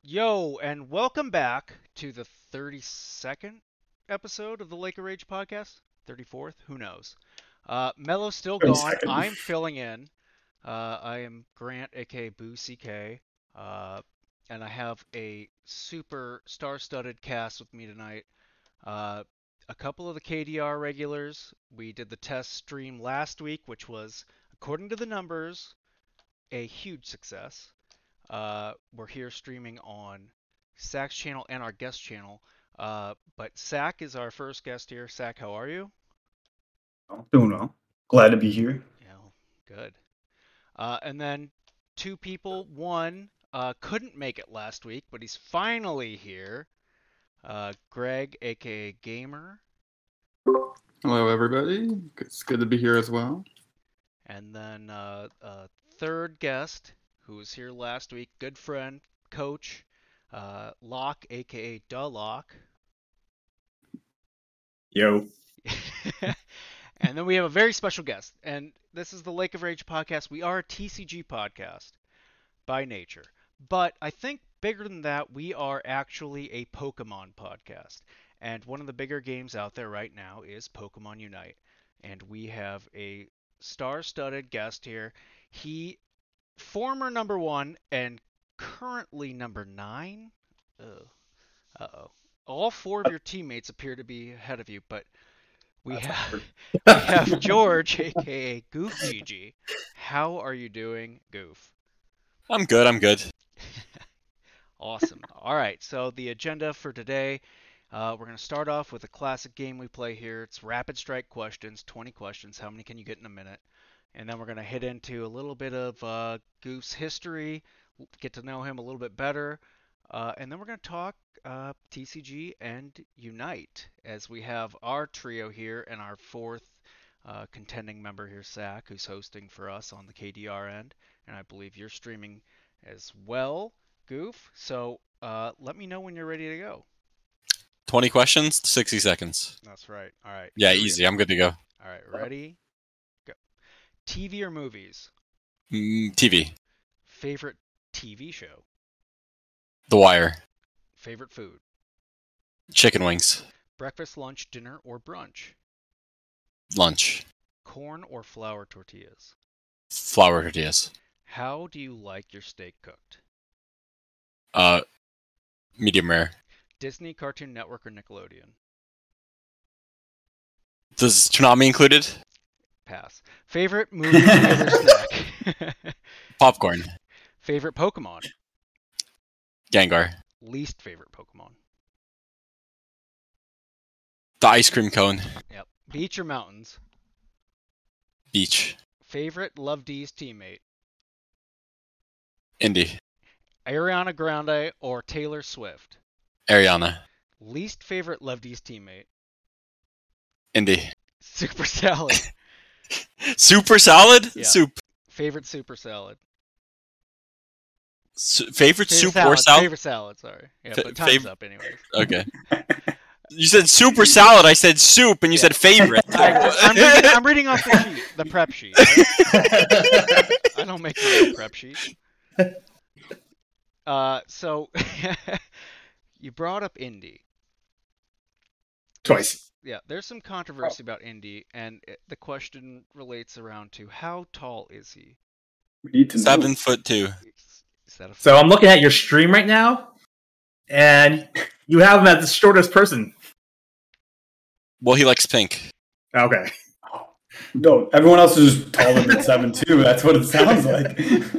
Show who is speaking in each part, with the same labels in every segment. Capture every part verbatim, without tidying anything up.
Speaker 1: Yo, and welcome back to the thirty-second episode of the Lake of Rage podcast. thirty-fourth? Who knows? Uh, Mello's still
Speaker 2: thirty
Speaker 1: gone.
Speaker 2: second.
Speaker 1: I'm filling in. Uh, I am Grant, aka Boo C K. Uh, and I have a super star studded cast with me tonight. Uh, a couple of the K D R regulars. We did the test stream last week, which was, according to the numbers, a huge success. Uh, we're here streaming on Sack's channel and our guest channel. Uh, but Sack is our first guest here. Sack, how are you?
Speaker 2: Doing well. Glad to be here.
Speaker 1: Yeah, good. Uh, and then two people. One uh, couldn't make it last week, but he's finally here. Uh, Greg, aka Gamer,
Speaker 3: Hello, everybody. It's good to be here as well.
Speaker 1: and then uh, uh, third guest who was here last week, good friend, coach, uh, Locke, aka Duh Locke.
Speaker 2: Yo.
Speaker 1: And then we have a very special guest. And this is the Lake of Rage podcast. We are a T C G podcast by nature. But I think bigger than that, we are actually a Pokemon podcast. And one of the bigger games out there right now is Pokemon Unite. And we have a star-studded guest here. He, former number one and currently number nine. Ugh. Uh-oh. All four of your teammates appear to be ahead of you, but we
Speaker 2: That's
Speaker 1: have we have George, aka Goof G G. How are you doing, Goof?
Speaker 4: I'm good, I'm good.
Speaker 1: Awesome. All right, so the agenda for today, uh, we're going to start off with a classic game we play here. It's rapid strike questions, twenty questions. How many can you get in a minute? And then we're going to hit into a little bit of uh, Goof's history, get to know him a little bit better, uh, and then we're going to talk uh, T C G and Unite as we have our trio here and our fourth uh, contending member here, Sack, who's hosting for us on the K D R end, and I believe you're streaming as well, Goof. So uh, let me know when you're ready to go.
Speaker 4: twenty questions, sixty seconds.
Speaker 1: That's right. All right.
Speaker 4: Yeah,
Speaker 1: Here we
Speaker 4: easy.
Speaker 1: go.
Speaker 4: I'm good to go.
Speaker 1: All right. Ready? Go. T V or movies?
Speaker 4: Mm, T V.
Speaker 1: Favorite T V show?
Speaker 4: The Wire.
Speaker 1: Favorite food?
Speaker 4: Chicken wings.
Speaker 1: Breakfast, lunch, dinner, or brunch?
Speaker 4: Lunch.
Speaker 1: Corn or flour tortillas?
Speaker 4: Flour tortillas.
Speaker 1: How do you like your steak cooked?
Speaker 4: Uh, medium rare.
Speaker 1: Disney, Cartoon Network, or Nickelodeon?
Speaker 4: Does Toonami included?
Speaker 1: Pass. Favorite movie, theater, snack?
Speaker 4: Popcorn.
Speaker 1: Favorite Pokemon?
Speaker 4: Gengar.
Speaker 1: Least favorite Pokemon?
Speaker 4: The ice cream cone.
Speaker 1: Yep. Beach or mountains?
Speaker 4: Beach.
Speaker 1: Favorite Love D's teammate?
Speaker 4: Indy.
Speaker 1: Ariana Grande or Taylor Swift?
Speaker 4: Ariana.
Speaker 1: Least favorite Love D's teammate?
Speaker 4: Indy.
Speaker 1: Super Salad.
Speaker 4: Super salad?
Speaker 1: Yeah.
Speaker 4: Soup.
Speaker 1: Favorite Super Salad?
Speaker 4: S- favorite, soup
Speaker 1: salad.
Speaker 4: or salad?
Speaker 1: Favorite salad, sorry. Yeah,
Speaker 4: Fa-
Speaker 1: but time's
Speaker 4: fav-
Speaker 1: up anyways.
Speaker 4: Okay. You said super salad, I said soup, and you
Speaker 1: Yeah.
Speaker 4: said favorite.
Speaker 1: I, I'm, reading, I'm reading off the sheet, the prep sheet. I, I don't make my own prep sheet. Uh, so you brought up Indy.
Speaker 2: Twice.
Speaker 1: Yeah, there's some controversy about Indy, and it, the question relates around to how tall is he?
Speaker 2: We need to know.
Speaker 4: Seven foot two.
Speaker 1: Is, is that a
Speaker 5: So I'm looking at your stream right now, and you have him as the shortest person.
Speaker 4: Well, he likes pink.
Speaker 5: Okay.
Speaker 2: No, everyone else is just taller than seven two. That's what it sounds like.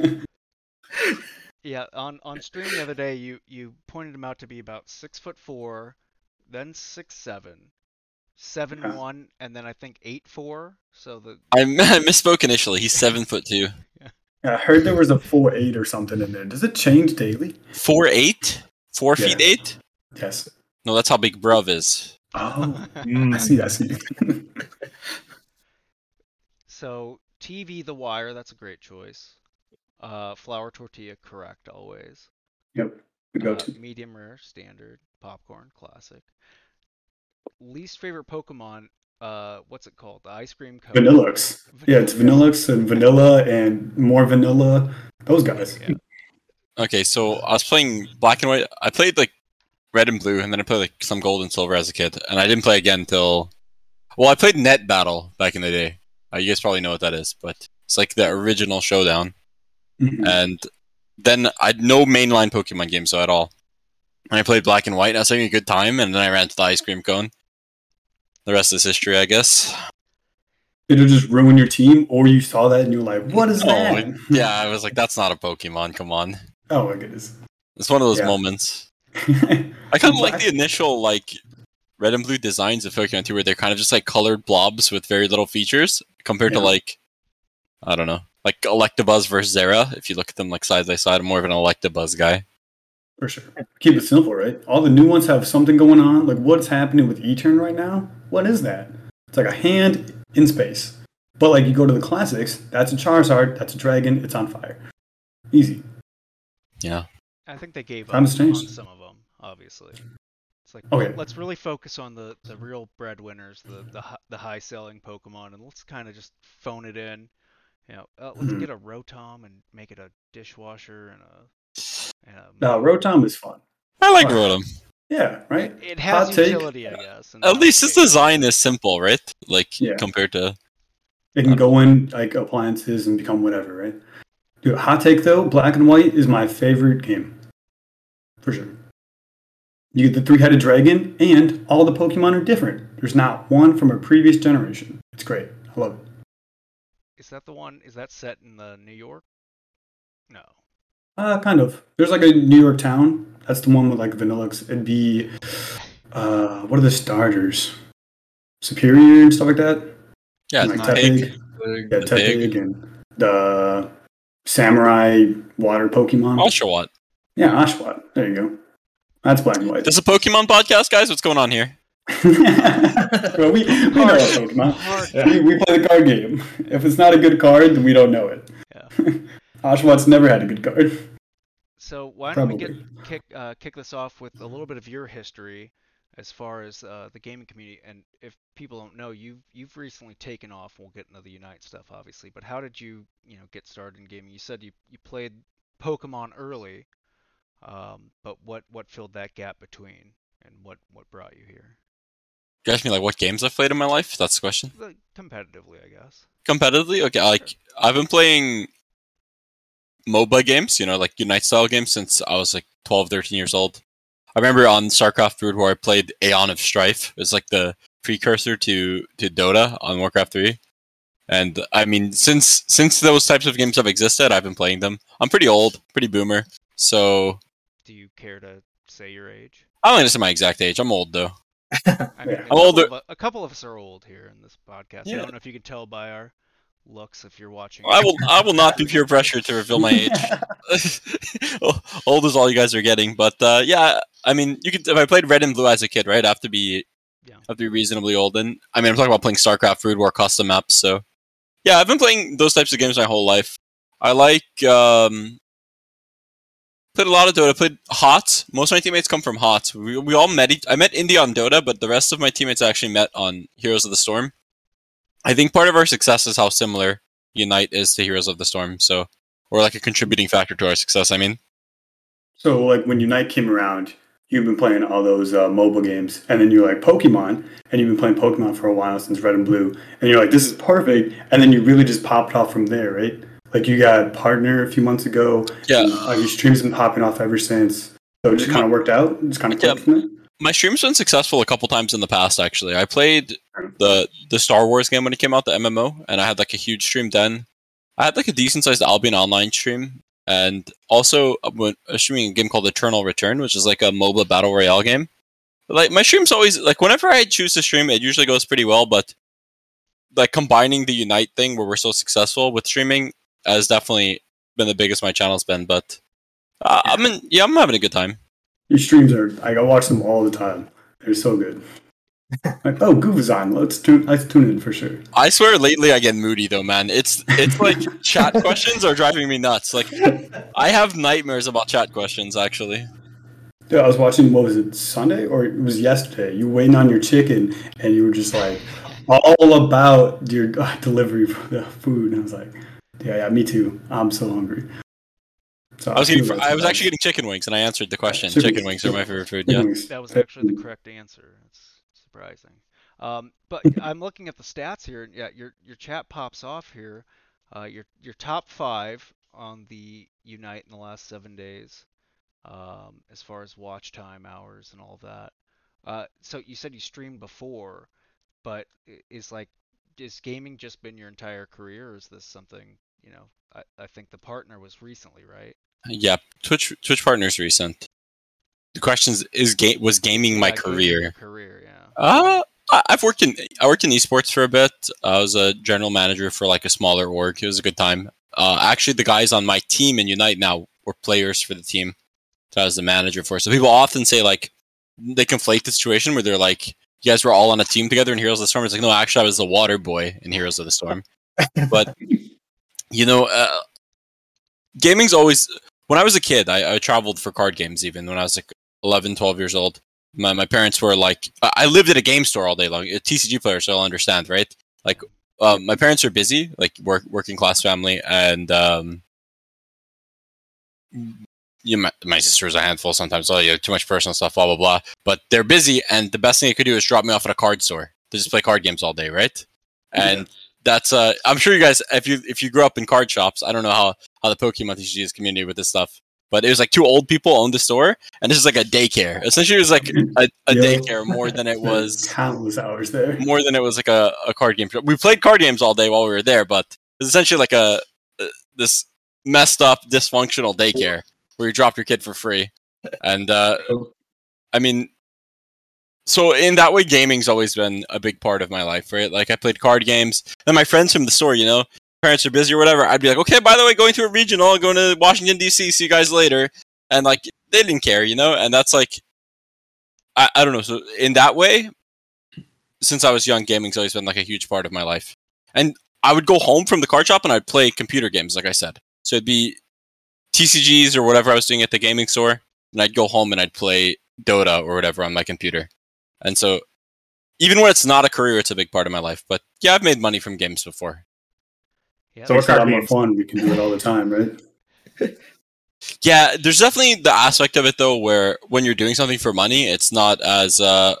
Speaker 1: Yeah, on, on stream the other day, you, you pointed him out to be about six foot four, then six seven, seven
Speaker 2: Yeah.
Speaker 1: one, and then I think eight four. So the
Speaker 4: I, I misspoke initially. He's seven foot two.
Speaker 2: I heard there was a four eight or something in there. Does it change daily?
Speaker 4: Four eight? Four
Speaker 2: Yeah.
Speaker 4: feet eight?
Speaker 2: Yes.
Speaker 4: No, that's how big Bruv is.
Speaker 2: Oh, I
Speaker 5: Mm.
Speaker 2: see. I see.
Speaker 1: So T V The Wire, that's a great choice. Uh, flour tortilla, correct always.
Speaker 2: Yep. We go
Speaker 1: Uh,
Speaker 2: to.
Speaker 1: medium rare, standard, popcorn, classic. Least favorite Pokemon, uh, what's it called? The ice cream cone.
Speaker 2: Vanillux. Yeah, it's Vanillux and vanilla and more vanilla. Those guys.
Speaker 1: Yeah.
Speaker 4: Okay, so I was playing Black and White. I played like Red and Blue, and then I played like some Gold and Silver as a kid, and I didn't play again until. Well, I played Net Battle back in the day. Uh, you guys probably know what that is, but it's like the original Showdown.
Speaker 2: Mhm.
Speaker 4: And then I had no mainline Pokemon games so at all. And I played Black and White, and I was having a good time, and then I ran to the ice cream cone. The rest is history, I guess.
Speaker 2: Did it just ruin your team, or you saw that and you were like, "What is
Speaker 4: Oh,
Speaker 2: that?"
Speaker 4: yeah, I was like, that's not a Pokemon, come on.
Speaker 2: Oh my goodness.
Speaker 4: It's one of those
Speaker 2: Yeah.
Speaker 4: moments. I kind of like
Speaker 2: Black-
Speaker 4: the initial, like, Red and Blue designs of Pokemon two, where they're kind of just, like, colored blobs with very little features, compared to,
Speaker 2: Yeah.
Speaker 4: like, I don't know, like Electabuzz versus Zera. If you look at them, like, side by side, I'm more of an Electabuzz guy.
Speaker 2: For sure. Keep it simple, right? All the new ones have something going on. Like, what's happening with E-Turn right now? What is that? It's like a hand in space. But, like, you go to the classics, that's a Charizard, that's a dragon, it's on fire. Easy.
Speaker 4: Yeah.
Speaker 1: I think they gave up
Speaker 2: Times
Speaker 1: on
Speaker 2: changed.
Speaker 1: some of them, obviously. It's like,
Speaker 2: Okay.
Speaker 1: let's really focus on the, the real breadwinners, the the, hi- the high selling Pokemon, and let's kind of just phone it in. You know, uh, let's
Speaker 2: Mhm.
Speaker 1: get a Rotom and make it a dishwasher and a. And a
Speaker 2: Now, Rotom is fun.
Speaker 4: I like
Speaker 2: Wow.
Speaker 4: Rotom.
Speaker 2: Yeah, right?
Speaker 1: It, it has
Speaker 2: Hot take.
Speaker 1: utility, I guess. in
Speaker 4: At
Speaker 1: that
Speaker 4: least its
Speaker 1: case.
Speaker 4: design is simple, right? Like,
Speaker 2: Yeah.
Speaker 4: compared to...
Speaker 2: It can go in, like, appliances and become whatever, right? Dude, hot take, though, Black and White is my favorite game. For sure. You get the three-headed dragon, and all the Pokemon are different. There's not one from a previous generation. It's great. I love it.
Speaker 1: Is that the one? Is that set in the New York? No.
Speaker 2: Uh, kind of. There's like a New York town. That's the one with like Vanillux. It'd be, uh, what are the starters? Superior and stuff like that.
Speaker 4: Yeah,
Speaker 2: like
Speaker 4: it's big.
Speaker 2: Tepig. Yeah,
Speaker 4: The pig.
Speaker 2: Tepig and the Samurai water Pokemon.
Speaker 4: Oshawott.
Speaker 2: Yeah, Oshawott. There you go. That's Black and White.
Speaker 4: This is a Pokemon podcast, guys? What's going on here?
Speaker 2: Well, we, we know our Pokemon.
Speaker 1: Hard.
Speaker 2: We, we play the card game. If it's not a good card, then we don't know it.
Speaker 1: Yeah.
Speaker 2: Oshawott's never had a good card.
Speaker 1: So why don't we get
Speaker 2: Probably.
Speaker 1: kick uh, kick this off with a little bit of your history as far as uh, the gaming community, and if people don't know, you've you've recently taken off. We'll get into the Unite stuff, obviously, but how did you you know get started in gaming? You said you you played Pokemon early, um, but what what filled that gap between, and what what brought you here?
Speaker 4: You asked me like what games I've played in my life? That's the question.
Speaker 1: Like, competitively, I guess.
Speaker 4: Competitively? Okay, like I've been playing MOBA games, you know, like Unite style games since I was like twelve, thirteen years old. I remember on StarCraft Brood War I played Aeon of Strife. It's like the precursor to, to Dota on Warcraft three. And I mean, since since those types of games have existed, I've been playing them. I'm pretty old, pretty boomer. So
Speaker 1: Do you care to say your age?
Speaker 4: I don't think this is my exact age. I'm old though.
Speaker 1: I mean,
Speaker 2: Yeah.
Speaker 1: a,
Speaker 4: I'm
Speaker 1: couple
Speaker 4: older-
Speaker 1: of, a couple of us are old here in this podcast. I
Speaker 4: Yeah.
Speaker 1: don't know if you can tell by our looks if you're watching.
Speaker 4: I will I will not be peer pressure to reveal my age. Old is all you guys are getting, but uh, yeah, I mean, you could if I played Red and Blue as a kid, right? I have to be,
Speaker 1: Yeah.
Speaker 4: have to be reasonably old. And I mean, I'm talking about playing StarCraft, Brood War, custom maps. So yeah, I've been playing those types of games my whole life. I like um, played a lot of Dota. Played HOTS. Most of my teammates come from HOTS. We we all met. Each, I met Indy on Dota, but the rest of my teammates actually met on Heroes of the Storm. I think part of our success is how similar Unite is to Heroes of the Storm. So or like a contributing factor to our success. I mean.
Speaker 2: So, like, when Unite came around, you've been playing all those uh, mobile games, and then you're like Pokemon, and you've been playing Pokemon for a while since Red and Blue, and you're like, this is perfect, and then you really just popped off from there, right? Like, you got Partner a few months ago,
Speaker 4: Yeah.
Speaker 2: and, uh, your stream's been popping off ever since, so it just kind of worked out, it just kind of clicked
Speaker 4: Yeah.
Speaker 2: from it.
Speaker 4: My stream's been successful a couple times in the past, actually. I played the the Star Wars game when it came out, the M M O, and I had like a huge stream then. I had like a decent sized Albion Online stream, and also I went- I was streaming a game called Eternal Return, which is like a MOBA battle royale game. Like my stream's always like whenever I choose to stream, it usually goes pretty well, but like combining the Unite thing where we're so successful with streaming has definitely been the biggest my channel's been. But uh, I'm in, yeah, I'm having a good time.
Speaker 2: Your streams are, like, I watch them all the time. They're so good. Like, oh, Goof is on, let's tune, let's tune in for sure.
Speaker 4: I swear, lately I get moody though, man. It's it's like chat questions are driving me nuts. Like I have nightmares about chat questions. Actually,
Speaker 2: Dude, I was watching, what was it, Sunday? Or it was yesterday. You were waiting on your chicken, and you were just like, all about your uh, delivery for the food. And I was like, yeah, yeah, me too. I'm so hungry. So
Speaker 4: I was
Speaker 2: feel
Speaker 4: getting, fr-
Speaker 2: that's
Speaker 4: I was
Speaker 2: about
Speaker 4: actually getting chicken wings, and I answered the question.
Speaker 2: chicken
Speaker 4: Chicken
Speaker 2: wings.
Speaker 4: wings are my favorite food.
Speaker 2: chicken
Speaker 4: Yeah.
Speaker 2: wings.
Speaker 1: That was actually the correct answer. It's surprising. Um, but I'm looking at the stats here. and Yeah, your your chat pops off here. Uh, your your top five on the Unite in the last seven days, um, as far as watch time hours and all that. Uh, so you said you streamed before, but i- is like is gaming just been your entire career, or is this something, you know? I, I think the partner was recently, right?
Speaker 4: Yeah. Twitch Twitch partners recent. The question is, is ga- was gaming my
Speaker 1: Yeah, gaming your
Speaker 4: career?
Speaker 1: career, yeah.
Speaker 4: Uh, I- I've worked in I worked in esports for a bit. I was a general manager for like a smaller org. It was a good time. Uh, actually, the guys on my team in Unite now were players for the team that I was the manager for. So people often say like they conflate the situation where they're like, "You guys were all on a team together in Heroes of the Storm." It's like, no, actually, I was the water boy in Heroes of the Storm. But you know, uh, gaming's always. When I was a kid, I, I traveled for card games. Even when I was like eleven, twelve years old, my my parents were like, I I lived at a game store all day long. A T C G player, so I'll understand, right? Like, um, my parents are busy, like work working class family, and um, you know, my, my sister was a handful sometimes. Oh, you have too much personal stuff, blah blah blah. But they're busy, and the best thing they could do is drop me off at a card store to just play card games all day, right? And
Speaker 2: Yeah.
Speaker 4: that's uh, I'm sure you guys, if you if you grew up in card shops, I don't know how how the Pokemon T C G is community with this stuff, but it was like two old people owned the store, and this is like a daycare. Essentially, it was like a, a
Speaker 2: Yo.
Speaker 4: daycare more than it was
Speaker 2: countless hours there.
Speaker 4: more than it was like a, a card game. We played card games all day while we were there, but it's essentially like a, a this messed up dysfunctional daycare where you drop your kid for free. And uh, I mean, so in that way, gaming's always been a big part of my life, right? Like I played card games, and my friends from the store, you know, parents are busy or whatever. I'd be like, okay, by the way, going to a regional, going to Washington D C, see you guys later, and like they didn't care, you know, and that's like, I, I don't know. So in that way, since I was young, gaming's always been like a huge part of my life. And I would go home from the card shop and I'd play computer games, like I said. So it'd be T C Gs or whatever I was doing at the gaming store, and I'd go home and I'd play Dota or whatever on my computer. And so even when it's not a career, it's a big part of my life. But yeah, I've made money from games before.
Speaker 1: Yeah,
Speaker 5: So
Speaker 2: Makes
Speaker 5: what
Speaker 2: it a
Speaker 5: card
Speaker 2: lot more
Speaker 5: games?
Speaker 2: fun. We can do it all the time, right?
Speaker 4: Yeah, there's definitely the aspect of it though where when you're doing something for money, it's not as uh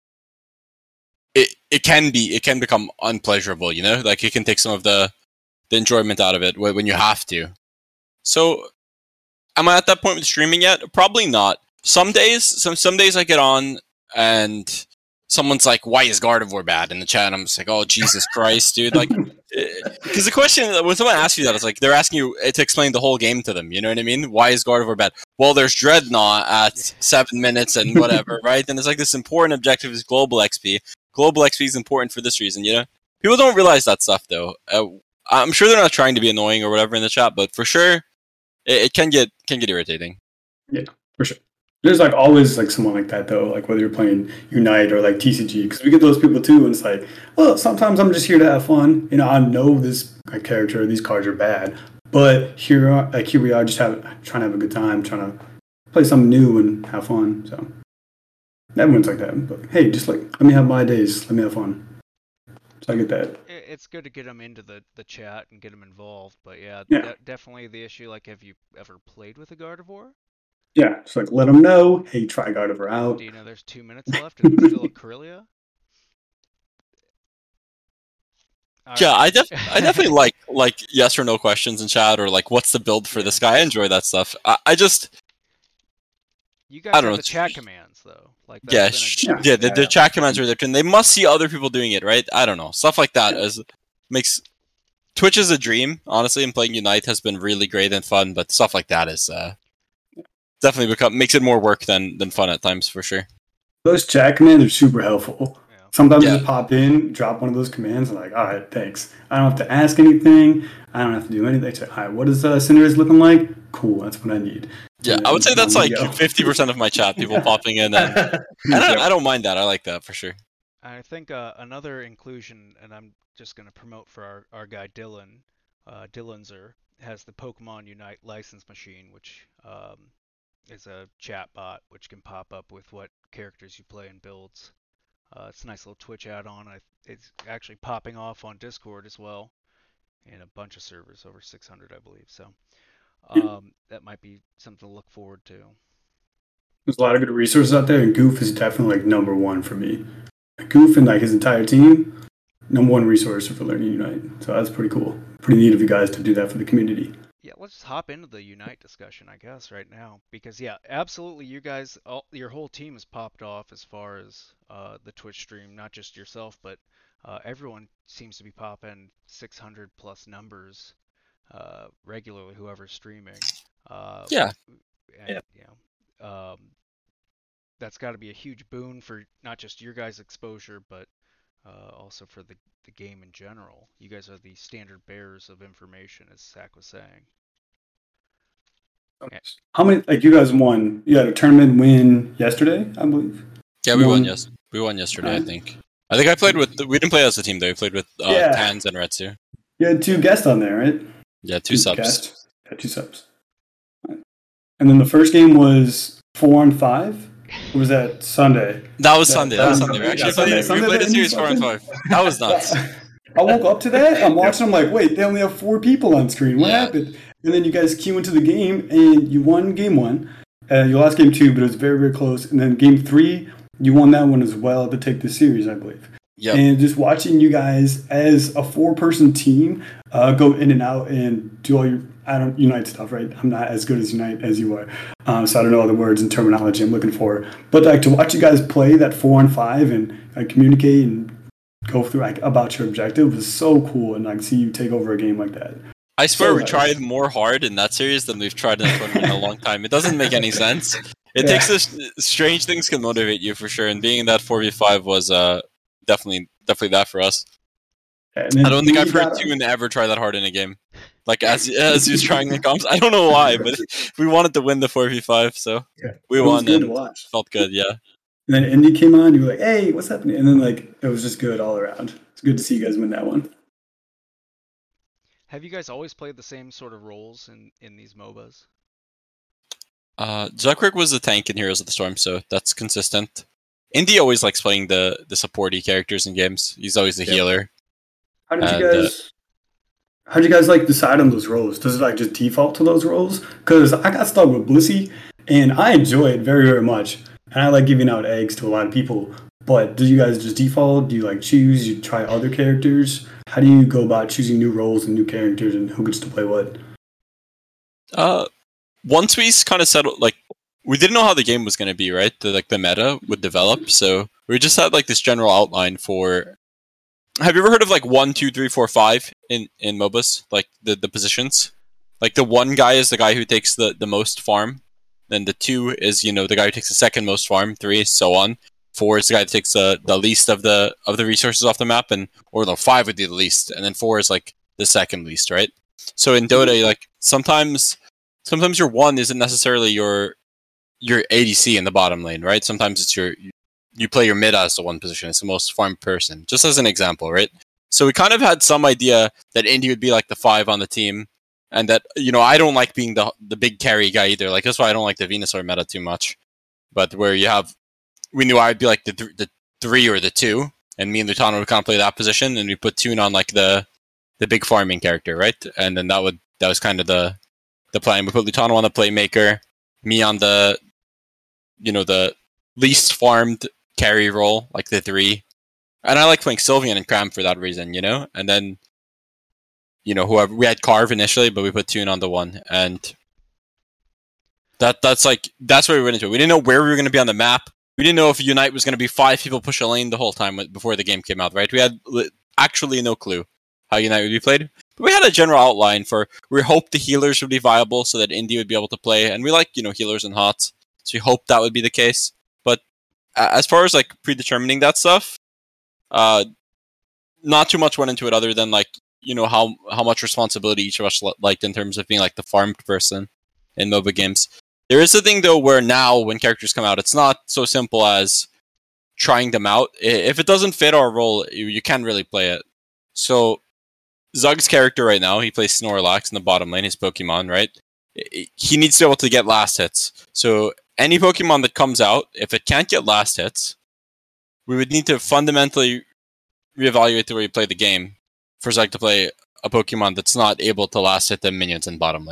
Speaker 4: it it can be it can become unpleasurable, you know? Like it can take some of the the enjoyment out of it wh- when you have to. So am I at that point with streaming yet? Probably not. Some days, some some days I get on and someone's like, "Why is Gardevoir bad?" in the chat. And I'm just like, "Oh Jesus Christ, dude!" Like, because the question when someone asks you that, it's like they're asking you to explain the whole game to them. You know what I mean? Why is Gardevoir bad? Well, there's Dreadnought at seven minutes and whatever, right? And it's like this important objective is global X P. Global X P is important for this reason. You know, people don't realize that stuff though. Uh, I'm sure they're not trying to be annoying or whatever in the chat, but for sure, it, it can get can get irritating.
Speaker 2: Yeah, for sure. There's like always like someone like that though, like whether you're playing Unite or like T C G, because we get those people too, and it's like, well, sometimes I'm just here to have fun. You know, I know this like, character, these cards are bad, but here, are, like here we are, just have trying to have a good time, trying to play something new and have fun. So everyone's like that. But hey, just like let me have my days, let me have fun. So I get that.
Speaker 1: i- it's good to get them into the, the chat and get them involved. But yeah,
Speaker 2: Yeah.
Speaker 1: de- definitely the issue. Like, have you ever played with a Gardevoir?
Speaker 2: Yeah, just like let them know, hey, try Gardevoir out.
Speaker 1: Do you know there's two minutes left and it's still a Corellia? All
Speaker 4: Yeah,
Speaker 1: right.
Speaker 4: I def I definitely like like yes or no questions in chat or like what's the build for
Speaker 1: Yeah.
Speaker 4: this guy. I enjoy that stuff. I, I just
Speaker 1: You
Speaker 4: I
Speaker 1: guys
Speaker 4: don't
Speaker 1: have
Speaker 4: know,
Speaker 1: the
Speaker 4: it's-
Speaker 1: chat commands though. Like that's
Speaker 4: yeah
Speaker 1: been a-
Speaker 4: sh-
Speaker 2: Yeah.
Speaker 4: yeah the, the
Speaker 2: Yeah.
Speaker 4: chat commands are there and they must see other people doing it, right? I don't know, stuff like that as makes Twitch is a dream. Honestly, and playing Unite has been really great and fun, but stuff like that is uh, definitely become makes it more work than than fun at times for sure.
Speaker 2: Those chat commands are super helpful.
Speaker 1: Yeah.
Speaker 2: Sometimes
Speaker 4: Yeah.
Speaker 2: I just pop in, drop one of those commands, and like, all right, thanks. I don't have to ask anything. I don't have to do anything. Say, all right, what is uh, Cinderace looking like? Cool, that's what I need.
Speaker 4: Yeah,
Speaker 2: And
Speaker 4: I would say
Speaker 2: then
Speaker 4: that's
Speaker 2: on
Speaker 4: like
Speaker 2: we go.
Speaker 4: fifty percent of my chat, people popping in, and, and I, I don't mind that. I like that for sure.
Speaker 1: I think uh, another inclusion, and I'm just going to promote for our, our guy Dylan. Uh, Dylanzer has the Pokemon Unite license machine, which um, is a chat bot which can pop up with what characters you play and builds. Uh, it's a nice little Twitch add-on. I, it's actually popping off on Discord as well, and a bunch of servers, over six hundred, I believe. So, Um, that might be something to look forward to.
Speaker 2: There's a lot of good resources out there, and Goof is definitely like number one for me. Goof and like his entire team, number one resource for learning Unite. So that's pretty cool. Pretty neat of you guys to do that for the community.
Speaker 1: Yeah, let's hop into the Unite discussion, I guess, right now. Because, yeah, absolutely, you guys, all, your whole team has popped off as far as uh, the Twitch stream, not just yourself, but uh, everyone seems to be popping six hundred plus numbers uh, regularly, whoever's streaming. Uh,
Speaker 4: Yeah.
Speaker 1: And,
Speaker 2: Yeah.
Speaker 1: you know, um, that's got to be a huge boon for not just your guys' exposure, but uh, also for the, the game in general. You guys are the standard bearers of information, as Zach was saying.
Speaker 2: How many, like you guys won? You had a tournament win yesterday, I believe.
Speaker 4: Yeah, we won.
Speaker 2: One-
Speaker 4: Yes, we won yesterday. I
Speaker 2: Alright.
Speaker 4: think. I think I played with. We didn't play as a team though. We played with uh,
Speaker 2: Yeah.
Speaker 4: Tans and Retsu.
Speaker 2: You had two guests on there, right?
Speaker 4: Yeah, two subs.
Speaker 2: guests. Yeah, two subs. Right. And then the first game was four on five. Or was that Sunday?
Speaker 4: That was
Speaker 2: Yeah,
Speaker 4: Sunday.
Speaker 2: that
Speaker 4: That was
Speaker 2: was
Speaker 4: Sunday. We
Speaker 2: Sunday.
Speaker 4: actually
Speaker 2: Yeah, Sunday.
Speaker 4: played.
Speaker 2: Sunday
Speaker 4: We played
Speaker 2: the
Speaker 4: a series
Speaker 2: Indies
Speaker 4: four and
Speaker 2: Open?
Speaker 4: five. That was nuts.
Speaker 2: I woke up to that. I'm watching. I'm like, wait, they only have four people on screen. What
Speaker 4: Yeah.
Speaker 2: happened? And then you guys queue into the game, and you won game one. Uh, you lost game two, but it was very, very close. And then game three, you won that one as well to take the series, I believe.
Speaker 4: Yep.
Speaker 2: And just watching you guys as a four-person team uh, go in and out and do all your I don't Unite stuff, right? I'm not as good as Unite as you are, um, so I don't know all the words and terminology I'm looking for. But like to watch you guys play that four on five and like, communicate and go through like about your objective was so cool, and like see you take over a game like that.
Speaker 4: I swear
Speaker 2: So
Speaker 4: we
Speaker 2: nice.
Speaker 4: tried more hard in that series than we've tried in a tournament in a long time. It doesn't make any sense. It
Speaker 2: Yeah.
Speaker 4: takes us strange things can motivate you for sure, and being in that four v five was uh definitely definitely that for us.
Speaker 2: And then
Speaker 4: I don't think
Speaker 2: you
Speaker 4: I've heard
Speaker 2: got-
Speaker 4: Tune ever try that hard in a game. Like as as he was trying the comps. I don't know why, but we wanted to win the four v five, so
Speaker 2: Yeah.
Speaker 4: we
Speaker 2: It was
Speaker 4: won
Speaker 2: good to
Speaker 4: and
Speaker 2: watch.
Speaker 4: felt good. Yeah.
Speaker 2: And then Indy came on, you were like, "Hey, what's happening?" And then like it was just good all around. It's good to see you guys win that one.
Speaker 1: Have you guys always played the same sort of roles in, in these MOBAs?
Speaker 4: Uh, Zuckrick was the tank in Heroes of the Storm, so that's consistent. Indy always likes playing the the supporty characters in games. He's always the
Speaker 2: Yeah.
Speaker 4: healer.
Speaker 2: How did you
Speaker 4: And, uh,
Speaker 2: guys? How did you guys like decide on those roles? Does it like just default to those roles? Because I got stuck with Blissey, and I enjoy it very very much, and I like giving out eggs to a lot of people. But do you guys just default? Do you like choose? You try other characters? How do you go about choosing new roles and new characters and who gets to play what?
Speaker 4: Uh, once we kind of settled, like we didn't know how the game was going to be, right? The like the meta would develop, so we just had like this general outline for. Have you ever heard of like one, two, three, four, five in in MOBAs? Like the the positions. Like the one guy is the guy who takes the the most farm. Then the two is you know the guy who takes the second most farm. Three, so on. Four is the guy that takes the the least of the of the resources off the map, and or the five would be the least, and then four is like the second least, right? So in Dota, like sometimes sometimes your one isn't necessarily your your A D C in the bottom lane, right? Sometimes it's your you play your mid as the one position. It's the most farmed person, just as an example, right? So we kind of had some idea that Indy would be like the five on the team, and that you know I don't like being the the big carry guy either. Like that's why I don't like the Venusaur meta too much. But where you have, we knew I'd be like the th- the three or the two, and me and Lutano would kind of play that position, and we put Tune on like the the big farming character, right? And then that would that was kind of the the plan. We put Lutano on the playmaker, me on the you know the least farmed carry role, like the three. And I like playing Sylvian and Cram for that reason, you know? And then you know, whoever we had Carve initially, but we put Tune on the one, and that that's like that's where we went into it. We didn't know where we were going to be on the map. We didn't know if Unite was going to be five people push a lane the whole time before the game came out, right? We had li- actually no clue how Unite would be played. But we had a general outline for we hoped the healers would be viable so that Indy would be able to play, and we like you know healers and hots, so we hoped that would be the case. But uh, as far as like predetermining that stuff, uh, not too much went into it other than like you know how how much responsibility each of us li- liked in terms of being like the farmed person in MOBA games. There is a thing though where now when characters come out, it's not so simple as trying them out. I- If it doesn't fit our role, you, you can't really play it. So Zug's character right now, he plays Snorlax in the bottom lane, his Pokemon, right? I- He needs to be able to get last hits. So any Pokemon that comes out, if it can't get last hits, we would need to fundamentally reevaluate the way we play the game for Zug to play a Pokemon that's not able to last hit the minions in bottom lane.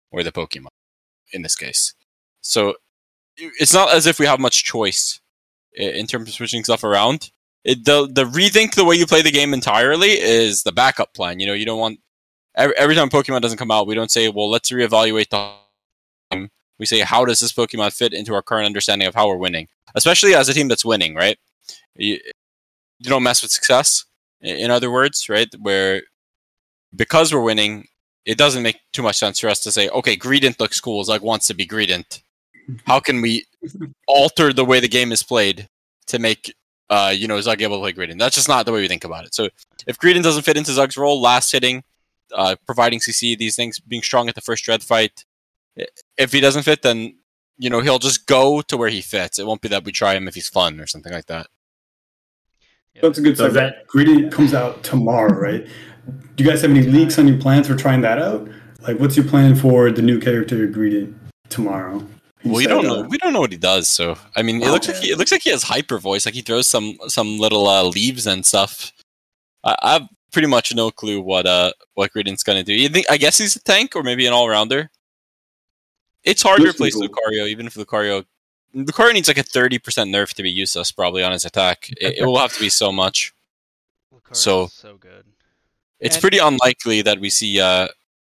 Speaker 4: or the Pokemon in this case. So it's not as if we have much choice in terms of switching stuff around. It, the the rethink the way you play the game entirely is the backup plan. You know, you don't want every, every time Pokemon doesn't come out, we don't say, well, let's reevaluate the game. We say, how does this Pokemon fit into our current understanding of how we're winning? Especially as a team that's winning, right? You, you don't mess with success. In other words, right? Where because we're winning, it doesn't make too much sense for us to say, okay, Greedent looks cool. Zug wants to be Greedent. How can we alter the way the game is played to make uh, you know, Zug able to play Greedent? That's just not the way we think about it. So if Greedent doesn't fit into Zug's role, last hitting, uh, providing C C, these things, being strong at the first Dread fight, if he doesn't fit, then you know he'll just go to where he fits. It won't be that we try him if he's fun or something like that.
Speaker 2: Yeah, that's a good
Speaker 5: so
Speaker 2: segue.
Speaker 5: that
Speaker 2: Greedent comes out tomorrow, right? Do you guys have any leaks on your plans for trying that out? Like, what's your plan for the new character Greedent tomorrow? You
Speaker 4: Well, you
Speaker 2: said,
Speaker 4: don't
Speaker 2: uh,
Speaker 4: know. We don't know what he does. So I mean, it looks
Speaker 2: Okay.
Speaker 4: like he, it looks like he has hyper voice. Like he throws some some little uh, leaves and stuff. I, I have pretty much no clue what uh what Greedent's gonna do. You think? I guess he's a tank or maybe an all rounder. It's hard to
Speaker 2: Looks
Speaker 4: replace
Speaker 2: cool.
Speaker 4: Lucario, even if Lucario Lucario needs like a thirty percent nerf to be useless, probably on his attack. It, it will have to be so much.
Speaker 1: Lucario's
Speaker 4: So-
Speaker 1: so good.
Speaker 4: It's
Speaker 1: And-
Speaker 4: pretty unlikely that we see uh,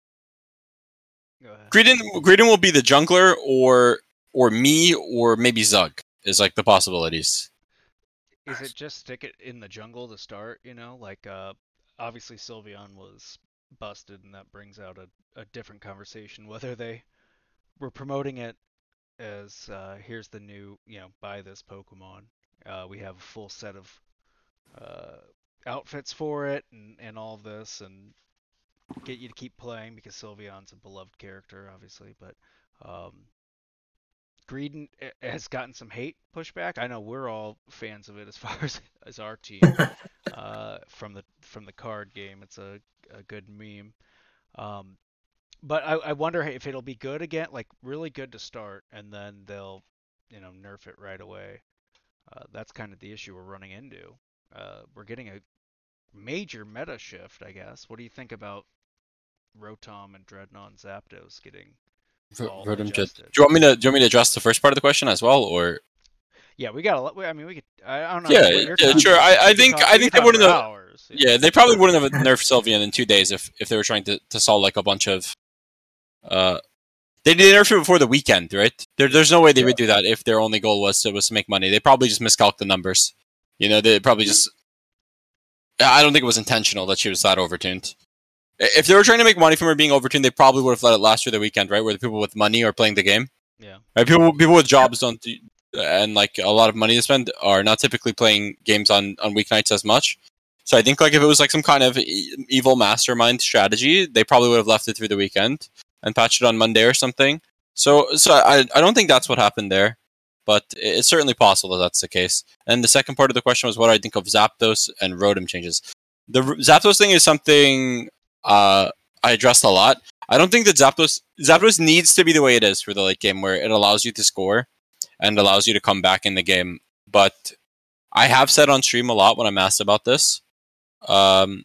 Speaker 1: Go ahead.
Speaker 4: Greedent. Greedent will be the jungler, or or me, or maybe Zug is like the possibilities.
Speaker 1: Is it just stick it in the jungle to start? You know, like uh, obviously Sylveon was busted, and that brings out a, a different conversation. Whether they were promoting it as uh, here's the new, you know, buy this Pokemon. Uh, we have a full set of uh, outfits for it, and, and all of this, and get you to keep playing because Sylveon's a beloved character, obviously. But um, Greedent eh, has gotten some hate pushback. I know we're all fans of it as far as as our team uh, from the from the card game. It's a, a good meme. Um, but I, I wonder if it'll be good again, like really good to start, and then they'll, you know, nerf it right away. Uh, that's kind of the issue we're running into. Uh, we're getting a major meta shift, I guess. What do you think about Rotom and Dreadnought and Zapdos getting all
Speaker 4: Rotom Jet. Do
Speaker 1: adjusted?
Speaker 4: you want me to do you want me to address the first part of the question as well, or
Speaker 1: Yeah, we got a lot. I mean, we could. I I don't know.
Speaker 4: Yeah,
Speaker 1: what your
Speaker 4: yeah,
Speaker 1: time
Speaker 4: sure.
Speaker 1: is.
Speaker 4: I-
Speaker 1: We
Speaker 4: I
Speaker 1: could
Speaker 4: think-
Speaker 1: talk-
Speaker 4: I
Speaker 1: we
Speaker 4: think
Speaker 1: could
Speaker 4: they
Speaker 1: talk
Speaker 4: wouldn't
Speaker 1: for
Speaker 4: have-
Speaker 1: hours.
Speaker 4: yeah, they probably wouldn't have nerfed Sylveon in two days if, if they were trying to, to solve like a bunch of uh they did nerf it before the weekend, right? There, there's no way they would do that if their only goal was to was to make money. They probably just miscalculated the numbers. You know, they probably just. I don't think it was intentional that she was that overtuned. If they were trying to make money from her being overtuned, they probably would have let it last through the weekend, right? Where the people with money are playing the game.
Speaker 1: Yeah.
Speaker 4: Right? People people with jobs don't do, and like a lot of money to spend are not typically playing games on, on weeknights as much. So I think like if it was like some kind of e- evil mastermind strategy, they probably would have left it through the weekend and patched it on Monday or something. So so I I don't think that's what happened there, but it's certainly possible that that's the case. And the second part of the question was what I think of Zapdos and Rotom changes. The R- Zapdos thing is something uh, I addressed a lot. I don't think that Zapdos Zapdos needs to be the way it is for the late game, where it allows you to score and allows you to come back in the game. But I have said on stream a lot when I'm asked about this. Um,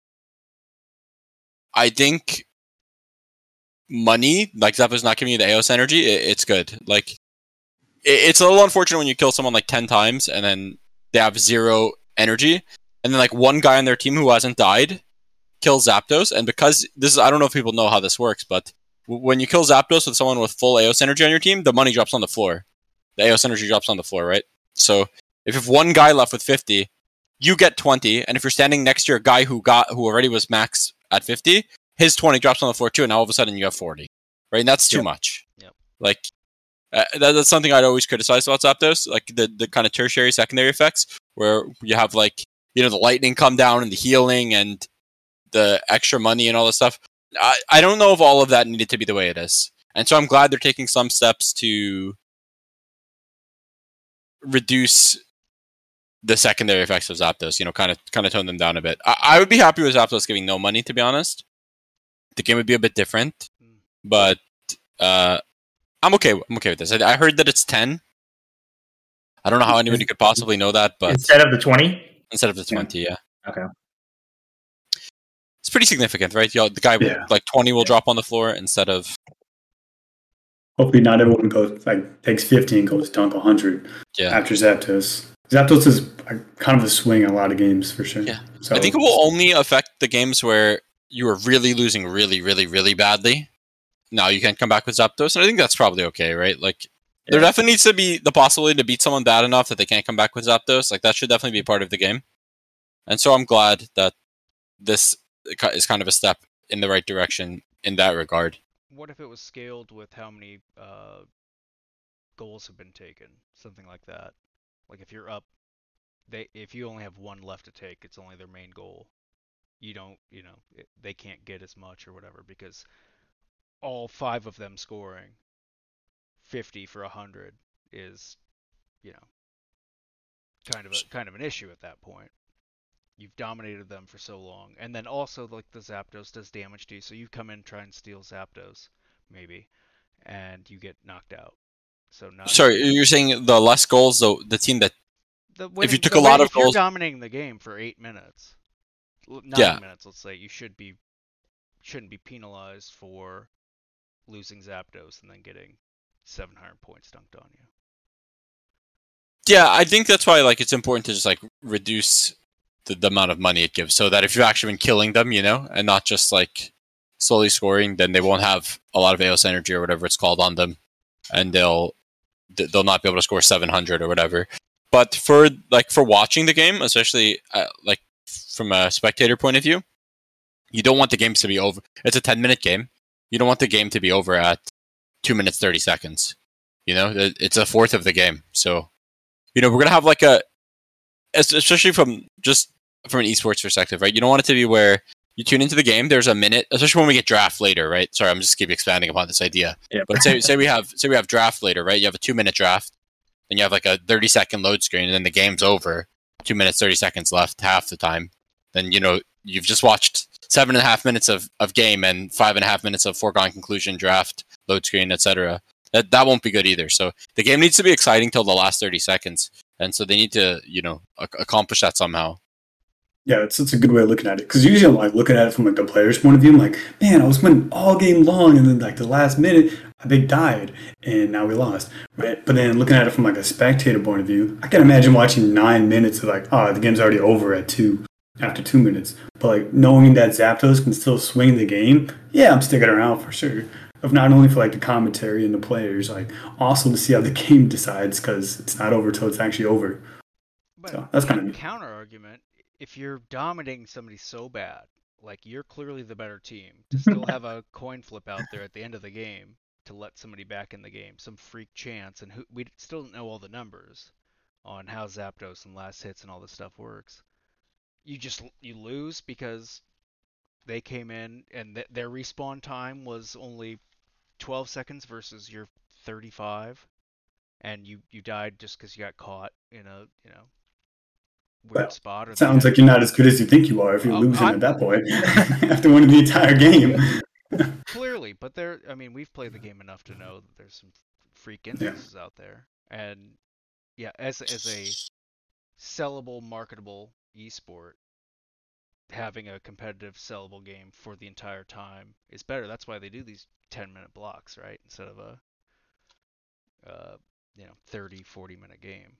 Speaker 4: I think money, like Zapdos not giving you the A O S energy, it, it's good. Like it, it's a little unfortunate when you kill someone like ten times and then they have zero energy, and then like one guy on their team who hasn't died kills Zapdos, and because this is, I don't know if people know how this works, but w- when you kill Zapdos with someone with full A O S energy on your team, the money drops on the floor. The A O S energy drops on the floor, right? So if you have one guy left with fifty, you get twenty, and if you're standing next to a guy who got who already was max at fifty, his twenty drops on the floor too, and now all of a sudden you have forty, right? And that's too
Speaker 2: Yep.
Speaker 4: much.
Speaker 1: Yep.
Speaker 4: Like uh, that, that's something I'd always criticize about Zapdos, like the the kind of tertiary, secondary effects, where you have like you know the lightning come down and the healing and the extra money and all this stuff. I, I don't know if all of that needed to be the way it is. And so I'm glad they're taking some steps to reduce the secondary effects of Zapdos, you know, kind of kind of tone them down a bit. I, I would be happy with Zapdos giving no money, to be honest. The game would be a bit different, but uh, I'm okay. I'm okay with this. I, I heard that it's ten. I don't know how anybody could possibly know that, but
Speaker 5: Instead of the twenty?
Speaker 4: instead of the twenty, yeah.
Speaker 5: Okay.
Speaker 4: It's pretty significant, right? You know, the guy with
Speaker 2: Yeah.
Speaker 4: like twenty will drop on the floor instead of
Speaker 2: Hopefully, not everyone goes like takes fifty and goes dunk one hundred
Speaker 4: Yeah.
Speaker 2: after Zapdos. Zapdos is kind of a swing in a lot of games for sure.
Speaker 4: Yeah.
Speaker 2: So,
Speaker 4: I think it will only affect the games where you are really losing really, really, really badly. Now you can come back with Zapdos, and I think that's probably okay, right? Like, yeah. There definitely needs to be the possibility to beat someone bad enough that they can't come back with Zapdos. Like, that should definitely be part of the game. And so I'm glad that this is kind of a step in the right direction in that regard.
Speaker 1: What if it was scaled with how many uh, goals have been taken? Something like that. Like if you're up, they if you only have one left to take, it's only their main goal. You don't, you know, it, they can't get as much or whatever because all five of them scoring fifty for one hundred is, you know, kind of a, kind of an issue at that point. You've dominated them for so long, and then also like the Zapdos does damage to you, so you come in try and steal Zapdos, maybe, and you get knocked out. So not.
Speaker 4: Sorry, you're saying the less goals, though, the team that
Speaker 1: the winning,
Speaker 4: if you took
Speaker 1: the
Speaker 4: a lot
Speaker 1: way,
Speaker 4: of
Speaker 1: if
Speaker 4: goals,
Speaker 1: you're dominating the game for eight minutes, nine
Speaker 4: yeah.
Speaker 1: minutes, let's say, you should be shouldn't be penalized for losing Zapdos and then getting seven hundred points dunked on you.
Speaker 4: Yeah, I think that's why like it's important to just like reduce the, the amount of money it gives, so that if you've actually been killing them, you know, and not just like slowly scoring, then they won't have a lot of A O S energy or whatever it's called on them, and they'll they'll not be able to score seven hundred or whatever. But for like for watching the game, especially uh, like from a spectator point of view, you don't want the games to be over. It's a ten minute game. You don't want the game to be over at two minutes thirty seconds. You know, it's a fourth of the game. So, you know, we're gonna have like a, especially from just from an esports perspective, right? You don't want it to be where you tune into the game. There's a minute, especially when we get draft later, right? Sorry, I'm just keep expanding upon this idea.
Speaker 2: Yeah.
Speaker 4: But say say we have say we have draft later, right? You have a two minute draft, then you have like a thirty second load screen, and then the game's over. Two minutes thirty seconds left, half the time. Then you know you've just watched seven and a half minutes of, of game and five and a half minutes of foregone conclusion, draft, load screen, et cetera. That that won't be good either. So the game needs to be exciting till the last thirty seconds, and so they need to you know ac- accomplish that somehow.
Speaker 2: Yeah, it's it's a good way of looking at it. Because usually I'm like looking at it from like the player's point of view. I'm like, man, I was winning all game long, and then like the last minute, they died, and now we lost. Right? But then looking at it from like a spectator point of view, I can imagine watching nine minutes of like, oh, the game's already over at two after two minutes. But like knowing that Zapdos can still swing the game, yeah, I'm sticking around for sure. Of not only for like the commentary and the players, like also to see how the game decides because it's not over till it's actually over.
Speaker 1: But
Speaker 2: so that's kind of
Speaker 1: counter argument. If you're dominating somebody so bad, like you're clearly the better team, to still have a coin flip out there at the end of the game to let somebody back in the game, some freak chance, and who, we still don't know all the numbers on how Zapdos and last hits and all this stuff works. You just you lose because they came in and th- their respawn time was only twelve seconds versus your thirty-five, and you, you died just because you got caught in a you know. Weird
Speaker 2: well,
Speaker 1: spot or
Speaker 2: sounds like you're not as good as you think you are if you're
Speaker 1: uh,
Speaker 2: losing
Speaker 1: I'm,
Speaker 2: at that point after winning the entire game.
Speaker 1: Clearly, but there. I mean, we've played the game enough to know that there's some freak instances yeah. out there, and yeah, as as a sellable, marketable esport, having a competitive, sellable game for the entire time is better. That's why they do these ten minute blocks, right, instead of a uh, you know thirty, forty minute game.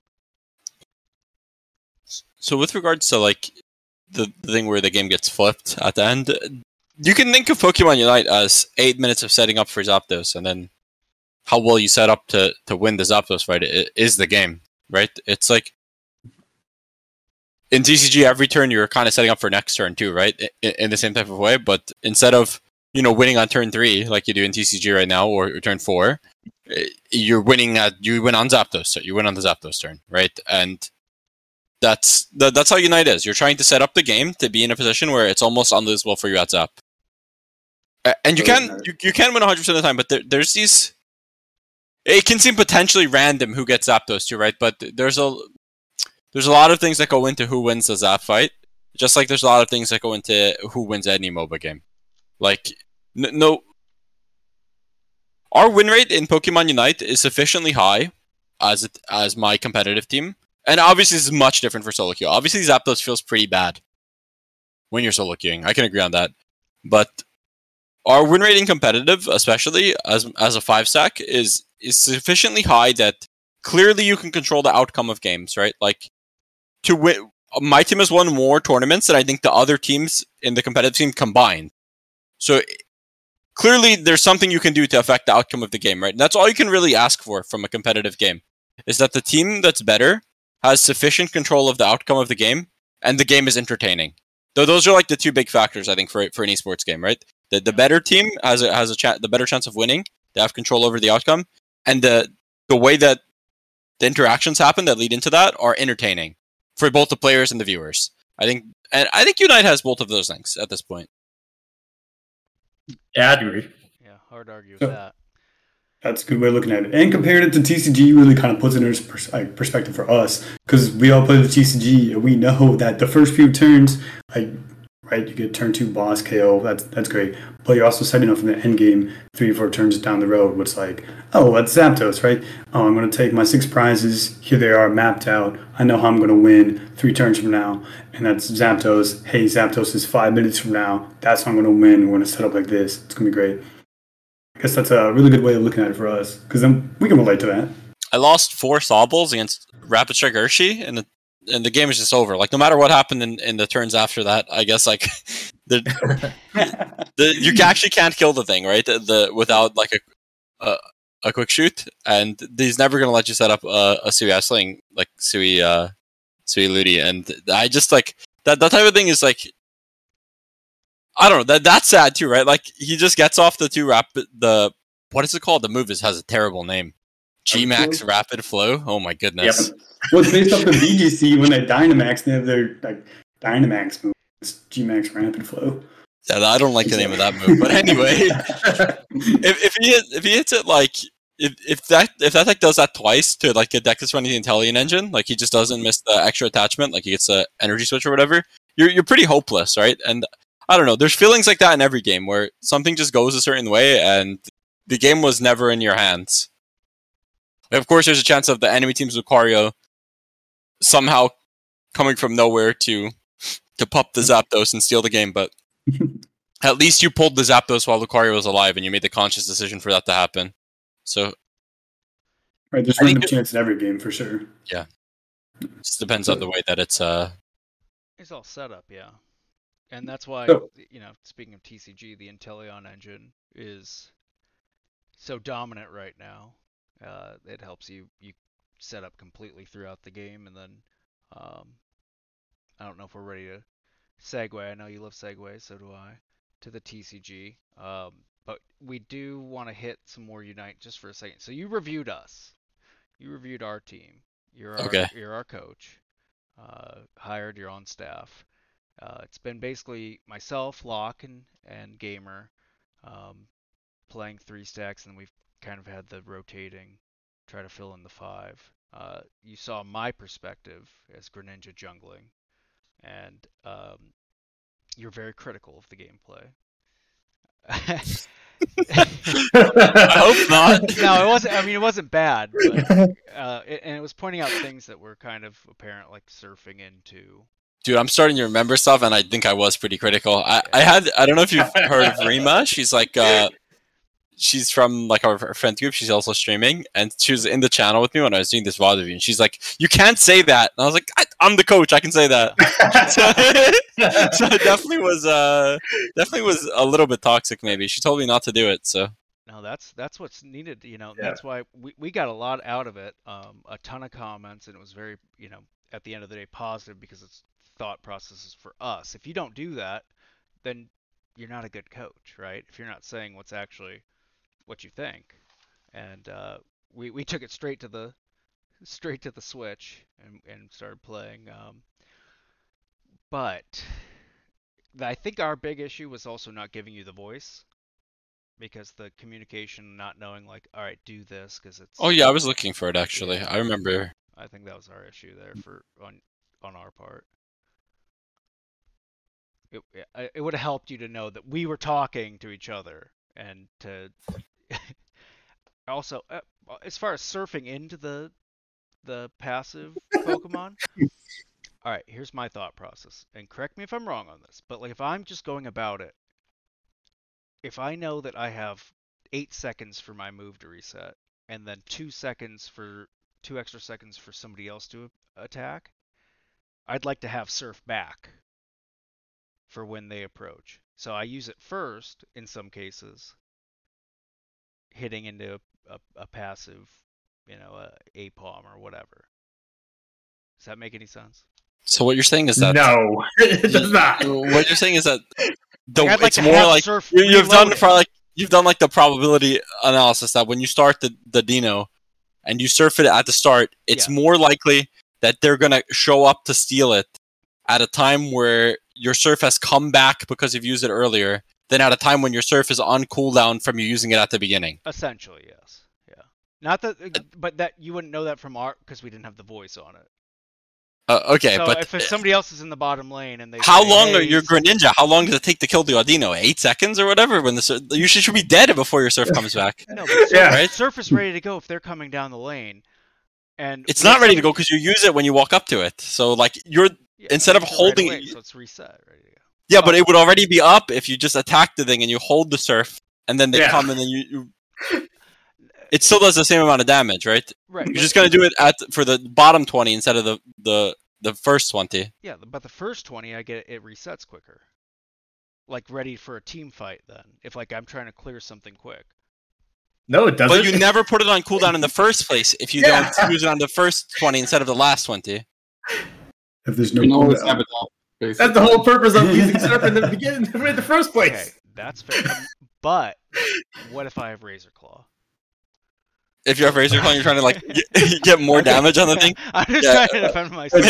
Speaker 4: So with regards to like the, the thing where the game gets flipped at the end, you can think of Pokemon Unite as eight minutes of setting up for Zapdos, and then how well you set up to, to win the Zapdos fight is the game, right? It's like in T C G, every turn you're kind of setting up for next turn too, right? In, in the same type of way, but instead of you know winning on turn three like you do in T C G right now, or, or turn four, you're winning at you win on Zapdos, so you win on the Zapdos turn, right? And That's that, that's how Unite is. You're trying to set up the game to be in a position where it's almost unlosable for you at Zap. And you can you, you can win one hundred percent of the time, but there, there's these... It can seem potentially random who gets Zapdos too, right? But there's a there's a lot of things that go into who wins the Zap fight, just like there's a lot of things that go into who wins any MOBA game. Like, n- no... Our win rate in Pokemon Unite is sufficiently high as it, as my competitive team. And obviously, this is much different for solo queue. Obviously, Zapdos feels pretty bad when you're solo queuing. I can agree on that. But our win rate in competitive, especially as as a five stack, is is sufficiently high that clearly you can control the outcome of games, right? Like to win, my team has won more tournaments than I think the other teams in the competitive team combined. So clearly, there's something you can do to affect the outcome of the game, right? And that's all you can really ask for from a competitive game, is that the team that's better has sufficient control of the outcome of the game, and the game is entertaining. Though those are like the two big factors, I think, for for an esports game, right? The the better team has a has a cha- the better chance of winning. They have control over the outcome, and the the way that the interactions happen that lead into that are entertaining for both the players and the viewers. I think, and I think Unite has both of those things at this point.
Speaker 5: Yeah, I'd agree.
Speaker 1: Yeah, hard to argue with
Speaker 2: So-
Speaker 1: that.
Speaker 2: That's a good way of looking at it. And compared it to T C G, really kind of puts it in pers- like, perspective for us because we all play the T C G and we know that the first few turns, like right, you get turn two boss K O. That's that's great, but you're also setting up for the end game three or four turns down the road. What's like, oh, that's Zapdos, right? Oh, I'm going to take my six prizes. Here they are mapped out. I know how I'm going to win three turns from now, and that's Zapdos. Hey, Zapdos is five minutes from now. That's how I'm going to win. We're going to set up like this. It's going to be great. I guess that's a really good way of looking at it for us, because then we can relate to that.
Speaker 4: I lost four Sobbles against Rapid Strike Urshi, and the and the game is just over. Like no matter what happened in, in the turns after that, I guess like the, the you actually can't kill the thing, right? The, the without like a, a a quick shoot, and he's never gonna let you set up a, a Sui Essling like Sui uh Sui Ludi, and I just like that that type of thing is like. I don't know. That that's sad too, right? Like he just gets off the two rapid. The what is it called? The move is has a terrible name. G Max Rapid Flow. Oh my goodness.
Speaker 2: Yep. Well, it's based off the V G C when they Dynamax. They have their like Dynamax move. It's G Max Rapid Flow.
Speaker 4: Yeah, I don't like the name of that move. But anyway, if if he hit, if he hits it like if if that if that deck does that twice to like a deck that's running the Intellion engine, like he just doesn't miss the extra attachment, like he gets a energy switch or whatever, you're you're pretty hopeless, right? And I don't know. There's feelings like that in every game where something just goes a certain way and the game was never in your hands. Of course, there's a chance of the enemy team's Lucario somehow coming from nowhere to to pop the Zapdos and steal the game, but at least you pulled the Zapdos while Lucario was alive and you made the conscious decision for that to happen. So,
Speaker 2: right, there's
Speaker 4: I think
Speaker 2: random
Speaker 4: it-
Speaker 2: chance in every game for sure.
Speaker 4: it just depends on the way that it's uh
Speaker 1: It's all set up, yeah. And that's why,
Speaker 2: So-
Speaker 1: you know, speaking of T C G, the Intellion engine is so dominant right now. Uh, it helps you you set up completely throughout the game, and then um, I don't know if we're ready to segue. I know you love segues, so do I, to the T C G. Um, but we do want to hit some more Unite just for a second. So you reviewed us. You reviewed our team. You're our,
Speaker 4: Okay.
Speaker 1: You're our coach. Uh, hired. You're on staff. Uh, it's been basically myself, Locke, and, and Gamer um, playing three stacks, and we've kind of had the rotating, try to fill in the five. Uh, you saw my perspective as Greninja jungling, and um, you're very critical of the gameplay.
Speaker 4: I hope not.
Speaker 1: No, it wasn't. I mean, it wasn't bad, but, uh, it, and it was pointing out things that were kind of apparent, like surfing into.
Speaker 4: Dude, I'm starting to remember stuff, and I think I was pretty critical. I, I had, I don't know if you've heard of Rima. She's like, uh, she's from like our, our friend group. She's also streaming, and she was in the channel with me when I was doing this V O D review. And she's like, "You can't say that." And I was like, I, "I'm the coach. I can say that." so, so it definitely was, uh, definitely was a little bit toxic. Maybe she told me not to do it. So
Speaker 1: No, that's that's what's needed. You know,
Speaker 5: Yeah.
Speaker 1: that's why we, we got a lot out of it. Um, a ton of comments, and it was very, you know, at the end of the day, positive because it's thought processes for us. If you don't do that, then you're not a good coach, right? If you're not saying what's actually what you think, and uh, we we took it straight to the straight to the Switch and and started playing. Um, but I think our big issue was also not giving you the voice. Because the communication, not knowing, like, all right, do this, because it's.
Speaker 4: oh yeah, I was looking for it actually. I remember.
Speaker 1: I think that was our issue there for on on our part. It it, it would have helped you to know that we were talking to each other and to. Also, uh, as far as surfing into the the passive Pokemon. All right, here's my thought process, and correct me if I'm wrong on this, but like if I'm just going about it if I know that I have eight seconds for my move to reset, and then two seconds for two extra seconds for somebody else to attack, I'd like to have surf back for when they approach. So I use it first in some cases, hitting into a, a, a passive, you know, a A P O M or whatever. Does that make any sense?
Speaker 4: So what you're saying is that
Speaker 5: No, it does not.
Speaker 4: What you're saying is that the,
Speaker 1: Like, I'd like
Speaker 4: it's
Speaker 1: to
Speaker 4: more
Speaker 1: have
Speaker 4: like
Speaker 1: surf
Speaker 4: you, you've done
Speaker 1: reloaded.
Speaker 4: for like you've done like the probability analysis that when you start the, the Dino and you surf it at the start, it's
Speaker 1: Yeah.
Speaker 4: more likely that they're gonna show up to steal it at a time where your surf has come back because you've used it earlier than at a time when your surf is on cooldown from you using it at the beginning.
Speaker 1: Essentially, yes. Yeah. Not that, but that you wouldn't know that from our because we didn't have the voice on it.
Speaker 4: Uh, okay,
Speaker 1: so
Speaker 4: but
Speaker 1: if, if somebody else is in the bottom lane and they
Speaker 4: how
Speaker 1: say,
Speaker 4: long
Speaker 1: hey,
Speaker 4: are your
Speaker 1: he's-
Speaker 4: Greninja? How long does it take to kill the Audino? Eight seconds or whatever? When the sur- you should, should be dead before your surf comes back.
Speaker 1: No, but surf,
Speaker 5: Yeah.
Speaker 4: Right?
Speaker 1: surf is ready to go if they're coming down the lane. And
Speaker 4: It's
Speaker 1: with
Speaker 4: not ready to
Speaker 1: somebody-
Speaker 4: go because you use it when you walk up to it. So like you're
Speaker 1: yeah,
Speaker 4: instead of
Speaker 1: use it right
Speaker 4: holding
Speaker 1: away,
Speaker 4: it-
Speaker 1: so it's reset, ready to go.
Speaker 4: yeah, but it would already be up if you just attack the thing and you hold the surf and then they
Speaker 5: Yeah.
Speaker 4: come and then you, you. It still does the same amount of damage, right?
Speaker 1: Right.
Speaker 4: You're
Speaker 1: but-
Speaker 4: just gonna do it at for the bottom twenty instead of the the the first twenty.
Speaker 1: Yeah, but the first twenty, I get it resets quicker. Like ready for a team fight then. If like I'm trying to clear something quick.
Speaker 5: No, it doesn't.
Speaker 4: But you never put it on cooldown in the first place if you
Speaker 5: Yeah.
Speaker 4: don't use it on the first twenty instead of the last twenty.
Speaker 2: If there's no
Speaker 3: You can always
Speaker 2: cooldown.
Speaker 3: have it all. Basically.
Speaker 5: That's the whole purpose of using surf in the beginning, in the first place.
Speaker 1: Okay, that's fair. Um, but what if I have Razor Claw?
Speaker 4: If you have Razor Claw, you're trying to like get, get more damage on the thing.
Speaker 1: I'm just
Speaker 4: Yeah.
Speaker 1: trying to defend myself.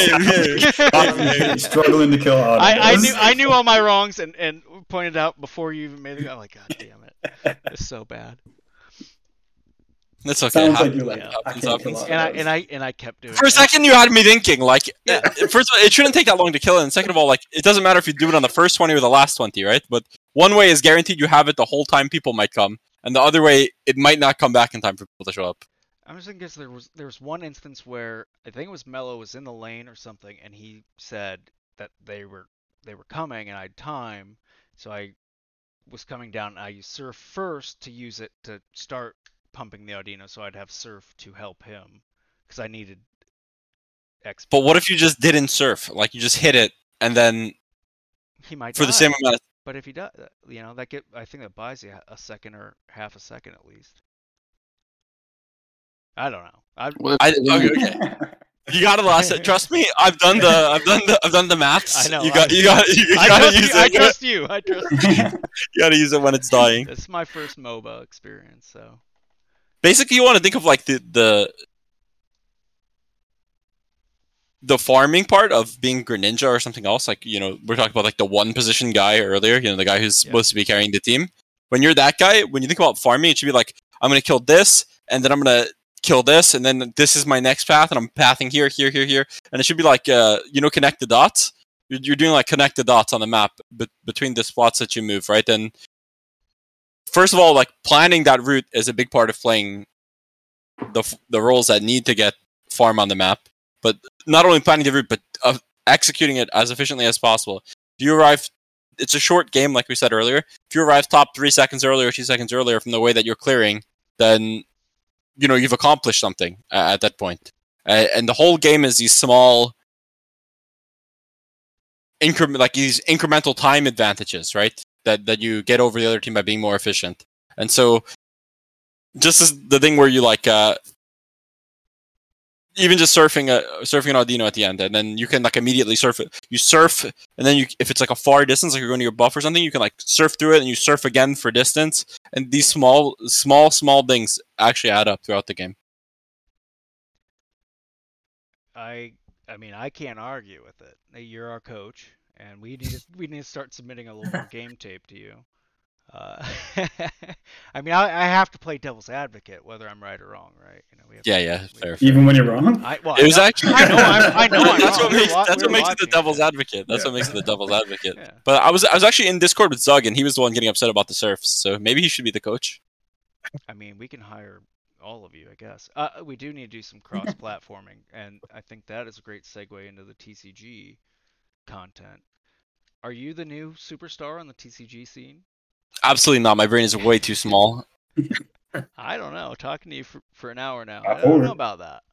Speaker 2: He's struggling to kill Otto.
Speaker 1: I, I knew I knew all my wrongs and, and pointed out before you even made it. I'm like, God damn it, it's so bad.
Speaker 4: That's okay.
Speaker 2: Sounds
Speaker 4: Hap-
Speaker 2: like you're like,
Speaker 1: Yeah.
Speaker 2: I
Speaker 4: happens,
Speaker 2: can't kill
Speaker 4: happens.
Speaker 2: Otto.
Speaker 1: And I and I and I kept doing.
Speaker 4: For a
Speaker 1: it.
Speaker 4: second, you had me thinking like,
Speaker 1: Yeah.
Speaker 4: uh, first of all, it shouldn't take that long to kill it, and second of all, like, it doesn't matter if you do it on the first twenty or the last twenty, right? But one way is guaranteed you have it the whole time people might come, and the other way it might not come back in time for people to show up.
Speaker 1: I'm just thinking because there was there was one instance where I think it was Mello was in the lane or something, and he said that they were they were coming, and I had time, so I was coming down. And I used Surf first to use it to start pumping the Audino, so I'd have Surf to help him because I needed X P.
Speaker 4: But what if you just didn't surf? Like, you just hit it, and then
Speaker 1: He might
Speaker 4: for the
Speaker 1: die,
Speaker 4: same amount of...
Speaker 1: But if he does, you know, that get I think that buys you a second or half a second at least. I don't know. I
Speaker 3: What if-
Speaker 4: I, okay, okay. You gotta last it. Trust me, I've done the, I've done the, I've done the maths.
Speaker 1: I know,
Speaker 4: You got,
Speaker 1: I-
Speaker 4: you got, you
Speaker 1: I
Speaker 4: gotta
Speaker 1: trust
Speaker 4: use
Speaker 1: you. I
Speaker 4: it.
Speaker 1: trust you. I trust you.
Speaker 4: You gotta use it when it's dying.
Speaker 1: This is my first MOBA experience, so
Speaker 4: Basically, you want to think of like the the the farming part of being Greninja or something else. Like, you know, we're talking about like the one position guy earlier. You know, the guy who's
Speaker 1: Yeah.
Speaker 4: supposed to be carrying the team. When you're that guy, when you think about farming, it should be like, I'm gonna kill this, and then I'm gonna kill this, and then this is my next path, and I'm pathing here, here, here, here, and it should be like, uh, you know, connect the dots. You're, you're doing like connect the dots on the map be- between the spots that you move, right? And first of all, like planning that route is a big part of playing the f- the roles that need to get farm on the map. But not only planning the route, but uh, executing it as efficiently as possible. If you arrive, it's a short game, like we said earlier. If you arrive top three seconds earlier, two seconds earlier from the way that you're clearing, then you know you've accomplished something uh, at that point. Uh, and the whole game is these small, increment, like these incremental time advantages, right? That that you get over the other team by being more efficient. And so, just as the thing where you like. Uh, Even just surfing a surfing an Audino at the end, and then you can like immediately surf it. You surf, and then you, if it's like a far distance, like you're going to your buff or something, you can like surf through it, and you surf again for distance. And these small, small, small things actually add up throughout the game.
Speaker 1: I I mean I can't argue with it. You're our coach, and we need to, we need to start submitting a little more game tape to you. Uh, I mean I, I have to play devil's advocate whether I'm right or wrong, right? You know we have
Speaker 4: Yeah,
Speaker 1: to,
Speaker 4: yeah,
Speaker 1: we-
Speaker 4: fair.
Speaker 2: Even when you're wrong?
Speaker 1: I, well,
Speaker 4: It was
Speaker 1: I know,
Speaker 4: actually.
Speaker 1: I know I'm I know I'm
Speaker 4: that's
Speaker 1: wrong.
Speaker 4: what
Speaker 1: We're
Speaker 4: makes
Speaker 1: wa-
Speaker 4: that's
Speaker 1: we're
Speaker 4: what makes it the
Speaker 1: watching
Speaker 4: devil's
Speaker 1: it.
Speaker 4: advocate. That's
Speaker 2: Yeah.
Speaker 4: what makes it the devil's advocate.
Speaker 1: Yeah.
Speaker 4: But I was I was actually in Discord with Zug, and he was the one getting upset about the surfs. So maybe he should be the coach.
Speaker 1: I mean, we can hire all of you, I guess. Uh, we do need to do some cross-platforming, and I think that is a great segue into the T C G content. Are you the new superstar on the T C G scene?
Speaker 4: Absolutely not. My brain is way too small.
Speaker 1: I don't know. Talking to you for, for an hour now.
Speaker 2: Top
Speaker 1: I don't
Speaker 2: four.
Speaker 1: know about that.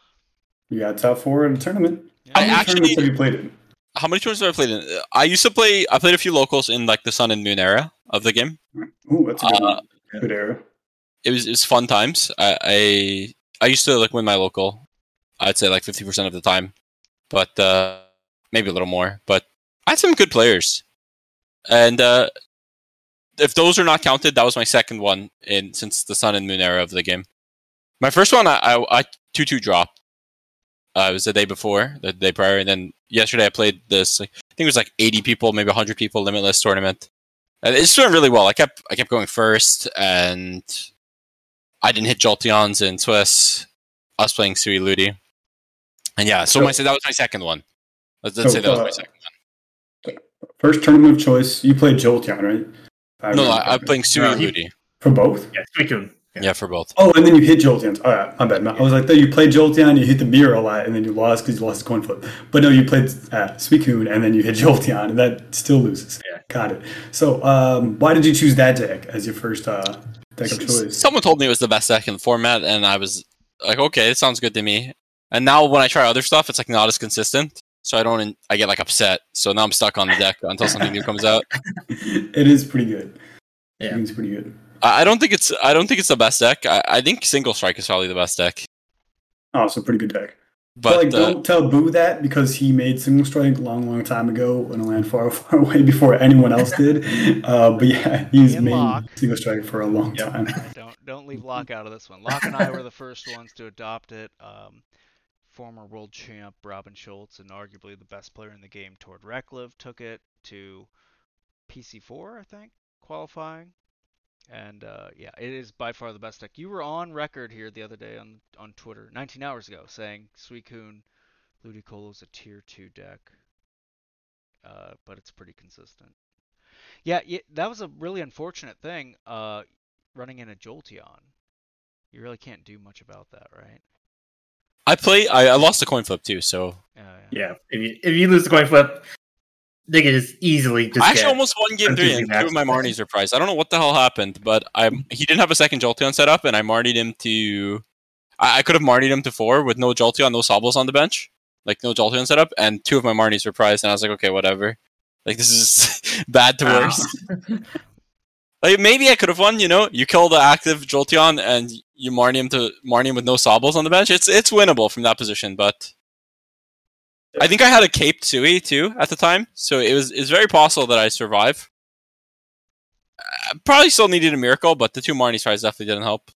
Speaker 2: You got top four in a tournament.
Speaker 1: Yeah.
Speaker 2: How
Speaker 4: I
Speaker 2: many
Speaker 4: actually-
Speaker 2: tournaments have you played in?
Speaker 4: How many tournaments have I played in? I used to play. I played a few locals in like the Sun and Moon era of the game.
Speaker 2: Ooh, that's a good,
Speaker 4: Uh,
Speaker 2: one. Good era.
Speaker 4: It was it was fun times. I I, I used to like win my local. I'd say like fifty percent of the time, but uh, maybe a little more. But I had some good players, and uh, if those are not counted, that was my second one in since the Sun and Moon era of the game. My first one, I I, I two two dropped. Uh, it was the day before, the day prior, and then yesterday I played this. Like, I think it was like eighty people, maybe one hundred people, limitless tournament. And it's doing really well. I kept I kept going first, and I didn't hit Jolteons in Swiss. I was playing Sui Ludi, and yeah, so
Speaker 2: So-
Speaker 4: my that was my second one. Let's, let's
Speaker 2: So,
Speaker 4: say that was my
Speaker 2: uh,
Speaker 4: second
Speaker 2: First tournament of choice. You played Jolteon, right? I
Speaker 4: one. No,
Speaker 2: remember
Speaker 4: I, I'm playing Sui
Speaker 5: No, he-
Speaker 4: Ludi.
Speaker 2: for both.
Speaker 5: Yeah, Suicune. Yeah.
Speaker 4: Yeah, for both.
Speaker 2: Oh, and then you hit Jolteon. All right, my bad. I was like, though you played Jolteon, you hit the mirror a lot, and then you lost because you lost the coin flip. But no, you played uh, Suicune, and then you hit Jolteon, and that still loses.
Speaker 5: Yeah.
Speaker 2: Got it. So, um, why did you choose that deck as your first uh, deck of choice?
Speaker 4: Someone told me it was the best deck in the format, and I was like, okay, it sounds good to me. And now when I try other stuff, it's like not as consistent, so I don't. I get like upset. So now I'm stuck on the deck until something new comes out.
Speaker 2: It is pretty good.
Speaker 5: Yeah.
Speaker 2: It's pretty good.
Speaker 4: I I don't think it's. I don't think it's the best deck. I, I think Single Strike is probably the best deck.
Speaker 2: Oh, it's a pretty good deck.
Speaker 4: But
Speaker 2: But like,
Speaker 4: uh,
Speaker 2: don't tell Boo that because he made Single Strike a long, long time ago in a land far, far away before anyone else did. Uh, but yeah, he's
Speaker 1: And
Speaker 2: made
Speaker 1: Locke.
Speaker 2: Single Strike for a long
Speaker 5: Yep.
Speaker 2: time.
Speaker 1: don't don't leave Locke out of this one. Locke and I were the first ones to adopt it. Um, former world champ Robin Schultz and arguably the best player in the game, Tord Reklev, took it to P C four, I think, qualifying. And uh, yeah, it is by far the best deck. You were on record here the other day on on Twitter, nineteen hours ago, saying Suicune Ludicolo is a tier two deck, uh, but it's pretty consistent. Yeah, yeah, that was a really unfortunate thing. Uh, running in a Jolteon, you really can't do much about that, right?
Speaker 4: I play. I, I lost a coin flip too, so
Speaker 1: Uh,
Speaker 5: Yeah, if you if you lose the coin flip, they can just easily just
Speaker 4: I actually
Speaker 5: get-
Speaker 4: almost won game three, and two of my Marnies are prized. I don't know what the hell happened, but I he didn't have a second Jolteon set up, and I Marnied him to. I, I could have Marnied him to four with no Jolteon, no Sobbles on the bench, like no Jolteon set up, and two of my Marnies were prized, and I was like, okay, whatever. Like this is bad to
Speaker 5: Wow.
Speaker 4: worse. Like maybe I could have won. You know, you kill the active Jolteon, and you Marnie him to Marnie him with no Sobbles on the bench. It's it's winnable from that position, but. I think I had a caped Sui too at the time, so it was it's very possible that I survive. Uh, probably still needed a miracle, but the two Marnie tries definitely didn't help.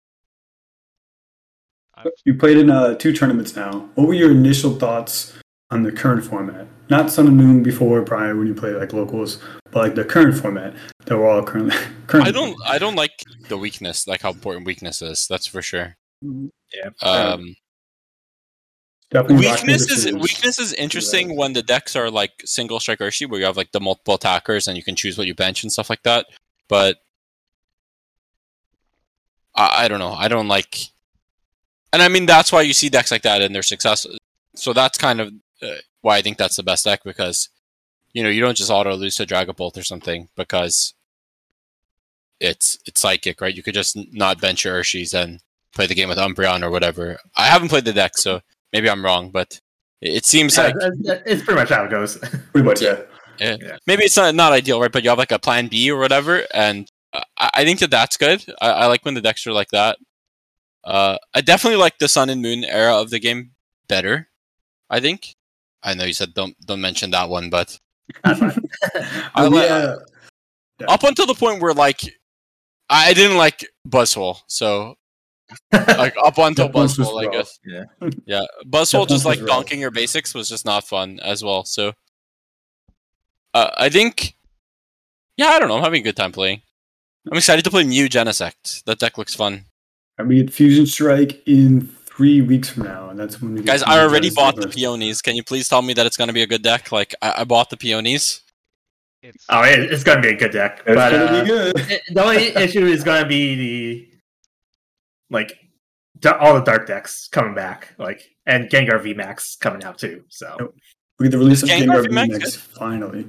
Speaker 2: You played in uh, two tournaments now. What were your initial thoughts on the current format? Not Sun and Moon before, prior when you played like locals, but like the current format that we're all currently. currently
Speaker 4: I don't I don't like the weakness, like how important weakness is. That's for sure.
Speaker 5: Yeah.
Speaker 4: Um,
Speaker 2: Definitely rock,
Speaker 4: weakness
Speaker 2: paper,
Speaker 4: is
Speaker 2: scissors.
Speaker 4: weakness is interesting when the decks are like single strike Urshi, where you have like the multiple attackers and you can choose what you bench and stuff like that. But I, I don't know. I don't like, and I mean that's why you see decks like that and they're successful. So that's kind of uh, why I think that's the best deck, because you know you don't just auto lose to Dragapult or something because it's it's psychic, right? You could just not bench your Urshis and play the game with Umbreon or whatever. I haven't played the deck, so maybe I'm wrong, but it seems
Speaker 5: Yeah,
Speaker 4: like
Speaker 5: that's- it's pretty much how it goes.
Speaker 2: Pretty much, yeah.
Speaker 4: yeah,
Speaker 5: Yeah.
Speaker 4: maybe it's not not ideal, right? But you have like a plan B or whatever, and I, I think that that's good. I, I like when the decks are like that. Uh, I definitely like the Sun and Moon era of the game better. I think. I know you said don't don't mention that one, but
Speaker 5: That's fine.
Speaker 4: I
Speaker 2: Well,
Speaker 4: like-
Speaker 2: yeah.
Speaker 4: up until the point where like I didn't like Buzzhole, so like up until
Speaker 2: That punch was
Speaker 4: Buzzhole, I
Speaker 2: rough.
Speaker 4: guess.
Speaker 5: Yeah.
Speaker 4: Yeah, Buzzhole
Speaker 2: That
Speaker 4: just
Speaker 2: punch
Speaker 4: like
Speaker 2: was rough.
Speaker 4: donking your basics was just not fun as well. So, uh, I think, yeah, I don't know. I'm having a good time playing. I'm excited to play Mew Genesect. That deck looks fun,
Speaker 2: And we get Fusion Strike in three weeks from now, and that's when we get
Speaker 4: guys.
Speaker 2: Fusion
Speaker 4: I already
Speaker 2: Genesect
Speaker 4: bought the
Speaker 2: versus-
Speaker 4: Peonies. Can you please tell me that it's going to be a good deck? Like I, I bought the Peonies.
Speaker 1: It's
Speaker 5: Oh, it, it's gonna be a good deck,
Speaker 2: It's
Speaker 5: but
Speaker 2: gonna
Speaker 5: uh,
Speaker 2: be good.
Speaker 5: it- the only issue is gonna be the like da- all the dark decks coming back, like and Gengar V Max coming out too. So
Speaker 2: We get the release of
Speaker 4: Gengar
Speaker 2: Gengar
Speaker 4: V Max
Speaker 2: V Max finally.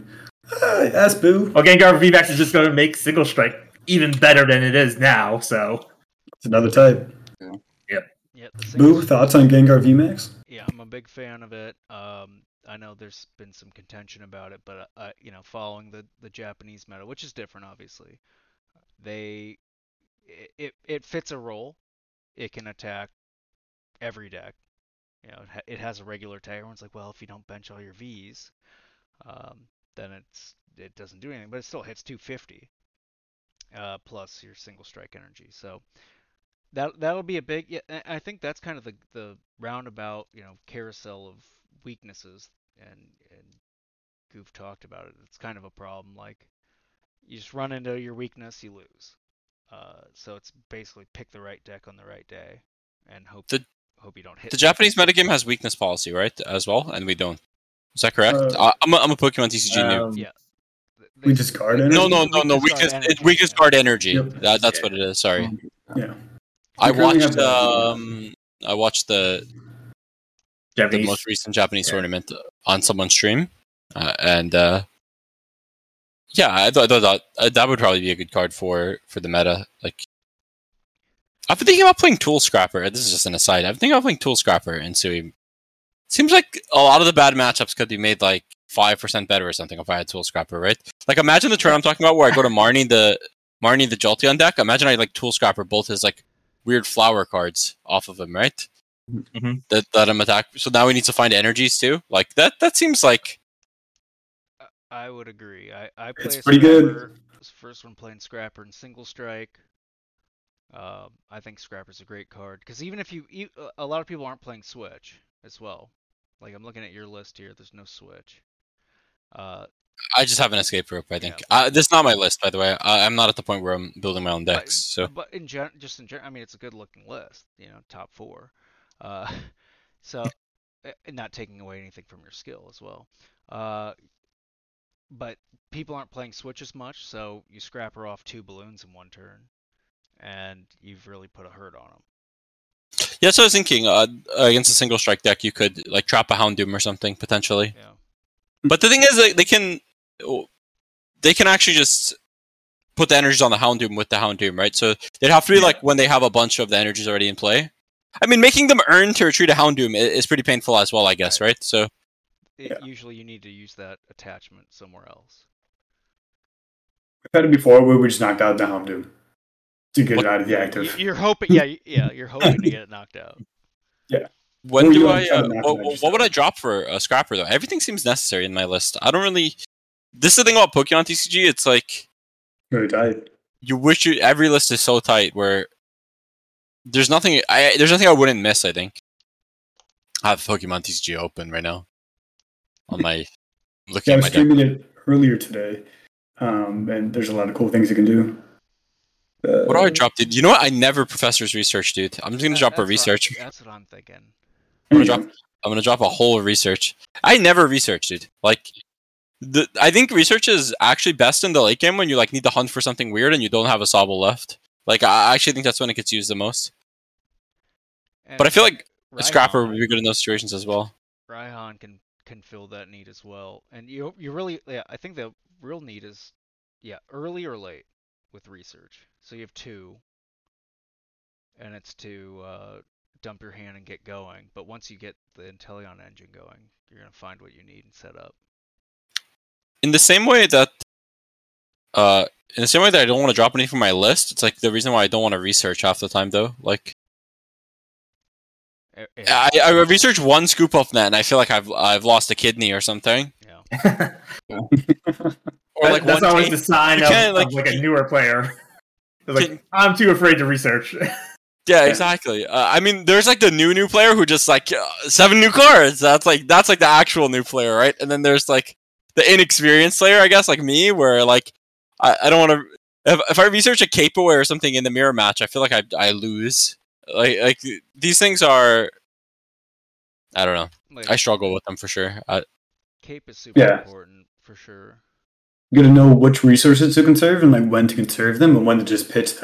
Speaker 2: Uh, ask Boo.
Speaker 5: Well, Gengar V MAX is just going to make Single Strike even better than it is now. So
Speaker 2: It's another type.
Speaker 1: Yeah, the
Speaker 2: Boo,
Speaker 1: singles-
Speaker 2: thoughts on Gengar V MAX?
Speaker 1: Yeah, I'm a big fan of it. Um, I know there's been some contention about it, but uh, you know, following the the Japanese meta, which is different, obviously, they it it, it fits a role. It can attack every deck. You know, it, ha- it has a regular tag. Everyone's like, well, if you don't bench all your Vs, um, then it's it doesn't do anything, but it still hits two fifty uh, plus your single strike energy. So that that'll be a big. Yeah, I I think that's kind of the the roundabout, you know, carousel of weaknesses, and and Goof talked about it. It's kind of a problem. Like you just run into your weakness, you lose. Uh, so it's basically pick the right deck on the right day, and hope
Speaker 4: The-
Speaker 1: hope you don't hit.
Speaker 4: The Japanese metagame has weakness policy, right, as well, and we don't. Is that correct?
Speaker 2: Uh,
Speaker 4: I, I'm, a, I'm a Pokemon T C G noob.
Speaker 5: um,
Speaker 1: Yeah.
Speaker 2: We discard
Speaker 1: they-
Speaker 2: energy?
Speaker 4: No, no,
Speaker 1: we
Speaker 4: no, no. We
Speaker 1: discard
Speaker 4: just
Speaker 1: energy,
Speaker 4: it, we just
Speaker 1: yeah.
Speaker 4: guard energy.
Speaker 2: Yep.
Speaker 4: That, that's
Speaker 5: Yeah.
Speaker 4: what it is. Sorry.
Speaker 2: Yeah.
Speaker 4: I
Speaker 2: We currently
Speaker 4: watched
Speaker 2: have that.
Speaker 4: um I watched the the
Speaker 5: Japanese.
Speaker 4: most recent Japanese
Speaker 5: Yeah.
Speaker 4: tournament on someone's stream, uh, and uh, yeah, I thought, I thought that, uh, that would probably be a good card for for the meta. Like, I've been thinking about playing Tool Scrapper. This is just an aside. I've been thinking about playing Tool Scrapper in Sui. Seems like a lot of the bad matchups could be made like five percent better or something if I had Tool Scrapper, right? Like, imagine the turn I'm talking about where I go to Marnie the Marnie the Jolteon deck. Imagine I like Tool Scrapper both his like weird flower cards off of him, right?
Speaker 5: Mhm.
Speaker 4: That that I'm attack. So now we need to find energies too. Like that. That seems like
Speaker 1: I would agree. I, I play
Speaker 2: It's
Speaker 1: a
Speaker 2: pretty good.
Speaker 1: Scrapper. This first one playing Scrapper and Single Strike. Um, I think Scrapper's a great card because even if you, you, a lot of people aren't playing Switch as well. Like I'm looking at your list here. There's no Switch. Uh,
Speaker 4: I just have an escape rope. I think uh, this is not my list, by the way. I, I'm not at the point where I'm building my own
Speaker 1: but,
Speaker 4: decks. So
Speaker 1: but in gen, just in gen, I mean, it's a good looking list. You know, top four. Uh, so, uh, not taking away anything from your skill as well. Uh, but people aren't playing Switch as much, so you Scrapper off two balloons in one turn, and you've really put a hurt on them.
Speaker 4: yeah, so I was thinking uh, against a single strike deck, you could like trap a Houndoom or something potentially.
Speaker 1: Yeah.
Speaker 4: But the thing is, like, they can they can actually just put the energies on the Houndoom with the Houndoom, right? So they'd have to be
Speaker 2: Yeah.
Speaker 4: like when they have a bunch of the energies already in play. I mean, making them earn to retreat a Houndoom i- is pretty painful as well, I guess,
Speaker 1: Right.
Speaker 4: right? So
Speaker 1: It,
Speaker 2: Yeah.
Speaker 1: Usually you need to use that attachment somewhere else.
Speaker 2: We've had it before where we just knocked out the Houndoom to get
Speaker 4: What-
Speaker 2: it out of the
Speaker 1: You-
Speaker 2: active.
Speaker 1: You're hoping, yeah, y- yeah, you're hoping to get it knocked out.
Speaker 4: when
Speaker 2: Or
Speaker 4: do
Speaker 2: you
Speaker 4: I?
Speaker 2: wanna try to
Speaker 4: Uh,
Speaker 2: knock
Speaker 4: what,
Speaker 2: them out
Speaker 4: what
Speaker 2: yourself.
Speaker 4: would I drop for a Scrapper though? Everything seems necessary in my list. I don't really. This is the thing about Pokemon T C G. It's like
Speaker 2: Really tight.
Speaker 4: you wish you every list is so tight where there's nothing. I there's nothing I wouldn't miss. I think I have Pokemon T C G open right now on my looking
Speaker 2: Yeah, I
Speaker 4: at
Speaker 2: was
Speaker 4: my deck.
Speaker 2: streaming it earlier today, um, and there's a lot of cool things you can do. Uh,
Speaker 4: What do I drop, dude? You know what? I never professor's research, dude. I'm just gonna
Speaker 1: That-
Speaker 4: drop a
Speaker 1: that's what I-
Speaker 4: research.
Speaker 1: That's what I'm thinking.
Speaker 4: I'm
Speaker 2: there
Speaker 4: gonna
Speaker 2: you
Speaker 4: drop. I'm gonna drop a whole research. I never researched, dude. Like, the I think research is actually best in the late game when you like need to hunt for something weird and you don't have a Sobble left. Like, I actually think that's when it gets used the most. But I feel like a Scrapper would be good in those situations as well.
Speaker 1: Raihan can can fill that need as well. And you you really, yeah, I think the real need is, yeah, early or late with research. So you have two, and it's to uh, dump your hand and get going. But once you get the Inteleon engine going, you're gonna find what you need and set up.
Speaker 4: In the same way that, uh, in the same way that I don't want to drop anything from my list, it's like the reason why I don't want to research half the time, though. Like,
Speaker 1: Eh, eh,
Speaker 4: I, I research one scoop of net and I feel like I've I've lost a kidney or something,
Speaker 1: yeah.
Speaker 4: or
Speaker 5: That-
Speaker 4: like
Speaker 5: that's
Speaker 4: one.
Speaker 5: always
Speaker 4: chain-
Speaker 5: the sign
Speaker 4: you
Speaker 5: of,
Speaker 4: can't,
Speaker 5: of
Speaker 4: like,
Speaker 5: like a
Speaker 4: you-
Speaker 5: newer player. They're like,
Speaker 4: Can-
Speaker 5: I'm too afraid to research.
Speaker 4: Yeah, exactly. Uh, I mean, there's like the new new player who just like uh, seven new cards. That's like that's like the actual new player, right? And then there's like the inexperienced player, I guess, like me, where like I, I don't want to. If, if I research a Capeaway or something in the mirror match, I feel like I I lose. Like like these things are. I don't know.
Speaker 1: Like,
Speaker 4: I struggle with them for sure. I,
Speaker 1: Cape is super
Speaker 2: Yeah.
Speaker 1: important for sure.
Speaker 2: You gotta know which resources to conserve and like when to conserve them and when to just pitch them.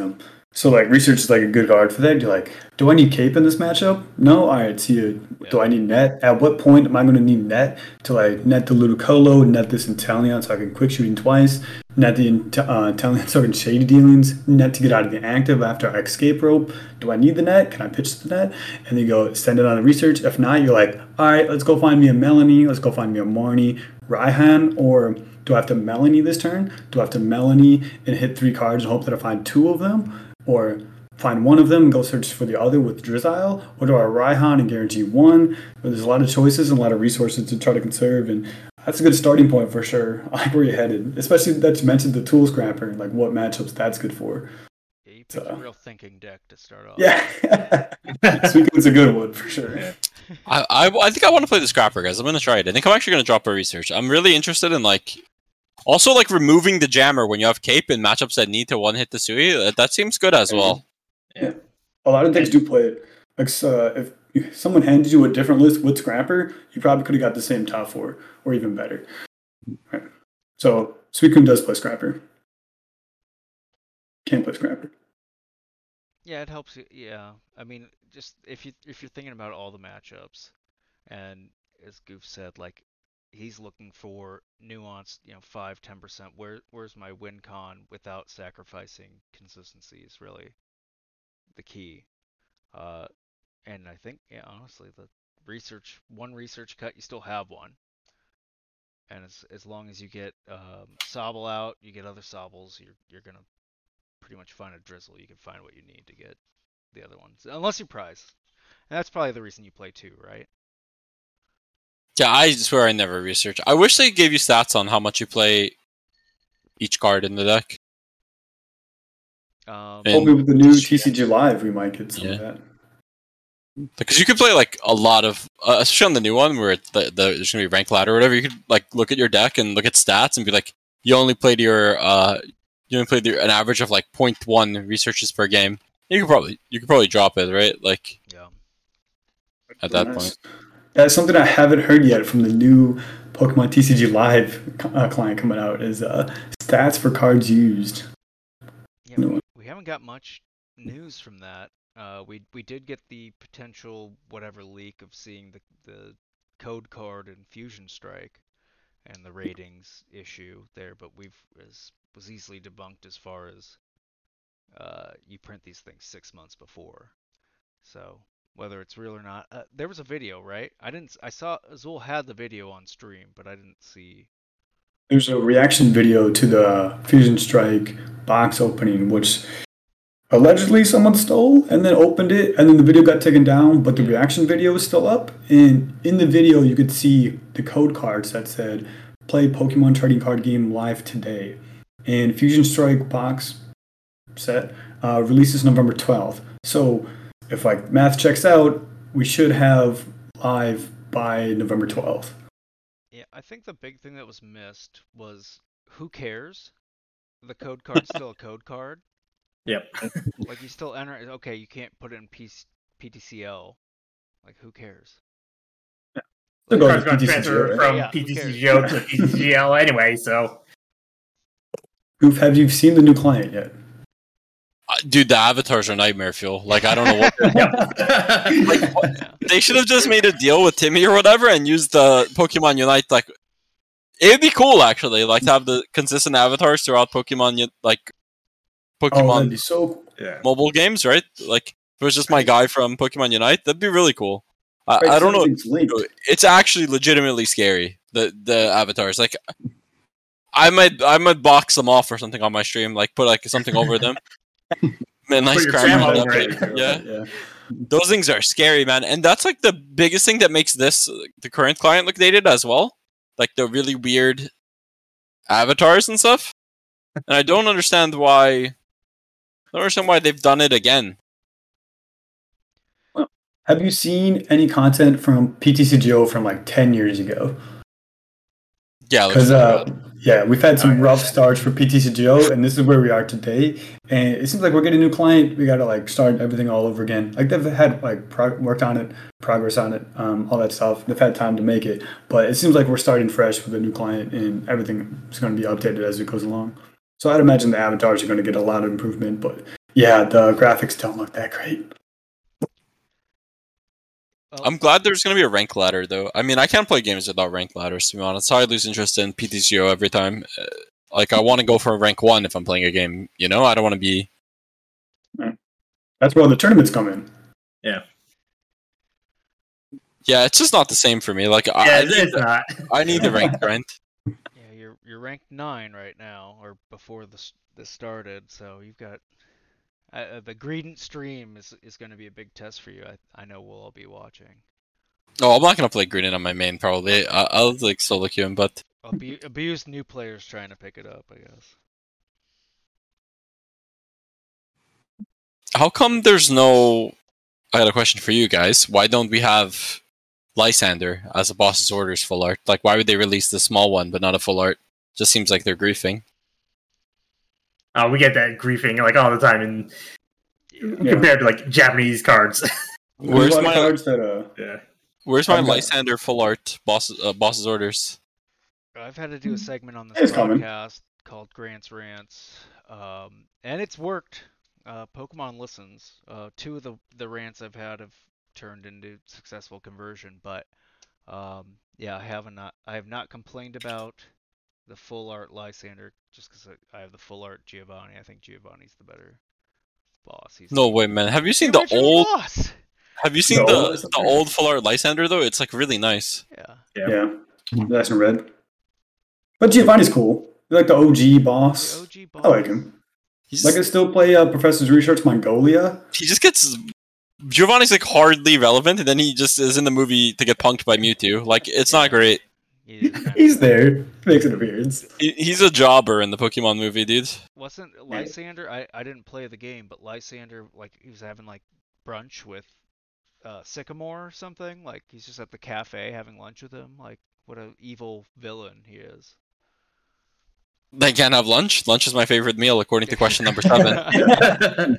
Speaker 2: So like research is like a good guard for that. You're like, do I need cape in this matchup? No. All right. See you.
Speaker 1: Yeah.
Speaker 2: Do I need net? At what point am I going to need net to like net the Ludicolo, net this Inteleon so I can quick shooting twice, net the uh, Inteleon so I can shady dealings, net to get out of the active after I escape rope. Do I need the net? Can I pitch the net? And then you go send it on the research. If not, you're like, all right, let's go find me a Melanie. Let's go find me a Marnie, Raihan, or do I have to Melanie this turn? Do I have to Melanie and hit three cards and hope that I find two of them? Or find one of them and go search for the other with Drizzile? Or do I Raihan and guarantee one? But there's a lot of choices and a lot of resources to try to conserve, and that's a good starting point for sure. I like where you're headed, especially that you mentioned the Tool Scrapper, like what matchups that's good for.
Speaker 1: Yeah, you picked
Speaker 2: So-
Speaker 1: a real thinking deck to start off.
Speaker 2: Yeah, Suicune's a good one for sure.
Speaker 4: I, I I think I want to play the Scrapper, guys. I'm gonna try it. I think I'm actually gonna drop a research. I'm really interested in like, also like removing the jammer when you have cape in matchups that need to one hit the Sui. That, that seems good as well.
Speaker 2: A lot of decks do play it. Like uh, if if someone handed you a different list with Scrapper, you probably could have got the same top four or even better. Right. So Suicune does play Scrapper. Can't play Scrapper.
Speaker 1: Yeah, it helps you. Yeah, I mean, just if you if you're thinking about all the matchups, and as Goof said, like he's looking for nuanced, you know, five, ten percent. Where where's my win con without sacrificing consistency is really the key. Uh, and I think, yeah, honestly, the research one research cut, you still have one. And as as long as you get um, Sobble out, you get other Sobbles, you're you're gonna pretty much find a Drizzle. You can find what you need to get the other ones, unless you prize. And that's probably the reason you play two, right?
Speaker 4: Yeah, I swear I never research. I wish they gave you stats on how much you play each card in the deck.
Speaker 1: Um,
Speaker 4: And-
Speaker 2: Hopefully with the new T C G Live, we might get some
Speaker 4: Yeah.
Speaker 2: of that.
Speaker 4: Because you could play like a lot of, uh, especially on the new one where it's the, the, there's gonna be rank ladder or whatever. You could like look at your deck and look at stats and be like, you only played your, uh, you only played your, an average of like zero point one researches per game. You could probably, you could probably drop it, right? Like
Speaker 1: yeah.
Speaker 4: at that
Speaker 2: Nice.
Speaker 4: point.
Speaker 2: That's something I haven't heard yet from the new Pokemon T C G Live uh, client coming out is uh, stats for cards used.
Speaker 1: Yeah,
Speaker 2: No.
Speaker 1: we, we haven't got much news from that. Uh, we we did get the potential whatever leak of seeing the the code card in Fusion Strike and the ratings issue there, but we've as was easily debunked as far as uh, you print these things six months before. So whether it's real or not, uh, there was a video, right? I didn't. I saw Azul had the video on stream, but I didn't see.
Speaker 2: There's a reaction video to the Fusion Strike box opening, which allegedly someone stole and then opened it, and then the video got taken down, but the reaction video is still up. And in the video, you could see the code cards that said, play Pokemon trading card game live today. And Fusion Strike box set uh, releases November twelfth. So if like math checks out, we should have live by November twelfth.
Speaker 1: Yeah, I think the big thing that was missed was who cares? The code card's still a code card.
Speaker 5: Yep.
Speaker 1: Like you still enter it. Okay, you can't put it in P- PTCL. Like who cares?
Speaker 5: The
Speaker 2: Still
Speaker 5: card's
Speaker 2: goes
Speaker 5: going
Speaker 2: to
Speaker 5: to transfer
Speaker 2: P T C G O, right?
Speaker 5: from
Speaker 1: Yeah, who
Speaker 5: P T C G O to P T C G L anyway, so.
Speaker 2: Goof, have you seen the new client yet?
Speaker 4: Uh, dude, the avatars are nightmare fuel. Like I don't know what.
Speaker 5: Yep.
Speaker 1: Yeah.
Speaker 4: They should have just made a deal with Timmy or whatever and used the Pokemon Unite. Like it'd be cool actually, like to have the consistent avatars throughout Pokemon, U- like
Speaker 2: Oh, that'd
Speaker 4: Pokemon
Speaker 2: be so
Speaker 5: Yeah.
Speaker 4: mobile games, right? Like if it was just my guy from Pokemon Unite, that'd be really cool. I,
Speaker 2: Right,
Speaker 4: I don't know.
Speaker 2: everything's linked.
Speaker 4: It's actually legitimately scary. The the avatars, like I might I might box them off or something on my stream, like put like something over them. Man, nice
Speaker 5: your
Speaker 4: grammar
Speaker 5: cram
Speaker 4: on
Speaker 5: over
Speaker 4: that
Speaker 5: it.
Speaker 4: bit. Yeah,
Speaker 2: yeah.
Speaker 4: those things are scary, man. And that's like the biggest thing that makes this uh, the current client look dated as well. Like the really weird avatars and stuff. And I don't understand why. I don't understand why they've done it again.
Speaker 2: Have you seen any content from P T C G O from like ten years ago?
Speaker 4: Yeah, it looks
Speaker 2: Because
Speaker 4: really
Speaker 2: uh,
Speaker 4: bad.
Speaker 2: yeah, we've had some
Speaker 5: Oh, yeah.
Speaker 2: rough starts for P T C G O, and this is where we are today. And it seems like we're getting a new client. We got to like start everything all over again. Like they've had like pro- worked on it, progress on it, um, all that stuff. They've had time to make it, but it seems like we're starting fresh with a new client, and everything is going to be updated as it goes along. So I'd imagine the avatars are going to get a lot of improvement, but Yeah, the graphics don't look that great.
Speaker 1: Well,
Speaker 4: I'm glad there's going to be a rank ladder, though. I mean, I can't play games without rank ladders, to be honest. So I lose interest in P T C O every time. Uh, like, I want to go for a rank one if I'm playing a game, you know? I don't want to be...
Speaker 2: That's where all the tournaments come in.
Speaker 4: Yeah, it's just not the same for me. Like, I,
Speaker 5: Yeah,
Speaker 4: I,
Speaker 5: it's,
Speaker 4: need,
Speaker 5: it's not.
Speaker 4: I need the ranked grind.
Speaker 1: yeah, you're you're ranked nine right now, or before this this started. So you've got uh, the Greedent stream is is going to be a big test for you. I I know we'll all be watching.
Speaker 4: Oh, I'm not going to play Green on my main, probably. I, I'll, like, solo queue him, but...
Speaker 1: Abu- abused new players trying to pick it up, I guess.
Speaker 4: How come there's no... I got a question for you guys. Why don't we have Lysander as a boss's orders full art? Like, why would they release the small one but not a full art? Just seems like they're griefing.
Speaker 5: Uh, we get that griefing like all the time, in
Speaker 2: Yeah.
Speaker 5: compared to like Japanese cards.
Speaker 2: There's
Speaker 4: Where's
Speaker 2: a lot of
Speaker 4: my-
Speaker 2: cards that uh
Speaker 5: yeah.
Speaker 4: Where's my
Speaker 2: I've got-
Speaker 4: Lysander full art boss, uh, boss's orders?
Speaker 1: I've had to do a segment on this
Speaker 2: It's coming.
Speaker 1: podcast called Grant's Rants, um, and it's worked. Uh, Pokemon listens. Uh, two of the the rants I've had have turned into successful conversion, but um, yeah, I have not I have not complained about the full art Lysander just because I, I have the full art Giovanni. I think Giovanni's the better boss. He's
Speaker 4: No way, man. Have you seen
Speaker 1: the
Speaker 4: the
Speaker 1: original
Speaker 4: old...
Speaker 1: boss.
Speaker 4: Have you seen
Speaker 2: No,
Speaker 4: the,
Speaker 2: it's
Speaker 4: the
Speaker 2: okay.
Speaker 4: old full art Lysander, though? It's, like, really nice.
Speaker 1: Yeah.
Speaker 5: Yeah.
Speaker 2: yeah, that's in red. But Giovanni's cool. He's like the O G
Speaker 1: The
Speaker 2: boss.
Speaker 1: O G boss.
Speaker 2: I like him.
Speaker 4: He's,
Speaker 2: Like I still play uh, Professor's Research Mongolia.
Speaker 4: he just gets... Giovanni's, like, hardly relevant, and then he just is in the movie to get punked by Mewtwo. Like, it's not great.
Speaker 1: He is kind of-
Speaker 2: He's there, makes an appearance.
Speaker 4: He, he's a jobber in the Pokemon movie, dude.
Speaker 1: Wasn't Lysander? I, I didn't play the game, but Lysander, like he was having like brunch with uh, Sycamore or something. Like he's just at the cafe having lunch with him. Like what a evil villain he is.
Speaker 4: They can't have lunch. Lunch is my favorite meal, according to question number seven.
Speaker 1: Uh,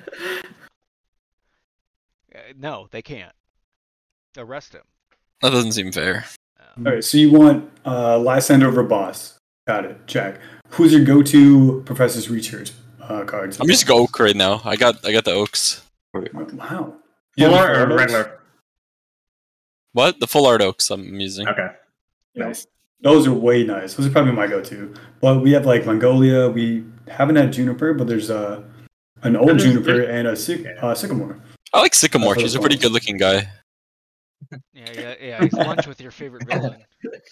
Speaker 1: no, they can't. Arrest him.
Speaker 4: That doesn't seem fair.
Speaker 1: Um,
Speaker 2: All right, so you want uh, Lysander over boss. Got it, Jack. Who's your go-to Professor's Research uh, cards?
Speaker 4: I'm just go Oak right now. I got I got the Oaks.
Speaker 2: Wow.
Speaker 5: Full art
Speaker 2: Yeah,
Speaker 5: or regular?
Speaker 4: What? The full art Oaks I'm using.
Speaker 5: Okay.
Speaker 2: Yeah.
Speaker 5: Nice.
Speaker 2: Those are way nice. Those are probably my go-to. But we have like Mongolia. We haven't had Juniper, but there's uh, an old
Speaker 5: There's-
Speaker 2: Juniper and a Syc- uh, Sycamore.
Speaker 4: I like Sycamore.
Speaker 2: That's
Speaker 4: She's a
Speaker 2: what
Speaker 4: pretty
Speaker 2: it was.
Speaker 4: good looking guy.
Speaker 1: Yeah, yeah, yeah. He's lunch with your favorite villain.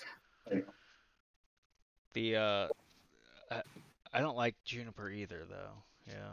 Speaker 1: The uh, I, I don't like Juniper either, though. Yeah.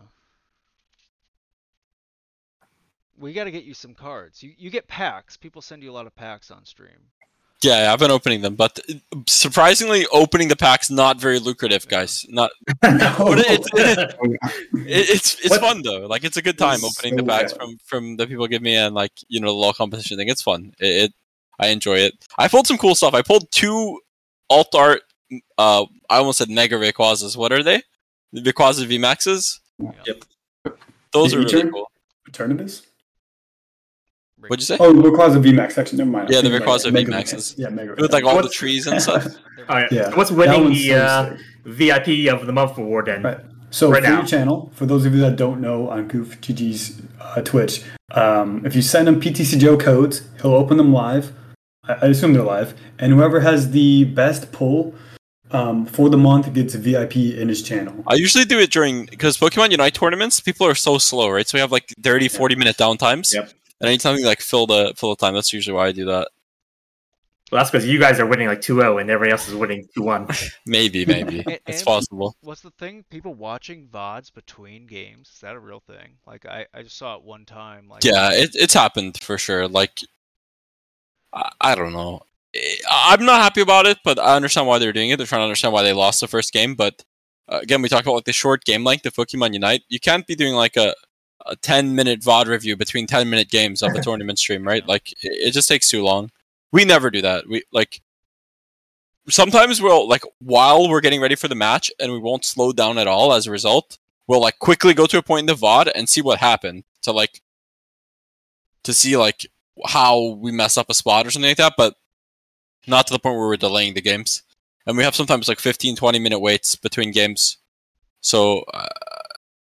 Speaker 1: We got to get you some cards. You you get packs. People send you a lot of packs on stream.
Speaker 4: Yeah, I've been opening them, but uh, surprisingly, opening the packs not very lucrative, guys. Not.
Speaker 2: No.
Speaker 4: But it, it, it, it's it's
Speaker 2: What?
Speaker 4: fun though. Like it's a good time
Speaker 2: It's
Speaker 4: opening the
Speaker 2: so
Speaker 4: packs
Speaker 2: bad.
Speaker 4: from from the people give me and like you know the little competition thing. It's fun. It, it I enjoy it. I pulled some cool stuff. I pulled two alt art. Uh, I almost said mega Rayquazas. What are they? The Rayquaza V Maxes.
Speaker 5: Yep.
Speaker 4: Those
Speaker 2: The
Speaker 4: are really
Speaker 2: E-turn?
Speaker 4: cool.
Speaker 2: Tournaments?
Speaker 4: What'd you say?
Speaker 2: Oh, Rayquaza V Max. Actually, never mind.
Speaker 4: Yeah, the
Speaker 2: I think
Speaker 4: Rayquaza
Speaker 2: Mega
Speaker 4: V-Maxes.
Speaker 2: Yeah, Mega.
Speaker 4: With like all the
Speaker 5: What's-
Speaker 4: trees and stuff.
Speaker 1: They're
Speaker 5: All right.
Speaker 2: Yeah.
Speaker 5: So what's
Speaker 2: That
Speaker 5: winning
Speaker 2: one's
Speaker 5: the
Speaker 2: so
Speaker 5: uh,
Speaker 2: sick.
Speaker 5: V I P of the month award then?
Speaker 2: Right. So
Speaker 5: Right
Speaker 2: for
Speaker 5: now.
Speaker 2: your channel, for those of you that don't know on Goof G G's uh, Twitch, um, if you send him P T C Joe codes, he'll open them live. I, I assume they're live, and whoever has the best pull um, for the month gets a V I P in his channel.
Speaker 4: I usually do it during because Pokemon Unite tournaments, people are so slow, right? So we have like thirty, forty minute downtimes.
Speaker 5: Yep.
Speaker 4: And anytime you like fill the fill the time, that's usually why I do that.
Speaker 5: Well, that's because you guys are winning like two oh and everybody else is winning two one.
Speaker 4: Maybe, maybe.
Speaker 1: And-
Speaker 4: It's
Speaker 1: and-
Speaker 4: possible.
Speaker 1: What's the thing? People watching V O Ds between games? Is that a real thing? Like I, I just saw it one time. Like
Speaker 4: Yeah, it, it's happened for sure. Like, I, I don't know. I- I'm not happy about it, but I understand why they're doing it. They're trying to understand why they lost the first game. But uh, again, we talk about like the short game length of Pokemon Unite. You can't be doing like a, a ten minute V O D review between ten minute games of a tournament stream, right? Like, it, it just takes too long. We never do that. We like sometimes we'll like while we're getting ready for the match and we won't slow down at all as a result. We'll like quickly go to a point in the V O D and see what happened to like to see like how we mess up a spot or something like that, but not to the point where we're delaying the games. And we have sometimes like fifteen, twenty minute waits between games. So uh,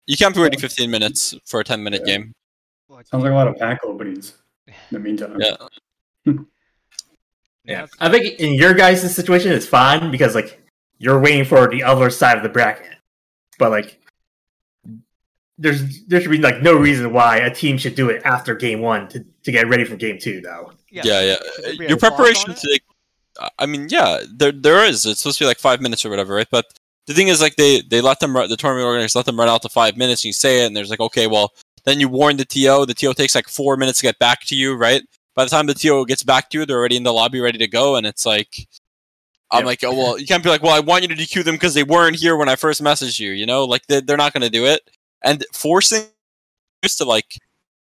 Speaker 4: You can't be waiting fifteen minutes for a ten minute
Speaker 2: Yeah.
Speaker 4: game.
Speaker 1: Like,
Speaker 2: Sounds like a lot of pack openings in the meantime.
Speaker 4: Yeah.
Speaker 5: Yeah,
Speaker 1: that's-
Speaker 5: I think in your guys' situation it's fine because like you're waiting for the other side of the bracket, but like there's there should be like no reason why a team should do it after game one to, to get ready for game two though.
Speaker 1: yeah,
Speaker 4: Yeah, yeah.
Speaker 1: should there be a
Speaker 4: Your
Speaker 1: clock on
Speaker 4: preparation
Speaker 1: it?
Speaker 4: to take. I mean, yeah, there there is. It's supposed to be like five minutes or whatever, right? But the thing is, like they they let them run, the tournament organizers let them run out to five minutes, and you say it, and there's like, okay, well, then you warn the T O. The T O takes like four minutes to get back to you, right? By the time the T O gets back to you, they're already in the lobby, ready to go, and it's like, I'm
Speaker 5: Yep.
Speaker 4: like, oh well, you can't be like, well, I want you to D Q them because they weren't here when I first messaged you, you know? Like they they're not going to do it, and forcing just to like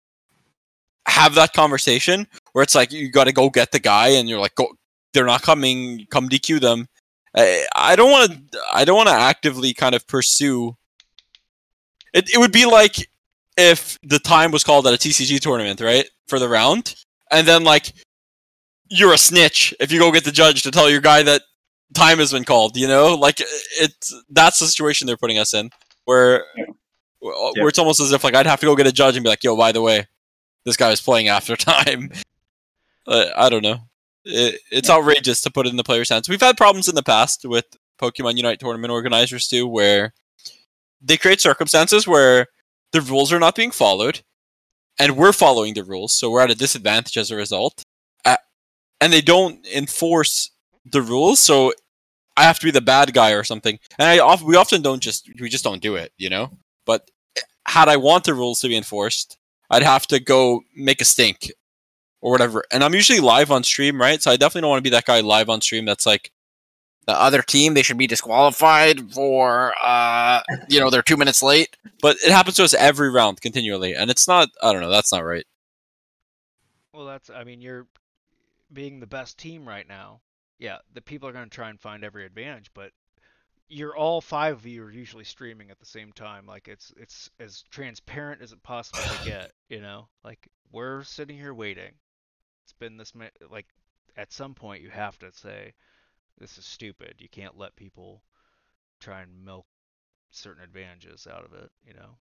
Speaker 4: have that conversation where it's like you got to go get the guy, and you're like, go, they're not coming, come D Q them. I, I don't want to. I don't want to actively kind of pursue. It. It would be like if the time was called at a T C G tournament, right, for the round, and then like you're a snitch if you go get the judge to tell your guy that time has been called. You know, like it's that's the situation they're putting us in, where where it's almost as if like I'd have to go get a judge and be like, yo, by the way, this guy was playing after time. uh, I don't know. It, it's outrageous to put it in the player's hands. We've had problems in the past with Pokemon Unite tournament organizers too, where they create circumstances where the rules are not being followed, and we're following the rules, so we're at a disadvantage as a result. Uh, and they don't enforce the rules, so I have to be the bad guy or something. And I of, we often don't just we just don't do it, you know. But had I want the rules to be enforced, I'd have to go make a stink or whatever. And I'm usually live on stream, right? So I definitely don't want to be that guy live on stream that's like, the other team, they should be disqualified for, uh, you know, they're two minutes late. But it happens to us every round continually. And it's not, I don't know, that's not right.
Speaker 1: Well, that's. I mean, you're being the best team right now. Yeah, the people are going to try and find every advantage, but you're all five of you are usually streaming at the same time. Like it's it's as transparent as it possibly can get. You know, like we're sitting here waiting. It's been this ma- like at some point you have to say this is stupid. You can't let people try and milk certain advantages out of it. You know.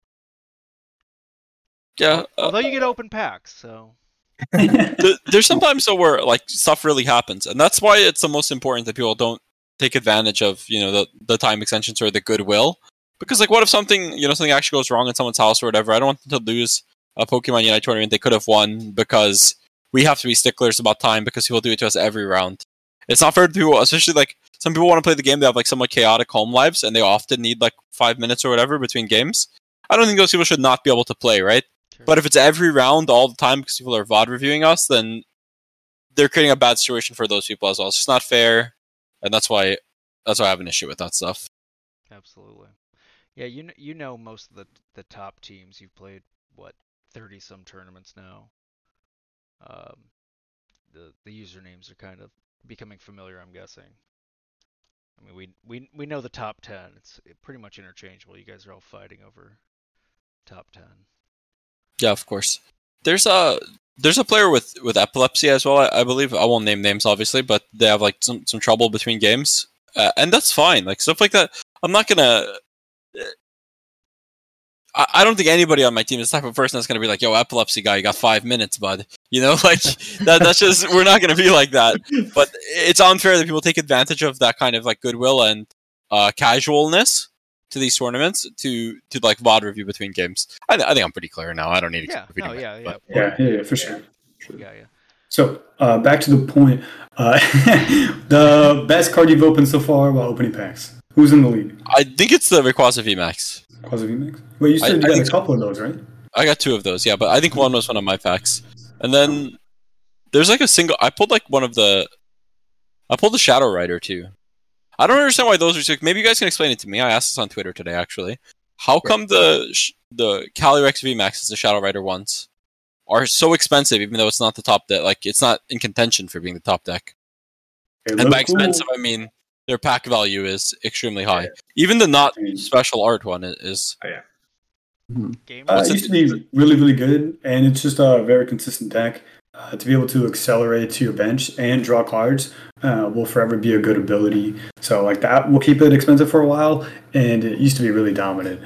Speaker 4: Yeah. Uh,
Speaker 1: Although you get open packs, so.
Speaker 4: th- there's sometimes though where like stuff really happens, and that's why it's the most important that people don't take advantage of, you know, the the time extensions or the goodwill. Because like, what if something, you know, something actually goes wrong in someone's house or whatever? I don't want them to lose a Pokemon Unite tournament they could have won because we have to be sticklers about time because people do it to us every round. It's not fair to people, especially like some people want to play the game. They have like somewhat chaotic home lives, and they often need like five minutes or whatever between games. I don't think those people should not be able to play, right?
Speaker 1: Sure.
Speaker 4: But if it's every round all the time because people are V O D reviewing us, then they're creating a bad situation for those people as well. It's just not fair, and that's why that's why I have an issue with that stuff.
Speaker 1: Absolutely. Yeah, you kn- you know most of the the top teams. You've played what thirty some tournaments now. Um, the the usernames are kind of becoming familiar, I'm guessing. I mean, we we we know the top ten. It's pretty much interchangeable. You guys are all fighting over top ten.
Speaker 4: Yeah, of course. There's a there's a player with, with epilepsy as well. I, I believe I won't name names obviously, but they have like some, some trouble between games, uh, and that's fine. Like stuff like that. I'm not gonna. I, I don't think anybody on my team is the type of person that's gonna be like, "Yo, epilepsy guy, you got five minutes, bud." You know, like that. That's just we're not gonna be like that. But it's unfair that people take advantage of that kind of like goodwill and uh, casualness to these tournaments to to like V O D review between games. I, th- I think I'm pretty clear now. I don't need to
Speaker 1: Yeah.
Speaker 4: keep repeating
Speaker 1: No.
Speaker 4: it,
Speaker 1: Yeah. Yeah.
Speaker 4: but-
Speaker 2: Yeah, yeah, yeah, for sure.
Speaker 1: Yeah. Yeah.
Speaker 2: So uh, back to the point. Uh, the best card you've opened so far while opening packs. Who's in the lead?
Speaker 4: I think it's the Rayquaza V MAX.
Speaker 2: Quasi V-Max? Wait, you said
Speaker 4: I-
Speaker 2: you
Speaker 4: I
Speaker 2: got
Speaker 4: think
Speaker 2: a
Speaker 4: so.
Speaker 2: couple of those, right?
Speaker 4: I got two of those, yeah, but I think one was one of my packs. And then there's like a single. I pulled like one of the. I pulled the Shadow Rider too. I don't understand why those are so. Maybe you guys can explain it to me. I asked this on Twitter today, actually. How come the sh- the Calyrex V MAXs, the Shadow Rider ones, are so expensive, even though it's not the top deck? Like it's not in contention for being the top deck.
Speaker 2: They
Speaker 4: And
Speaker 2: look
Speaker 4: by expensive,
Speaker 2: cool.
Speaker 4: I mean their pack value is extremely high. Even the not special art one is.
Speaker 1: Game.
Speaker 2: Uh,
Speaker 4: What's
Speaker 2: it
Speaker 4: it-
Speaker 2: used to be really, really good, and it's just a very consistent deck. Uh, to be able to accelerate to your bench and draw cards uh, will forever be a good ability. So, like that will keep it expensive for a while, and it used to be really dominant.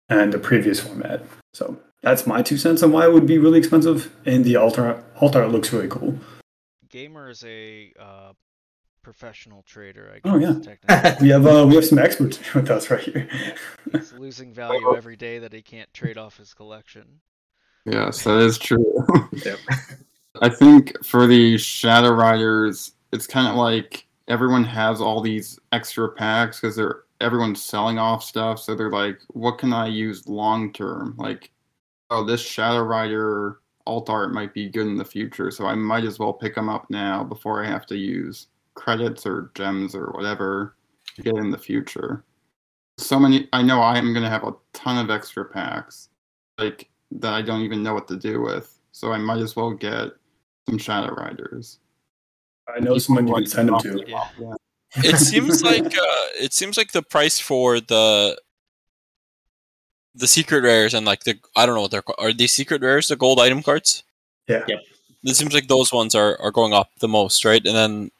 Speaker 2: and the previous format. So that's my two cents on why it would be really expensive. And the alt art, alt art looks really cool.
Speaker 1: Gamer is a uh, professional trader, I guess.
Speaker 2: Oh, yeah.
Speaker 1: Technically.
Speaker 2: We have uh, we have some experts with us right here.
Speaker 1: He's losing value every day that he can't trade off his collection.
Speaker 3: Yes, that is true.
Speaker 5: Yep.
Speaker 3: I think for the Shadow Riders, it's kind of like everyone has all these extra packs because they're everyone's selling off stuff. So they're like, what can I use long term? Like, oh, this Shadow Rider alt art might be good in the future, so I might as well pick them up now before I have to use credits or gems or whatever to get in the future. So many, I know I am going to have a ton of extra packs, like, that I don't even know what to do with. So I might as well get some Shadow Riders.
Speaker 2: I know someone you can send them to.
Speaker 1: Yeah.
Speaker 3: Yeah.
Speaker 4: It seems like uh, it seems like the price for the the secret rares and like the I don't know what they're called. Are these secret rares the gold item cards?
Speaker 2: Yeah.
Speaker 5: Yep.
Speaker 4: It seems like those ones are, are going up the most, right? And then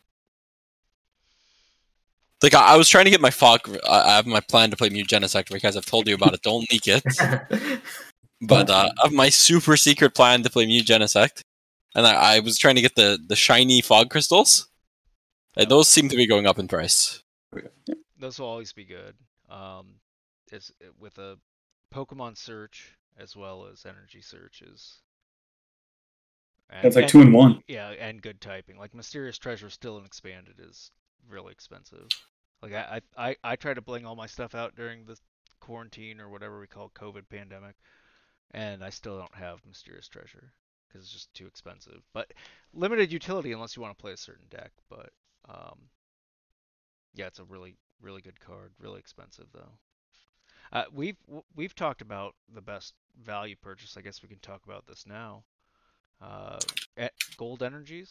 Speaker 4: like I, I was trying to get my fog. I I have my plan to play Mute Genesect because I've told you about it. Don't leak it. But uh, I have my super secret plan to play Mute Genesect, and I, I was trying to get the, the shiny fog crystals. And those seem to be going up in price.
Speaker 1: Those will always be good. Um, it's with a Pokemon search as well as energy searches. And,
Speaker 2: That's like
Speaker 1: and-
Speaker 2: two in one.
Speaker 1: Yeah, and good typing. Like Mysterious Treasure still and expanded is really expensive. Like I, I, I, I try to bling all my stuff out during the quarantine or whatever we call COVID pandemic, and I still don't have Mysterious Treasure because it's just too expensive. But limited utility unless you want to play a certain deck. But um, yeah, it's a really, really good card. Really expensive though. Uh, we've we've talked about the best value purchase. I guess we can talk about this now. Uh, at Gold Energies.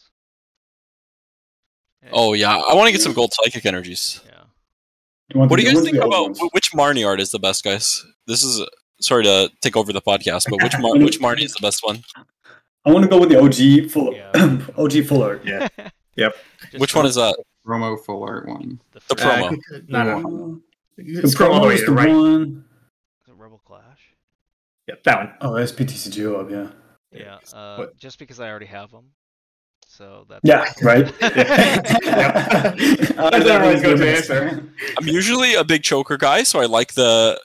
Speaker 1: And-
Speaker 4: Oh yeah, I want to get some gold psychic energies.
Speaker 1: Yeah.
Speaker 2: You want
Speaker 4: What
Speaker 2: the
Speaker 4: do you
Speaker 2: good
Speaker 4: guys
Speaker 2: ones or
Speaker 4: think
Speaker 2: the old
Speaker 4: about
Speaker 2: ones?
Speaker 4: wh- which Marnie art is the best, guys? This is sorry to take over the podcast, but which Mar- which Marnie is the best one?
Speaker 2: I want to go with the O G full
Speaker 1: Yeah.
Speaker 2: O G full art.
Speaker 5: Yeah. Yep.
Speaker 1: Just
Speaker 4: Which
Speaker 1: for
Speaker 4: one is that?
Speaker 3: Promo full art one.
Speaker 1: the,
Speaker 4: The
Speaker 1: first-
Speaker 4: promo.
Speaker 5: Uh, no, no.
Speaker 2: The
Speaker 5: Scroll all the
Speaker 2: promo
Speaker 5: way
Speaker 2: is
Speaker 5: to
Speaker 2: the
Speaker 5: the right.
Speaker 2: one.
Speaker 1: Is it Rebel Clash?
Speaker 5: Yep, that one.
Speaker 2: Oh, S P T C G O up, yeah.
Speaker 1: Yeah. Uh,
Speaker 5: What?
Speaker 1: just because I already have them, so that's
Speaker 2: Yeah, right.
Speaker 5: Yep.
Speaker 2: Uh,
Speaker 5: That's everyone's
Speaker 2: good
Speaker 5: go-to answer.
Speaker 4: I'm usually a big choker guy, so I like the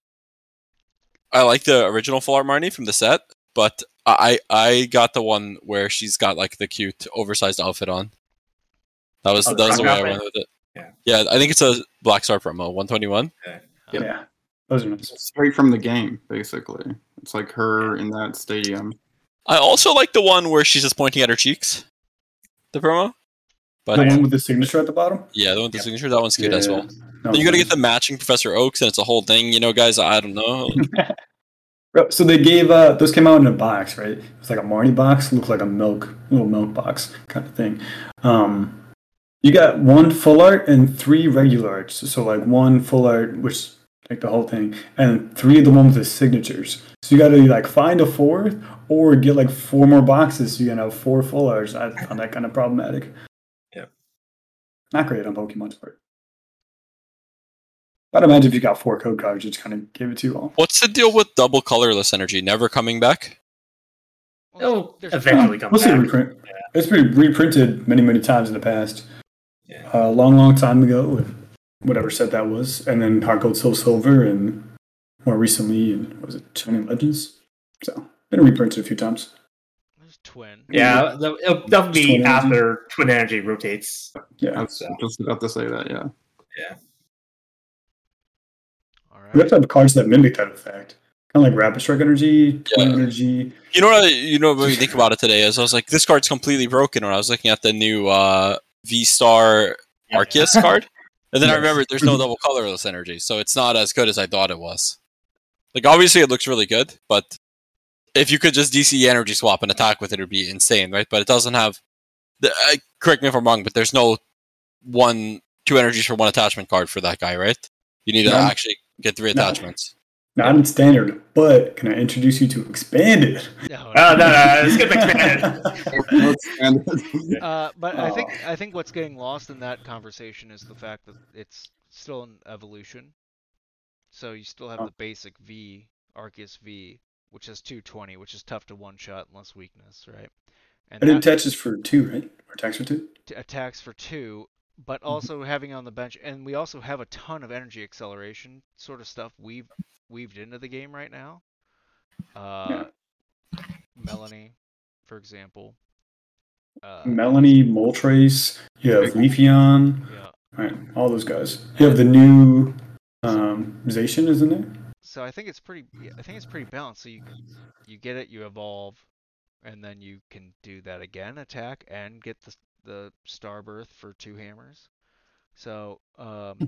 Speaker 4: I like the original full art Marnie from the set, but I I got the one where she's got like the cute oversized outfit on. That was
Speaker 5: Oh,
Speaker 4: that was the
Speaker 5: the
Speaker 4: way I
Speaker 5: rock
Speaker 4: went with it.
Speaker 5: Yeah.
Speaker 4: Yeah, I think it's a Black Star promo, one twenty-one.
Speaker 2: Yeah, those are nice.
Speaker 3: Straight from the game, basically. It's like her in that stadium.
Speaker 4: I also like the one where she's just pointing at her cheeks. The promo. But
Speaker 2: The one with the signature at the bottom.
Speaker 4: yeah, the one with the signature, that one's good
Speaker 2: Yeah.
Speaker 4: as well.
Speaker 2: No,
Speaker 4: Then you gotta get the matching Professor Oaks, and it's a whole thing, you know, guys. I don't know.
Speaker 2: So they gave uh those came out in a box, right? It was like a Marnie box, looked like a milk little milk box kind of thing. Um, you got one full art and three regular arts. So like one full art, which like the whole thing, and three of the one with the signatures. So you got to like find a fourth or get like four more boxes. So you can have four full arts. I found that kind of problematic.
Speaker 5: Yeah.
Speaker 2: Not great on Pokemon's part. I'd imagine if you got four code cards, you just kind of give it to you all.
Speaker 4: What's the deal with double colorless energy never coming back?
Speaker 1: Well,
Speaker 5: It'll
Speaker 1: there's-
Speaker 5: eventually come
Speaker 2: We'll see a
Speaker 5: back.
Speaker 2: reprint. It's been reprinted many, many times in the past.
Speaker 5: Yeah.
Speaker 2: A long, long time ago, and whatever set that was, and then Heart Gold, Soul Silver, and more recently, and what was it Shining Legends? So been reprinted a few times.
Speaker 1: There's Twin.
Speaker 5: Yeah, it'll, it'll definitely be
Speaker 2: Twin Energy.
Speaker 5: after Twin Energy rotates.
Speaker 3: I
Speaker 2: Yeah,
Speaker 3: was just about to say that, yeah.
Speaker 1: All
Speaker 2: we have
Speaker 1: right.
Speaker 2: to have cards that mimic that effect, kind of like Rapid Strike Energy, Twin
Speaker 4: Yeah.
Speaker 2: Energy.
Speaker 4: You know what? I, you know what made me think about it today is I was like, this card's completely broken when I was looking at the new uh, V Star Arceus card, and then I
Speaker 2: Yes.
Speaker 4: remembered there's no double colorless energy, so it's not as good as I thought it was. Like obviously it looks really good, but if you could just D C energy swap and attack with it, it'd be insane, right? But it doesn't have. The, uh, correct me if I'm wrong, but there's no one two energies for one attachment card for that guy, right? You need to
Speaker 2: No.
Speaker 4: actually get three
Speaker 2: No.
Speaker 4: attachments.
Speaker 2: Not in standard, but can I introduce you to expanded?
Speaker 1: No,
Speaker 5: Oh, no, no, it's gonna be expanded.
Speaker 3: And
Speaker 1: Uh, but I think
Speaker 2: Oh.
Speaker 1: I think what's getting lost in that conversation is the fact that it's still an evolution. So you still have
Speaker 2: Oh.
Speaker 1: the basic V, Arceus V, which has two twenty, which is tough to one-shot unless weakness, right? And
Speaker 2: And it
Speaker 1: that
Speaker 2: attaches for two, right? Or attacks for two?
Speaker 1: t- attacks for two, but
Speaker 2: Mm-hmm.
Speaker 1: also having on the bench, and we also have a ton of energy acceleration sort of stuff we've weaved into the game right now. Uh, Melanie, for example. Uh,
Speaker 2: Melanie, Moltres, you have Leafeon,
Speaker 1: yeah.
Speaker 2: right? All those guys. You have the new um, Zacian is in there.
Speaker 1: So I think it's pretty. yeah, I think it's pretty balanced. So you you get it, you evolve, and then you can do that again, attack, and get the the Starbirth for two hammers. So um,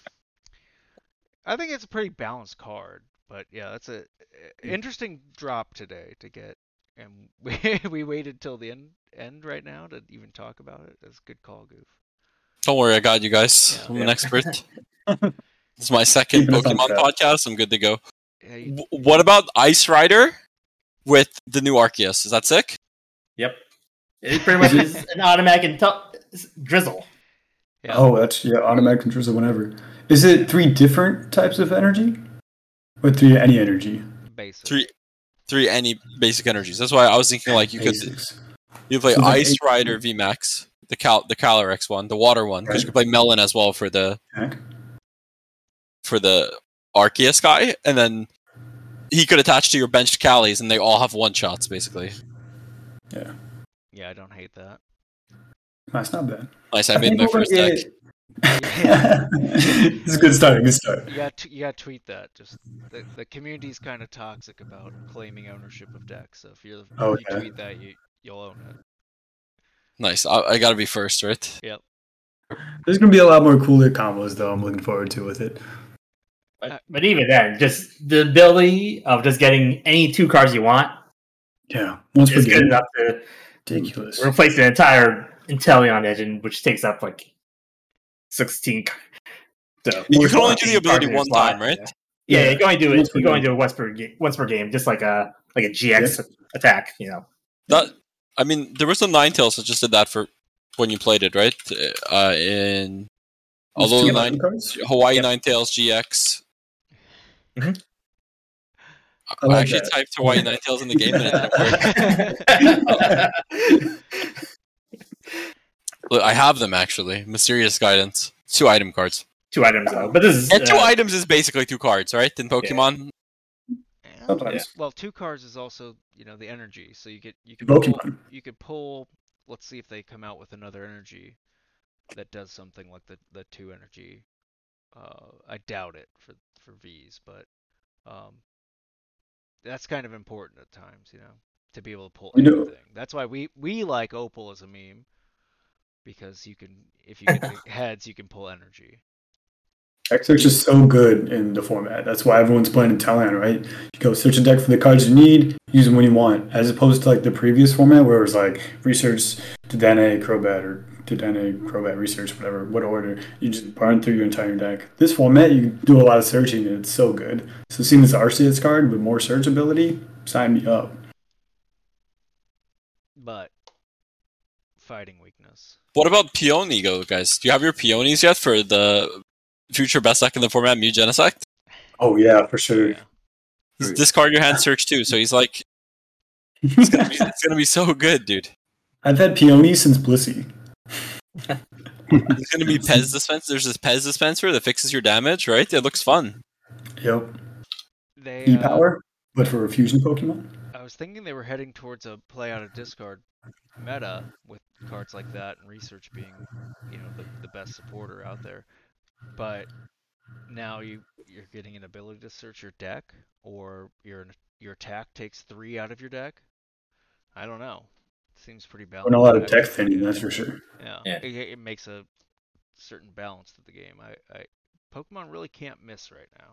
Speaker 1: I think it's a pretty balanced card. But yeah, that's a interesting drop today to get, and we we waited till the end end right now to even talk about it. That's a good call, Goof.
Speaker 4: Don't worry, I got you guys.
Speaker 1: Yeah.
Speaker 4: I'm
Speaker 5: Yeah.
Speaker 4: an expert. This is my second
Speaker 2: Keeping us on
Speaker 4: Pokemon
Speaker 2: track.
Speaker 4: podcast. I'm good to go.
Speaker 1: Yeah, you-
Speaker 4: W- what about Ice Rider with the new Arceus? Is that sick?
Speaker 5: Yep. It pretty much is an automatic intel- drizzle.
Speaker 1: yeah.
Speaker 2: Oh, that's yeah, automatic controls of whenever. Is it three different types of energy? Or three any energy?
Speaker 1: Basic.
Speaker 4: Three, three any basic energies. That's why I was thinking like you could
Speaker 2: Basics.
Speaker 4: you play
Speaker 2: So like
Speaker 4: Ice
Speaker 2: eight-
Speaker 4: Rider V Max, the Cal the Calyrex one, the water one, because
Speaker 2: Right.
Speaker 4: you could play Melon as well for the
Speaker 2: Heck.
Speaker 4: for the Arceus guy, and then he could attach to your benched Callies, and they all have one shots basically.
Speaker 2: Yeah.
Speaker 1: Yeah, I don't hate that.
Speaker 2: That's not bad.
Speaker 4: Nice, I, made
Speaker 2: think
Speaker 4: my
Speaker 2: we're
Speaker 4: first
Speaker 2: gonna
Speaker 4: deck.
Speaker 2: get- It's a good start. Good start.
Speaker 1: You got you got to tweet that. Just the the community's kind of toxic about claiming ownership of decks. So if you
Speaker 2: Oh,
Speaker 1: if you
Speaker 2: yeah.
Speaker 1: tweet that, you you'll own it.
Speaker 4: Nice. I, I gotta be first, right?
Speaker 1: Yep.
Speaker 2: There's gonna be a lot more cooler combos though. I'm looking forward to with it.
Speaker 5: But, but even then, just the ability of just getting any two cards you want
Speaker 2: Yeah. Once per
Speaker 5: is good
Speaker 2: game.
Speaker 5: enough to
Speaker 2: Ridiculous.
Speaker 5: replace an entire Inteleon engine, which takes up like sixteen. So
Speaker 4: You can only do
Speaker 5: fourteen
Speaker 4: the ability
Speaker 5: cards in your
Speaker 4: one
Speaker 5: slot.
Speaker 4: time, right?
Speaker 5: Yeah, yeah,
Speaker 2: Yeah.
Speaker 5: you can only do
Speaker 2: Once
Speaker 5: it.
Speaker 2: per
Speaker 5: You can only
Speaker 2: game.
Speaker 5: do it once per game, once per game, just like a like a G X attack. You know.
Speaker 4: That I mean, there was some Ninetales that just did that for when you played it, right? Uh, in
Speaker 2: There's
Speaker 4: although
Speaker 2: two
Speaker 4: nine
Speaker 2: cards.
Speaker 4: Hawaii
Speaker 5: Yep.
Speaker 4: Ninetales G X.
Speaker 5: Mhm.
Speaker 2: I
Speaker 4: I,
Speaker 2: like
Speaker 4: actually
Speaker 2: that.
Speaker 4: typed Hawaii Ninetales in the game and it didn't work. Look, I have them actually. Mysterious Guidance. Two item cards.
Speaker 5: Two items though, but this is
Speaker 4: And two
Speaker 5: uh,
Speaker 4: items is basically two cards, right? In Pokemon.
Speaker 1: Yeah.
Speaker 2: Sometimes.
Speaker 1: Well, two cards is also you know the energy. So you get you can
Speaker 2: Pokemon.
Speaker 1: pull, you could pull. Let's see if they come out with another energy that does something like the the two energy. Uh, I doubt it for for V's, but um, that's kind of important at times, you know, to be able to pull
Speaker 2: You know-
Speaker 1: anything. That's why we we like Opal as a meme because you can if you get the heads, you can pull energy.
Speaker 2: Deck search is so good in the format. That's why everyone's playing Inteleon, right? You go search a deck for the cards you need, use them when you want, as opposed to like the previous format where it was like research Dedenne, Crobat, or Dedenne, Crobat, research, whatever, what order. You just burn through your entire deck. This format, you do a lot of searching and it's so good. So seeing this Arceus card with more search ability, sign me up.
Speaker 1: But fighting weakness.
Speaker 4: What about Peony, go guys? Do you have your Peonies yet for the future best deck in the format, Mew Genesect?
Speaker 2: Oh yeah, for sure.
Speaker 1: Yeah.
Speaker 4: Just discard your hand search too. So he's like, it's gonna be, it's gonna be so good, dude.
Speaker 2: I've had Peony since Blissey.
Speaker 4: There's gonna be Pez dispenser. There's this Pez dispenser that fixes your damage, right? It looks fun.
Speaker 2: Yep.
Speaker 1: They
Speaker 2: E
Speaker 1: uh,
Speaker 2: power, but for a fusion Pokemon.
Speaker 1: I was thinking they were heading towards a play out of discard meta with cards like that and research being, you know, the, the best supporter out there. But now you you're getting an ability to search your deck, or your your attack takes three out of your deck. I don't know. Seems pretty balanced.
Speaker 2: And a lot of deck thinning, that's for sure.
Speaker 1: Yeah,
Speaker 5: Yeah.
Speaker 1: It, it makes a certain balance to the game. I, I Pokemon really can't miss right now.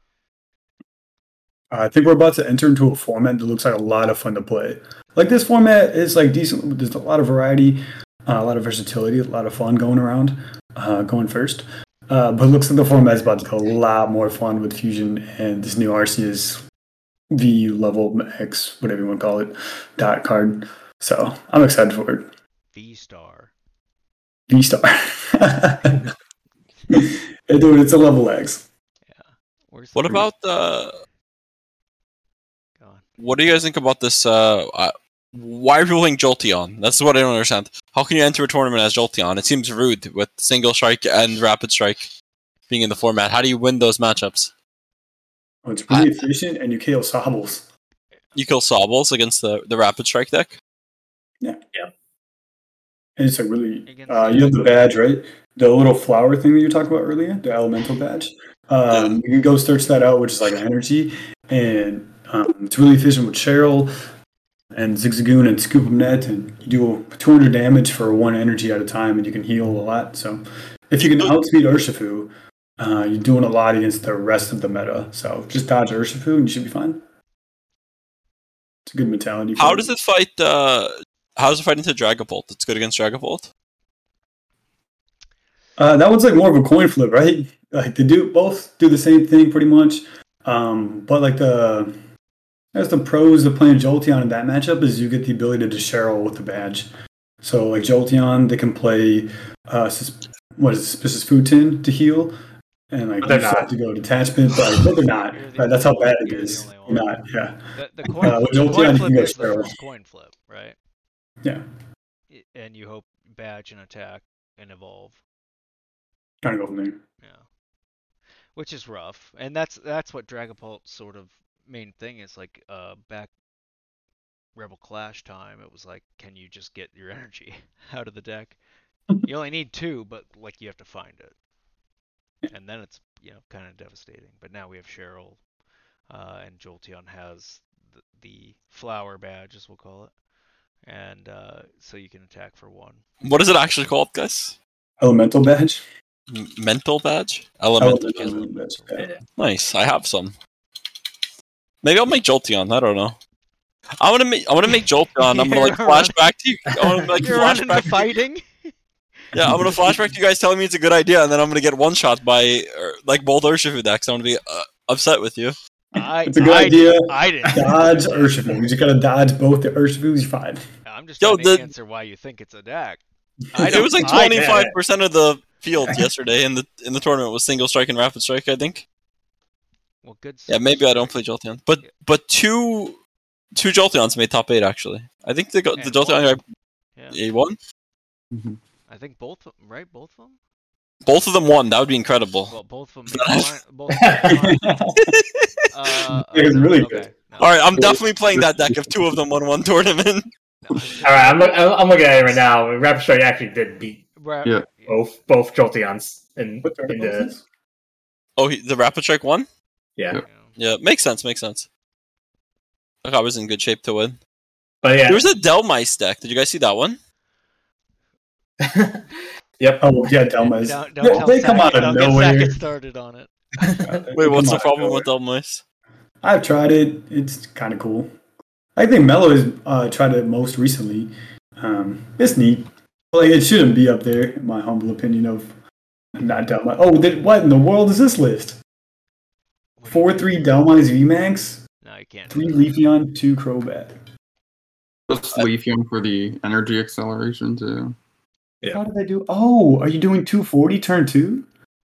Speaker 2: I think we're about to enter into a format that looks like a lot of fun to play. Like this format is like decent. There's a lot of variety, uh, a lot of versatility, a lot of fun going around, uh, going first. Uh, but it looks like the format is about to go a lot more fun with Fusion and this new Arceus V level X, whatever you want to call it, dot card. So I'm excited for it.
Speaker 1: V Star.
Speaker 2: V Star. Hey, dude, it's a level X.
Speaker 1: We're Where's
Speaker 4: What
Speaker 1: the-
Speaker 4: about uh,
Speaker 1: Go on.
Speaker 4: what do you guys think about this? Uh, uh, why are people playing Jolteon? That's what I don't understand. How can you enter a tournament as Jolteon? It seems rude with Single Strike and Rapid Strike being in the format. How do you win those matchups?
Speaker 2: Oh, it's really efficient, and you kill Sobbles.
Speaker 4: You kill Sobbles against the, the Rapid Strike deck?
Speaker 2: And it's a really,
Speaker 1: Against
Speaker 2: uh,
Speaker 1: the-
Speaker 2: you have the badge, right? The little flower thing that you were talking about earlier, the elemental badge. Um, You can go search that out, which is like an energy, and um, it's really efficient with Cheryl and Zigzagoon and Scoop 'em Net, and you do two hundred damage for one energy at a time, and you can heal a lot. So if you can outspeed Urshifu, uh, you're doing a lot against the rest of the meta. So just dodge Urshifu, and you should be fine. It's a good mentality. for
Speaker 4: How
Speaker 2: it.
Speaker 4: does it fight? Uh, how does it fight into Dragapult? It's good against Dragapult?
Speaker 2: Uh, that one's like more of a coin flip, right? Like they do both do the same thing pretty much. Um, but like the as the pros of playing Jolteon in that matchup is you get the ability to Cheryl with the badge. So like Jolteon, they can play uh, sus- what is it, Suspicious Food Tin to heal, and like
Speaker 5: But they're
Speaker 2: you still
Speaker 5: not.
Speaker 2: have to go detachment, but, like, but they're not.
Speaker 1: You're the
Speaker 2: Right, that's how
Speaker 1: only
Speaker 2: bad
Speaker 1: one.
Speaker 2: it
Speaker 1: You're the
Speaker 2: is.
Speaker 1: only
Speaker 2: You're
Speaker 1: one.
Speaker 2: not, yeah,
Speaker 1: The, the coin,
Speaker 2: Uh, with
Speaker 1: the
Speaker 2: Jolteon,
Speaker 1: coin
Speaker 2: you
Speaker 1: flip
Speaker 2: can go
Speaker 1: is the
Speaker 2: Cheryl.
Speaker 1: first coin flip, right?
Speaker 2: yeah.
Speaker 1: I- And you hope badge and attack and evolve.
Speaker 2: Kind of go from there.
Speaker 1: Yeah. Which is rough. And that's that's what Dragapult's sort of main thing is like uh back Rebel Clash time, it was like, can you just get your energy out of the deck? You only need two, but like you have to find it. And then it's, you know, kind of devastating. But now we have Cheryl, uh, and Jolteon has the, the flower badge, as we'll call it. And uh, so you can attack for one.
Speaker 4: What is it actually called, guys?
Speaker 2: Elemental badge.
Speaker 4: M- mental badge? Elemental.
Speaker 2: Elemental
Speaker 1: Elemental.
Speaker 2: badge. Yeah.
Speaker 4: Nice. I have some. Maybe I'll make Jolteon. I don't know. I want to make. I want to make Jolteon. I'm gonna like
Speaker 1: You're
Speaker 4: flash
Speaker 1: running-
Speaker 4: back to you. I want to like
Speaker 1: You're
Speaker 4: flash
Speaker 1: running
Speaker 4: back.
Speaker 1: to fighting?
Speaker 4: Yeah, I'm gonna flash back to you guys telling me it's a good idea, and then I'm gonna get one shot by er, like both Urshifu decks. I'm gonna be uh, upset with you.
Speaker 1: I,
Speaker 2: It's a good
Speaker 1: I
Speaker 2: idea.
Speaker 1: Did, I didn't.
Speaker 2: Dodge Urshifu. You just gotta dodge both the Urshifus. You're fine.
Speaker 1: I'm just
Speaker 4: Yo,
Speaker 1: trying to
Speaker 4: the-
Speaker 1: answer why you think it's a deck. I
Speaker 4: It
Speaker 1: don't-
Speaker 4: was like
Speaker 1: I-
Speaker 4: twenty-five percent of the field yesterday in the in the tournament was single strike and rapid strike. I think.
Speaker 1: Well, good.
Speaker 4: Yeah, maybe I don't play Jolteon, but but two two Jolteons made top eight actually. I think the the
Speaker 1: And
Speaker 4: Jolteon
Speaker 1: won.
Speaker 4: guy
Speaker 1: Yeah,
Speaker 4: he won.
Speaker 1: I think both, of- right? Both of them.
Speaker 4: Both of them won. That would be incredible.
Speaker 1: Well, both of them. Both. Of them uh,
Speaker 2: It was
Speaker 1: uh,
Speaker 2: really
Speaker 1: okay.
Speaker 2: good.
Speaker 1: No,
Speaker 4: All right, I'm definitely playing that deck if two of them won one tournament.
Speaker 1: no.
Speaker 5: All right, I'm, look, I'm looking at it right now. Rapid Strike actually did beat
Speaker 1: Ra-
Speaker 3: Yeah.
Speaker 5: both both Jolteons in,
Speaker 2: What
Speaker 5: in the
Speaker 4: Oh, he, the rapid strike won.
Speaker 5: yeah.
Speaker 3: Yeah.
Speaker 4: Yeah, makes sense. Makes sense. Like I was in good shape to win.
Speaker 5: But yeah,
Speaker 4: There was a Delmice deck. Did you guys see that one?
Speaker 5: yep.
Speaker 2: Oh yeah, Delmas.
Speaker 1: Don't, don't
Speaker 2: They-
Speaker 1: tell
Speaker 2: they come
Speaker 1: Sackett-
Speaker 2: out of
Speaker 1: don't get
Speaker 2: nowhere.
Speaker 1: Sackett started on it.
Speaker 4: Wait, what's
Speaker 2: Come
Speaker 4: the
Speaker 2: on,
Speaker 4: problem
Speaker 2: nowhere.
Speaker 4: with Delmice?
Speaker 2: I've tried it. It's kind of cool. I think Mello has uh, tried it most recently. Um, it's neat. Like it shouldn't be up there, in my humble opinion. Of not Delmas. Oh, did, what in the world is this list?
Speaker 1: What do you
Speaker 2: Four
Speaker 1: mean?
Speaker 2: three Delmas V Max,
Speaker 1: No, you can't.
Speaker 2: three
Speaker 1: do that.
Speaker 2: Leafeon, two Crobat.
Speaker 3: Just Leafeon for the energy acceleration too.
Speaker 5: Yeah.
Speaker 2: How did I do? Oh, are you doing two forty turn two?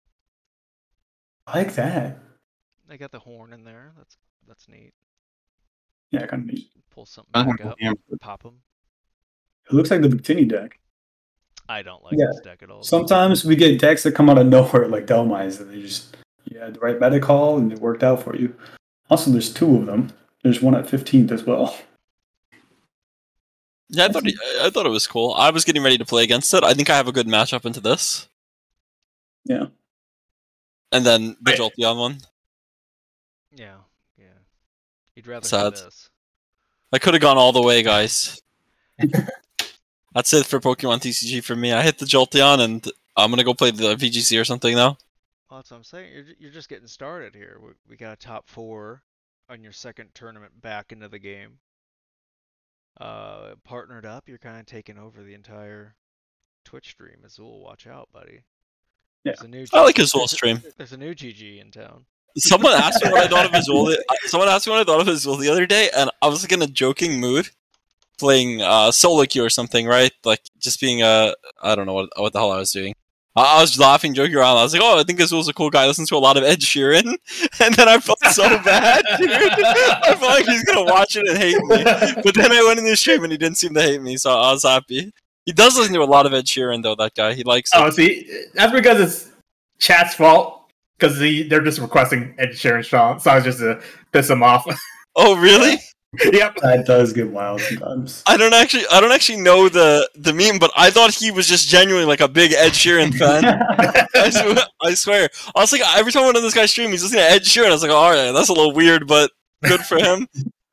Speaker 2: I like that.
Speaker 1: They got the horn in there. That's that's neat.
Speaker 2: Yeah, kind of neat.
Speaker 1: Pull something
Speaker 3: I
Speaker 1: back
Speaker 3: have
Speaker 1: up.
Speaker 3: Ham-
Speaker 1: Pop them.
Speaker 2: It looks like the Victini deck.
Speaker 1: I don't like
Speaker 2: Yeah.
Speaker 1: this deck at all.
Speaker 2: Sometimes we get decks that come out of nowhere, like Delmise, and they just you had the right meta call and it worked out for you. Also, there's two of them. There's one at fifteenth as well.
Speaker 4: Yeah, I thought he, I thought it was cool. I was getting ready to play against it. I think I have a good matchup into this.
Speaker 2: Yeah.
Speaker 4: And then the
Speaker 5: Right.
Speaker 4: Jolteon one.
Speaker 1: Yeah, yeah. You'd rather
Speaker 4: Sad.
Speaker 1: have this.
Speaker 4: I could have gone all the way, guys. That's it for Pokemon T C G for me. I hit the Jolteon, and I'm gonna go play the V G C or something now.
Speaker 1: Well, that's what I'm saying. You're, ju- you're just getting started here. We, we got a top four on your second tournament back into the game. Uh, partnered up, you're kind of taking over the entire Twitch stream. Azul, watch out, buddy.
Speaker 2: Yeah.
Speaker 1: There's a new
Speaker 4: I like
Speaker 1: G-
Speaker 4: Azul
Speaker 1: there's a-
Speaker 4: stream.
Speaker 1: There's a new G G in town.
Speaker 4: Someone asked me what I thought of Azul. the- Someone asked me what I thought of Azul the other day, and I was like in a joking mood, playing uh, solo queue or something, right? Like just being a I don't know what what the hell I was doing. I I was laughing, joking around. I was like, "Oh, I think this was a cool guy. Listens to a lot of Ed Sheeran," and then I felt so bad, dude. I felt like he's gonna watch it and hate me. But then I went in his stream and he didn't seem to hate me, so I was happy. He does listen to a lot of Ed Sheeran, though. That guy, he likes.
Speaker 5: Oh,
Speaker 4: It.
Speaker 5: see, that's because it's chat's fault because they're just requesting Ed Sheeran song- songs just to piss them off.
Speaker 4: Oh, really?
Speaker 5: Yep.
Speaker 2: That does get wild sometimes.
Speaker 4: I don't actually, I don't actually know the the meme, but I thought he was just genuinely like a big Ed Sheeran fan. I, swear, I swear. I was like, every time I went on this guy's stream, he's listening to Ed Sheeran. I was like, all right, that's a little weird, but good for him.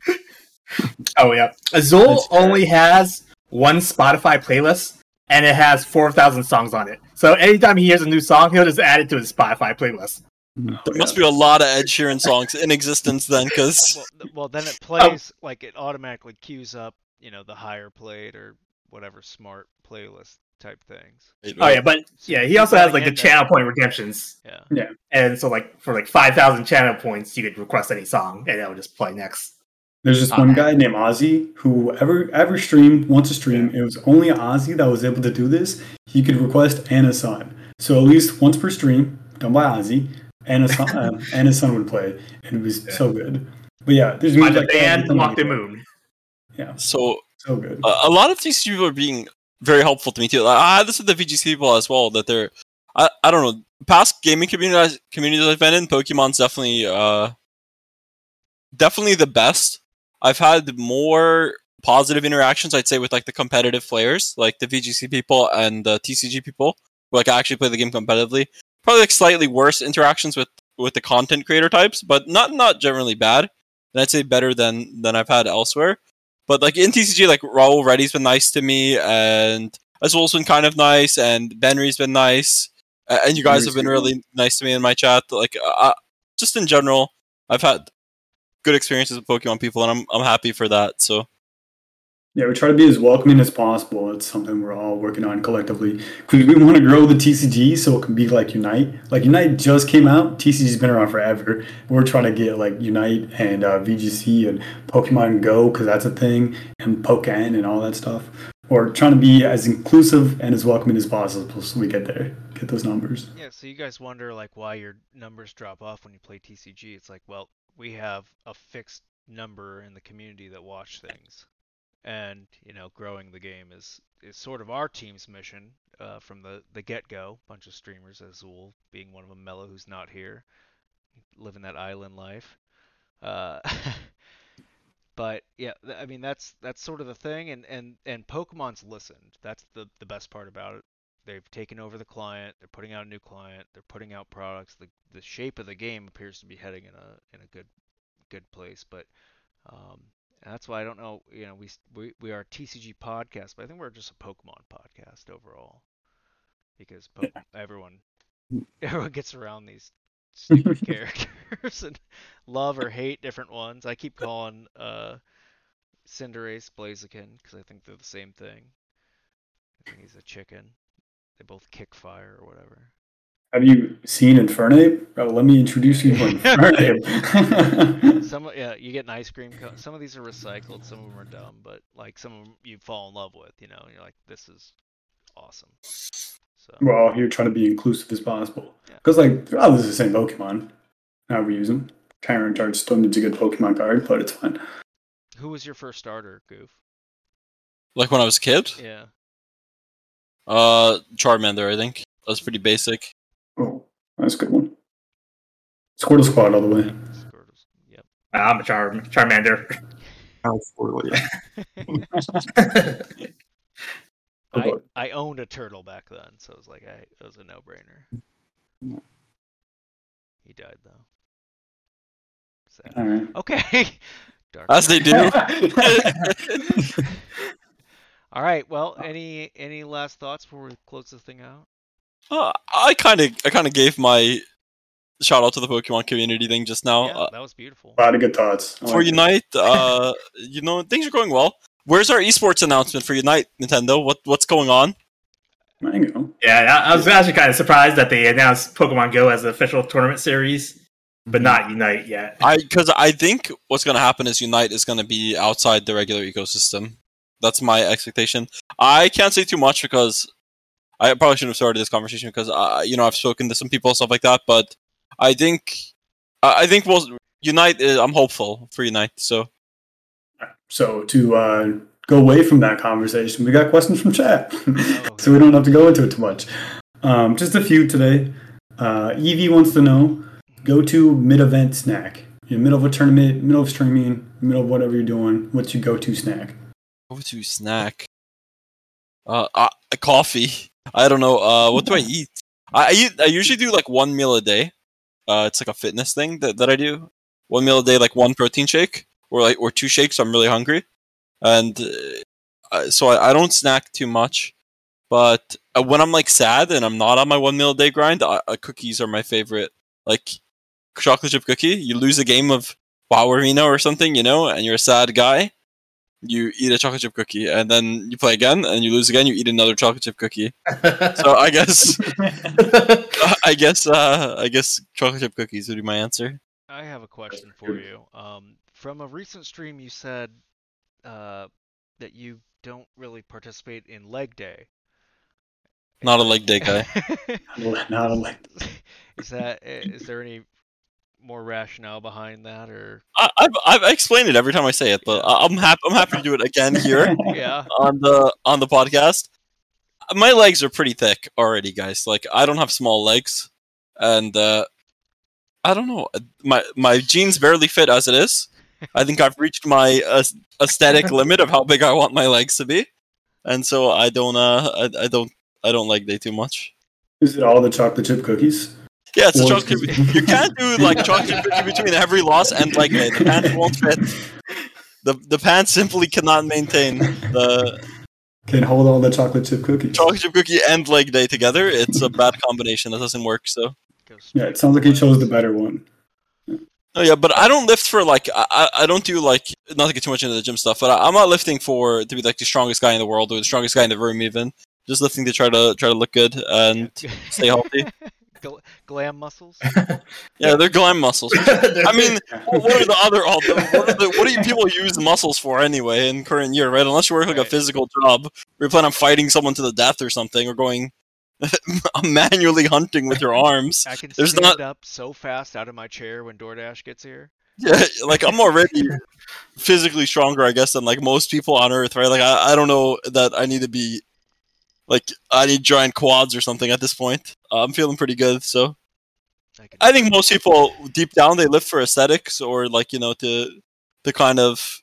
Speaker 5: Oh yeah. Azul
Speaker 2: That's fair.
Speaker 5: only has one Spotify playlist, and it has four thousand songs on it. So anytime he hears a new song, he'll just add it to his Spotify playlist.
Speaker 4: There must be a lot of Ed Sheeran songs in existence then, because
Speaker 1: Well, th- well, then it plays like it automatically queues up, you know, the higher played or whatever smart playlist type things.
Speaker 5: Oh yeah, but yeah, he also has like the channel point redemptions,
Speaker 1: Yeah.
Speaker 5: and so like for like five thousand channel points, you could request any song, and it'll just play next.
Speaker 2: There's this one guy named Ozzy who ever ever stream wants to stream. It was only Ozzy that was able to do this. He could request and his son. So at least once per stream, done by Ozzy, and his son, uh, and his son would play, and it was
Speaker 5: Yeah.
Speaker 2: so good. But yeah, there's
Speaker 5: By
Speaker 2: moves
Speaker 5: the
Speaker 2: like that
Speaker 5: band
Speaker 2: every time
Speaker 5: Walk
Speaker 2: I
Speaker 5: the
Speaker 2: get-
Speaker 5: Moon.
Speaker 2: Yeah,
Speaker 4: so
Speaker 2: so good.
Speaker 4: uh, a lot of these people are being very helpful to me too. Like, I had this with the V G C people as well. That they're, I, I don't know, past gaming communities communities I've been in, Pokemon's definitely, uh, definitely the best. I've had more positive interactions, I'd say, with like the competitive players, like the V G C people and the T C G people, who like actually play the game competitively. Probably like slightly worse interactions with with the content creator types, but not not generally bad. And I'd say better than than I've had elsewhere. But like in T C G, like Raul Reddy's been nice to me, and Azul's been kind of nice, and Benry's been nice, uh, and you guys have been really nice to me in my chat. Like, uh, just in general, I've had good experiences with Pokemon people, and I'm I'm happy for that. So
Speaker 2: Yeah, we try to be as welcoming as possible. It's something we're all working on collectively because we want to grow the T C G so it can be like Unite. Like Unite just came out. T C G's been around forever. We're trying to get like Unite and uh, V G C and Pokemon Go because that's a thing, and Pokken and all that stuff. We're trying to be as inclusive and as welcoming as possible so we get there, get those numbers.
Speaker 1: Yeah, so you guys wonder like why your numbers drop off when you play T C G. It's like, well, we have a fixed number in the community that watch things. And, you know, growing the game is, is sort of our team's mission uh, from the, the get-go. Bunch of streamers, Azul being one of them, Mello, who's not here, living that island life. Uh, but, yeah, th- I mean, that's that's sort of the thing. And, and, and Pokemon's listened. That's the, the best part about it. They've taken over the client. They're putting out a new client. They're putting out products. The, the shape of the game appears to be heading in a in a good good place. But um, and that's why I don't know, you know, we we we are a T C G podcast, but I think we're just a Pokemon podcast overall, because po- everyone everyone gets around these stupid characters and love or hate different ones. I keep calling uh, Cinderace Blaziken because I think they're the same thing. I think he's a chicken. They both kick fire or whatever.
Speaker 2: Have you seen Infernape? Oh, let me introduce you to Infernape.
Speaker 1: Some yeah, you get an ice cream cone. Some of these are recycled, some of them are dumb, but like some of them you fall in love with, you know. And you're like, this is awesome. So
Speaker 2: Well, you're trying to be inclusive as possible.
Speaker 1: Yeah.
Speaker 2: Because, like, they're all the same Pokemon. Now we use them. Tyrant Charge still needs a good Pokemon card, but it's fine.
Speaker 1: who was your first starter, Goof?
Speaker 4: like when I was a kid,
Speaker 1: Yeah.
Speaker 4: uh, Charmander, I think that was pretty basic.
Speaker 2: Oh, that's a good one. Squirtle Squad all the way.
Speaker 1: Squirtles. Yep.
Speaker 5: I'm a Char- Charmander.
Speaker 3: Absolutely.
Speaker 1: I, I owned a turtle back then, so it was like I, it was a no-brainer. He died though. Sad.
Speaker 2: All right.
Speaker 1: Okay. Dark.
Speaker 4: As they do.
Speaker 1: All right. Well, any any last thoughts before we close this thing out?
Speaker 4: Uh, I kind of, I kind of gave my shout out to the Pokemon community thing just now.
Speaker 1: Yeah,
Speaker 4: Uh,
Speaker 1: that was beautiful.
Speaker 2: A lot of good thoughts. I
Speaker 4: for
Speaker 2: like it.
Speaker 4: Unite, uh, you know, things are going well. Where's our esports announcement for Unite, Nintendo? What what's going on?
Speaker 2: Mango.
Speaker 5: Yeah, I I was actually kind of surprised that they announced Pokemon Go as the official tournament series, but not Unite yet.
Speaker 4: I because I think what's going to happen is Unite is going to be outside the regular ecosystem. That's my expectation. I can't say too much because I probably shouldn't have started this conversation because uh, you know I've spoken to some people and stuff like that. But I think I think we'll Unite. Uh, I'm hopeful for Unite. So
Speaker 2: So to uh, go away from that conversation, we got questions from chat,
Speaker 1: Oh,
Speaker 2: so we don't have to go into it too much. Um, just a few today. Uh, Evie wants to know: go to mid-event snack. In the middle of a tournament, middle of streaming, middle of whatever you're doing. What's your go-to snack?
Speaker 4: go to snack. Uh, uh, coffee. I don't know. Uh, what do I eat? I, I eat. I usually do like one meal a day. Uh, it's like a fitness thing that, that I do. One meal a day, like one protein shake, or like or two shakes. I'm really hungry, and uh, so I, I don't snack too much. But uh, when I'm like sad and I'm not on my one meal a day grind, uh, uh, cookies are my favorite. Like chocolate chip cookie. You lose a game of WoW Arena or something, you know, and you're a sad guy. You eat a chocolate chip cookie, and then you play again, and you lose again. You eat another chocolate chip cookie. So I guess, I guess, uh, I guess chocolate chip cookies would be my answer.
Speaker 1: I have a question for you. Um, from a recent stream, you said uh, that you don't really participate in leg day.
Speaker 4: Not a leg day guy.
Speaker 2: Not a leg.
Speaker 1: Is that is there any more rationale behind that, or
Speaker 4: I, I've I've explained it every time I say it, but I- I'm happy I'm happy to do it again here
Speaker 1: yeah?
Speaker 4: on the on the podcast. My legs are pretty thick already, guys. Like I don't have small legs, and uh, I don't know. My my jeans barely fit as it is. I think I've reached my uh, aesthetic limit of how big I want my legs to be, and so I don't uh I, I don't I don't leg day too much.
Speaker 2: Is it all the chocolate chip cookies?
Speaker 4: Yeah, it's a
Speaker 2: Or-
Speaker 4: chocolate. You can't do like chocolate cookie between every loss and leg day. The pants won't fit. The the pants simply cannot maintain the
Speaker 2: Can hold all the chocolate chip cookies.
Speaker 4: chocolate chip cookie and leg day together. It's a bad combination. That doesn't work. So.
Speaker 1: Go
Speaker 2: Yeah, it sounds like he chose the better one.
Speaker 4: Oh yeah, but I don't lift for like I I I don't do like not to get too much into the gym stuff, but I, I'm not lifting for to be like the strongest guy in the world or the strongest guy in the room even. Just lifting to try to try to look good and stay healthy.
Speaker 1: Gl- glam muscles.
Speaker 4: Yeah, they're glam muscles. I mean, what are the other all the, what are the what do you people use muscles for anyway in current year, right? Unless you work like a
Speaker 1: Right.
Speaker 4: physical job, or you plan on fighting someone to the death or something, or going manually hunting with your arms.
Speaker 1: I can
Speaker 4: There's
Speaker 1: stand
Speaker 4: not-
Speaker 1: up so fast out of my chair when DoorDash gets here.
Speaker 4: Yeah, like I'm already physically stronger, I guess, than like most people on Earth, right? Like I, I don't know that I need to be like I need giant quads or something at this point. Uh, I'm feeling pretty good, so
Speaker 1: I, can
Speaker 4: I think most people deep down they live for aesthetics or like you know to to kind of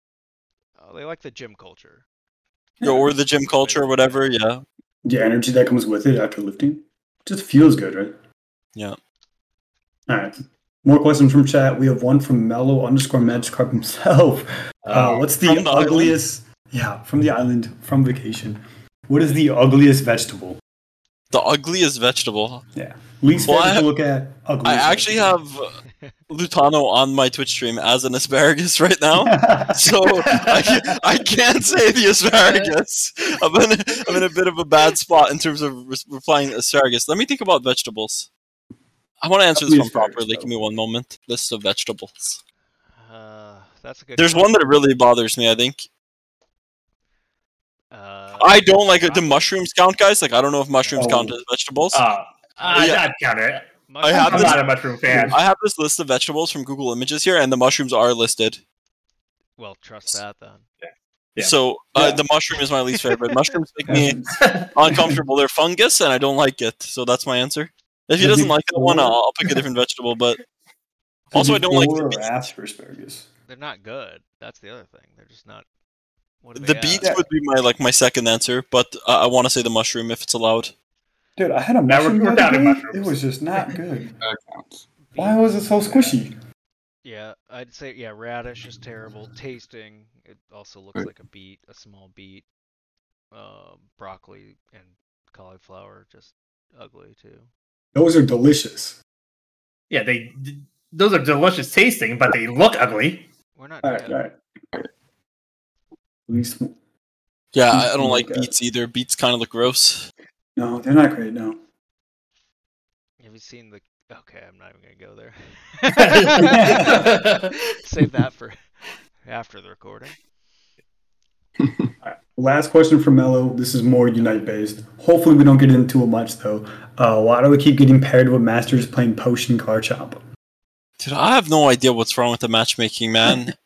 Speaker 1: oh, they like the gym culture.
Speaker 4: you know, or the gym culture or whatever. Yeah,
Speaker 2: The energy that comes with it after lifting just feels good, right?
Speaker 4: yeah.
Speaker 2: All right. More questions from chat. We have one from Mellow underscore Magikarp himself. Uh,
Speaker 5: Oh,
Speaker 2: what's the,
Speaker 4: from the
Speaker 2: ugliest? Yeah, from the island, from vacation. What is the ugliest vegetable?
Speaker 4: The ugliest vegetable.
Speaker 2: Yeah. Least
Speaker 4: Well,
Speaker 2: favorite
Speaker 4: I-
Speaker 2: to look at. Ugliest
Speaker 4: I actually
Speaker 2: vegetable.
Speaker 4: have Lutano on my Twitch stream as an asparagus right now. So I, I can't say the asparagus. I'm in, I'm in a bit of a bad spot in terms of re- replying asparagus. Let me think about vegetables. I want to answer this one
Speaker 2: Asparagus,
Speaker 4: properly.
Speaker 2: though.
Speaker 4: Give me one moment. List of vegetables.
Speaker 1: Uh, that's a good.
Speaker 4: There's one that really bothers me. I think
Speaker 1: Uh,
Speaker 4: I don't like it. The mushrooms count, guys. Like I don't know if mushrooms
Speaker 2: Oh.
Speaker 4: count as vegetables.
Speaker 5: Uh, I,
Speaker 4: Yeah.
Speaker 5: I'd count it.
Speaker 1: mushrooms
Speaker 4: I have
Speaker 5: I'm
Speaker 4: this-
Speaker 5: not a mushroom fan.
Speaker 4: I have this list of vegetables from Google Images here, and the mushrooms are listed.
Speaker 1: Well, trust that then.
Speaker 5: Yeah.
Speaker 4: So uh,
Speaker 2: Yeah.
Speaker 4: the mushroom is my least favorite. Mushrooms make me uncomfortable. They're fungus, and I don't like it. So that's my answer. If he doesn't like that one, I'll, I'll pick a different vegetable. But also, I don't like the
Speaker 2: Before or
Speaker 4: beets.
Speaker 2: after asparagus.
Speaker 1: They're not good. That's the other thing. They're just not. What do
Speaker 4: The
Speaker 1: they
Speaker 4: beets
Speaker 1: add?
Speaker 4: would be my like my second answer, but uh, I want to say the mushroom if it's allowed.
Speaker 2: Dude, I had a
Speaker 5: Now we're-
Speaker 2: mushroom.
Speaker 5: we're
Speaker 2: the
Speaker 5: down
Speaker 2: other
Speaker 5: to
Speaker 2: day.
Speaker 5: mushrooms.
Speaker 2: It was just not good.
Speaker 3: That counts.
Speaker 2: Why was it so squishy?
Speaker 1: Yeah, I'd say yeah. Radish is terrible tasting. It also looks
Speaker 3: Right.
Speaker 1: like a beet, a small beet. Um, broccoli and cauliflower just ugly too.
Speaker 2: Those are delicious.
Speaker 5: Yeah, they those are delicious tasting, but they look ugly.
Speaker 1: We're not.
Speaker 2: All right,
Speaker 1: dead.
Speaker 2: all right. At least,
Speaker 4: Yeah,
Speaker 2: Beets
Speaker 4: I, I don't
Speaker 2: don't
Speaker 4: like
Speaker 2: look good.
Speaker 4: beets either. Beets kind of look gross.
Speaker 2: no, they're not great. No.
Speaker 1: Have you seen the? Okay, I'm not even gonna go there. Save that for after the recording.
Speaker 2: Last question for Mello. This is more Unite based. Hopefully, we don't get into it much though. Uh, why do we keep getting paired with masters playing Potion Garchomp?
Speaker 4: Dude, I have no idea what's wrong with the matchmaking, man.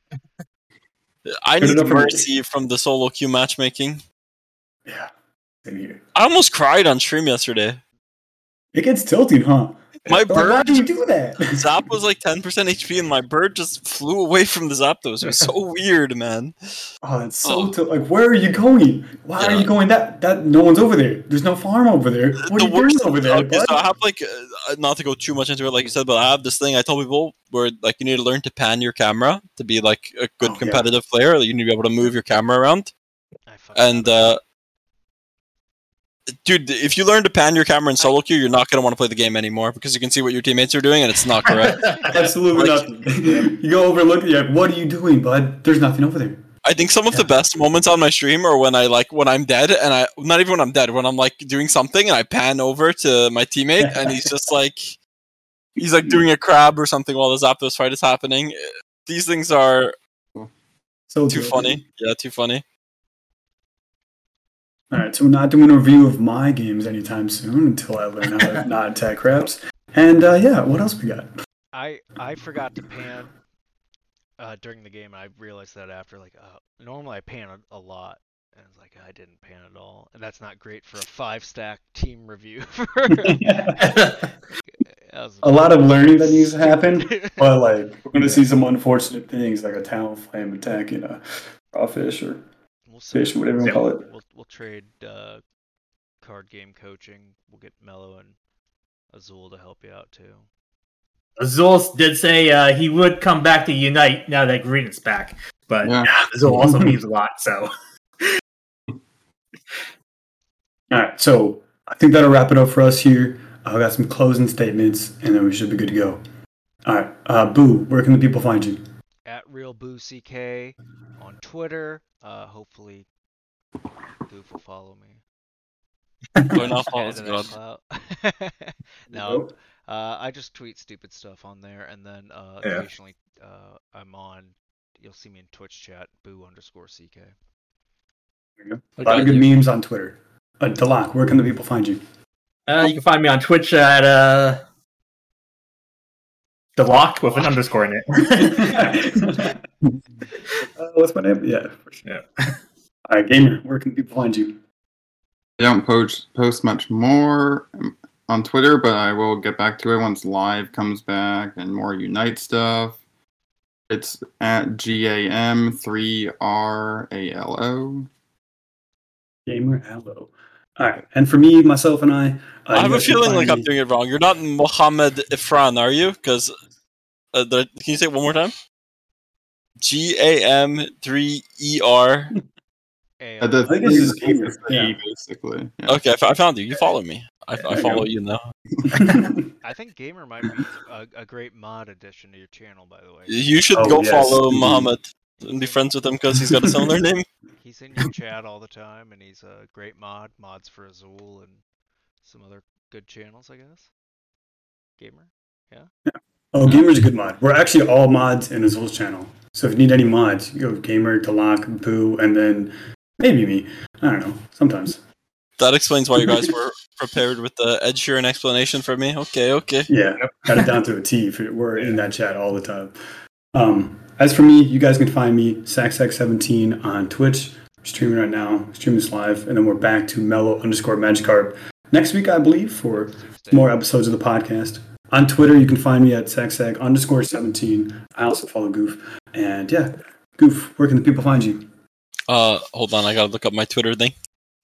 Speaker 4: I
Speaker 2: Good
Speaker 4: need
Speaker 2: enough for me.
Speaker 4: mercy from the solo queue matchmaking.
Speaker 2: Yeah, same here.
Speaker 4: I almost cried on stream yesterday.
Speaker 2: It gets tilting, huh?
Speaker 4: My
Speaker 2: Like, why
Speaker 4: bird
Speaker 2: do you do that?
Speaker 4: Zap was like ten percent H P and my bird just flew away from the Zapdos. It was so weird, man.
Speaker 2: Oh, it's so
Speaker 4: Oh.
Speaker 2: til- like. Where are you going? Why are
Speaker 4: Yeah.
Speaker 2: you going? That that no one's over there. There's no farm over there. What
Speaker 4: The
Speaker 2: are you
Speaker 4: worst-
Speaker 2: doing over there?
Speaker 4: Okay,
Speaker 2: bud?
Speaker 4: so I have like, uh, not to go too much into it, like you said, but I have this thing I tell people where like you need to learn to pan your camera to be like a good
Speaker 2: Oh, yeah.
Speaker 4: competitive player. You need to be able to move your camera around.
Speaker 1: I fucking
Speaker 4: And
Speaker 1: love
Speaker 4: uh, dude, if you learn to pan your camera in solo queue, you're not gonna want to play the game anymore because you can see what your teammates are doing and it's not correct.
Speaker 2: Absolutely
Speaker 4: Like-
Speaker 2: nothing. You go over, look, you're like, what are you doing, bud? There's nothing over there.
Speaker 4: I think some of the best moments on my stream are when I like when I'm dead and I not even when I'm dead when I'm like doing something and I pan over to my teammate and he's just like he's like doing a crab or something while the Zapdos fight is happening. These things are
Speaker 2: So
Speaker 4: too
Speaker 2: good.
Speaker 4: funny. Yeah, too funny.
Speaker 2: All right, so we're not doing a review of my games anytime soon until I learn how to not attack crabs. And uh, yeah, what else we got?
Speaker 1: I I forgot to pan uh, during the game. And I realized that after, like, uh, normally I pan a, a lot, and it's like I didn't pan at all, and that's not great for a five-stack team review. That was
Speaker 2: A lot of learning that needs to happen,
Speaker 1: stupid.
Speaker 2: but like we're gonna see some unfortunate things like a Talonflame attacking a crawfish or
Speaker 1: We'll see.
Speaker 2: fish, whatever you
Speaker 5: Yeah.
Speaker 2: call it.
Speaker 1: We'll we'll trade uh, card game coaching. We'll get Mello and Azul to help you out too.
Speaker 5: Azul did say uh, he would come back to Unite now that Green is back, but
Speaker 3: Yeah.
Speaker 5: Azul also means a lot. So
Speaker 2: All right, so I think that'll wrap it up for us here. I got some closing statements, and then we should be good to go. All right, uh, Boo, where can the people find you?
Speaker 1: At Real Boo C K on Twitter. Uh, hopefully, Goof will follow me.
Speaker 4: Going off all
Speaker 1: Edit
Speaker 4: is
Speaker 1: it
Speaker 4: good.
Speaker 1: out loud. No, uh, I just tweet stupid stuff on there, and then uh,
Speaker 5: Yeah.
Speaker 1: occasionally uh, I'm on. You'll see me in Twitch chat. Boo underscore C K.
Speaker 2: There you go. A lot of good memes on Twitter. Uh, Delak, where can the people find you?
Speaker 5: uh, you can find me on Twitch at uh, the lock with an underscore in it.
Speaker 2: uh, what's my name? Yeah, for sure.
Speaker 5: Yeah.
Speaker 2: All right, Gamer, where can people find you?
Speaker 3: I don't post post much more on Twitter, but I will get back to it once live comes back and more Unite stuff. It's at G A M three R A L O.
Speaker 2: Gamer, hello. All right, and for me, myself, and I, uh,
Speaker 4: I
Speaker 2: you
Speaker 4: have a
Speaker 2: guys can
Speaker 4: feeling
Speaker 2: find
Speaker 4: like I'm
Speaker 2: me-
Speaker 4: doing it wrong. You're not Mohammed Ifran, are you? Because uh, the- can you say it one more time? G A M three E R.
Speaker 1: Hey,
Speaker 3: Uh,
Speaker 1: uh,
Speaker 3: the
Speaker 2: I think
Speaker 3: thing
Speaker 2: it's
Speaker 3: is
Speaker 2: just Gamer,
Speaker 3: E,
Speaker 2: yeah.
Speaker 3: basically. Yeah.
Speaker 4: Okay, I, f- I found you. You follow me. I,
Speaker 2: There
Speaker 4: I
Speaker 2: you
Speaker 4: follow
Speaker 2: go.
Speaker 4: you now.
Speaker 1: I think Gamer might be a, a great mod addition to your channel, by the way.
Speaker 4: You should
Speaker 2: Oh,
Speaker 4: go
Speaker 2: yes,
Speaker 4: follow
Speaker 2: indeed.
Speaker 4: Mohammed and be friends with him because he's got a similar name.
Speaker 1: He's in your chat all the time, and he's a great mod. Mods for Azul and some other good channels, I guess. Gamer?
Speaker 2: Oh, Gamer's a good mod. We're actually all mods in Azul's channel. So if you need any mods, you go Gamer, Delak, Boo, and then maybe me. I don't know. Sometimes.
Speaker 4: That explains why you guys were prepared with the Ed Sheeran explanation for me. Okay, okay.
Speaker 2: Yeah, got it down to a T. If it- We're in that chat all the time. Um, as for me, you guys can find me Saxx seventeen on Twitch. We're streaming right now, streaming this live, and then we're back to Mellow underscore Magikarp next week, I believe, for
Speaker 1: Tuesday.
Speaker 2: more episodes of the podcast. On Twitter, you can find me at Saxx underscore seventeen. I also follow Goof. And yeah, Goof, where can the people find you?
Speaker 4: Uh, hold on, I gotta look up my Twitter thing.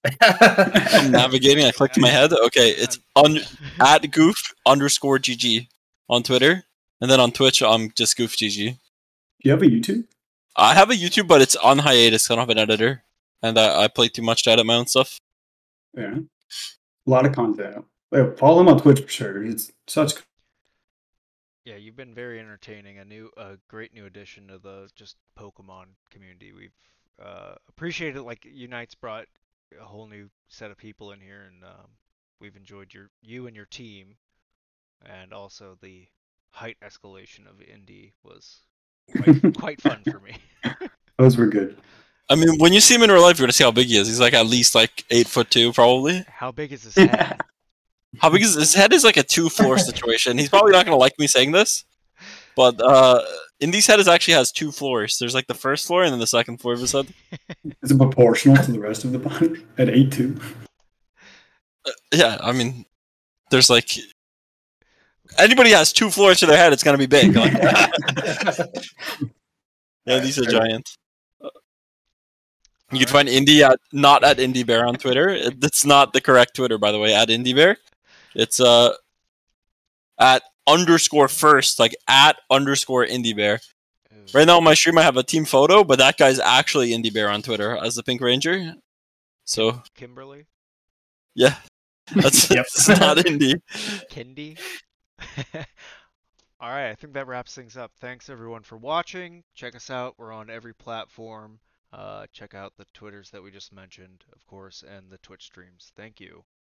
Speaker 4: I'm navigating. I clicked my head. Okay, it's on at goof underscore gg on Twitter, and then on Twitch I'm just goof gg.
Speaker 2: Do you have a YouTube?
Speaker 4: I have a YouTube, but it's on hiatus. I don't have an editor, and I, I play too much to edit my own stuff.
Speaker 2: Yeah. A lot of content. Like, follow him on Twitch for sure. It's such.
Speaker 1: Yeah, you've been very entertaining. A new, a great new addition to the just Pokemon community. We've uh, appreciated like Unite's brought a whole new set of people in here, and um, we've enjoyed your you and your team, and also the height escalation of Indy was quite, quite fun for me.
Speaker 2: Those were good.
Speaker 4: I mean, when you see him in real life, you're gonna see how big he is. He's like at least like eight foot two, probably.
Speaker 1: How big is his head?
Speaker 4: How big is his head? Is like a two floor situation. He's probably not gonna like me saying this, but uh, Indy's head is actually has two floors. There's like the first floor and then the second floor of his head.
Speaker 2: Is it proportional to the rest of the body at eight two?
Speaker 4: Uh, yeah, I mean, there's like anybody has two floors to their head, it's gonna be big. Like, yeah, he's a giant. You can find Indy at not at Indy Bear on Twitter. It- That's not the correct Twitter, by the way. At Indy Bear, it's uh at underscore first, like at underscore Indy Bear.
Speaker 1: Ooh.
Speaker 4: Right now on my stream, I have a team photo, but that guy's actually Indy Bear on Twitter as the Pink Ranger. So
Speaker 1: Kimberly?
Speaker 4: yeah, that's,
Speaker 5: Yep.
Speaker 4: that's not Indy.
Speaker 1: Kendi? All right, I think that wraps things up. Thanks everyone for watching. Check us out. We're on every platform. Uh, check out the Twitters that we just mentioned, of course, and the Twitch streams. Thank you.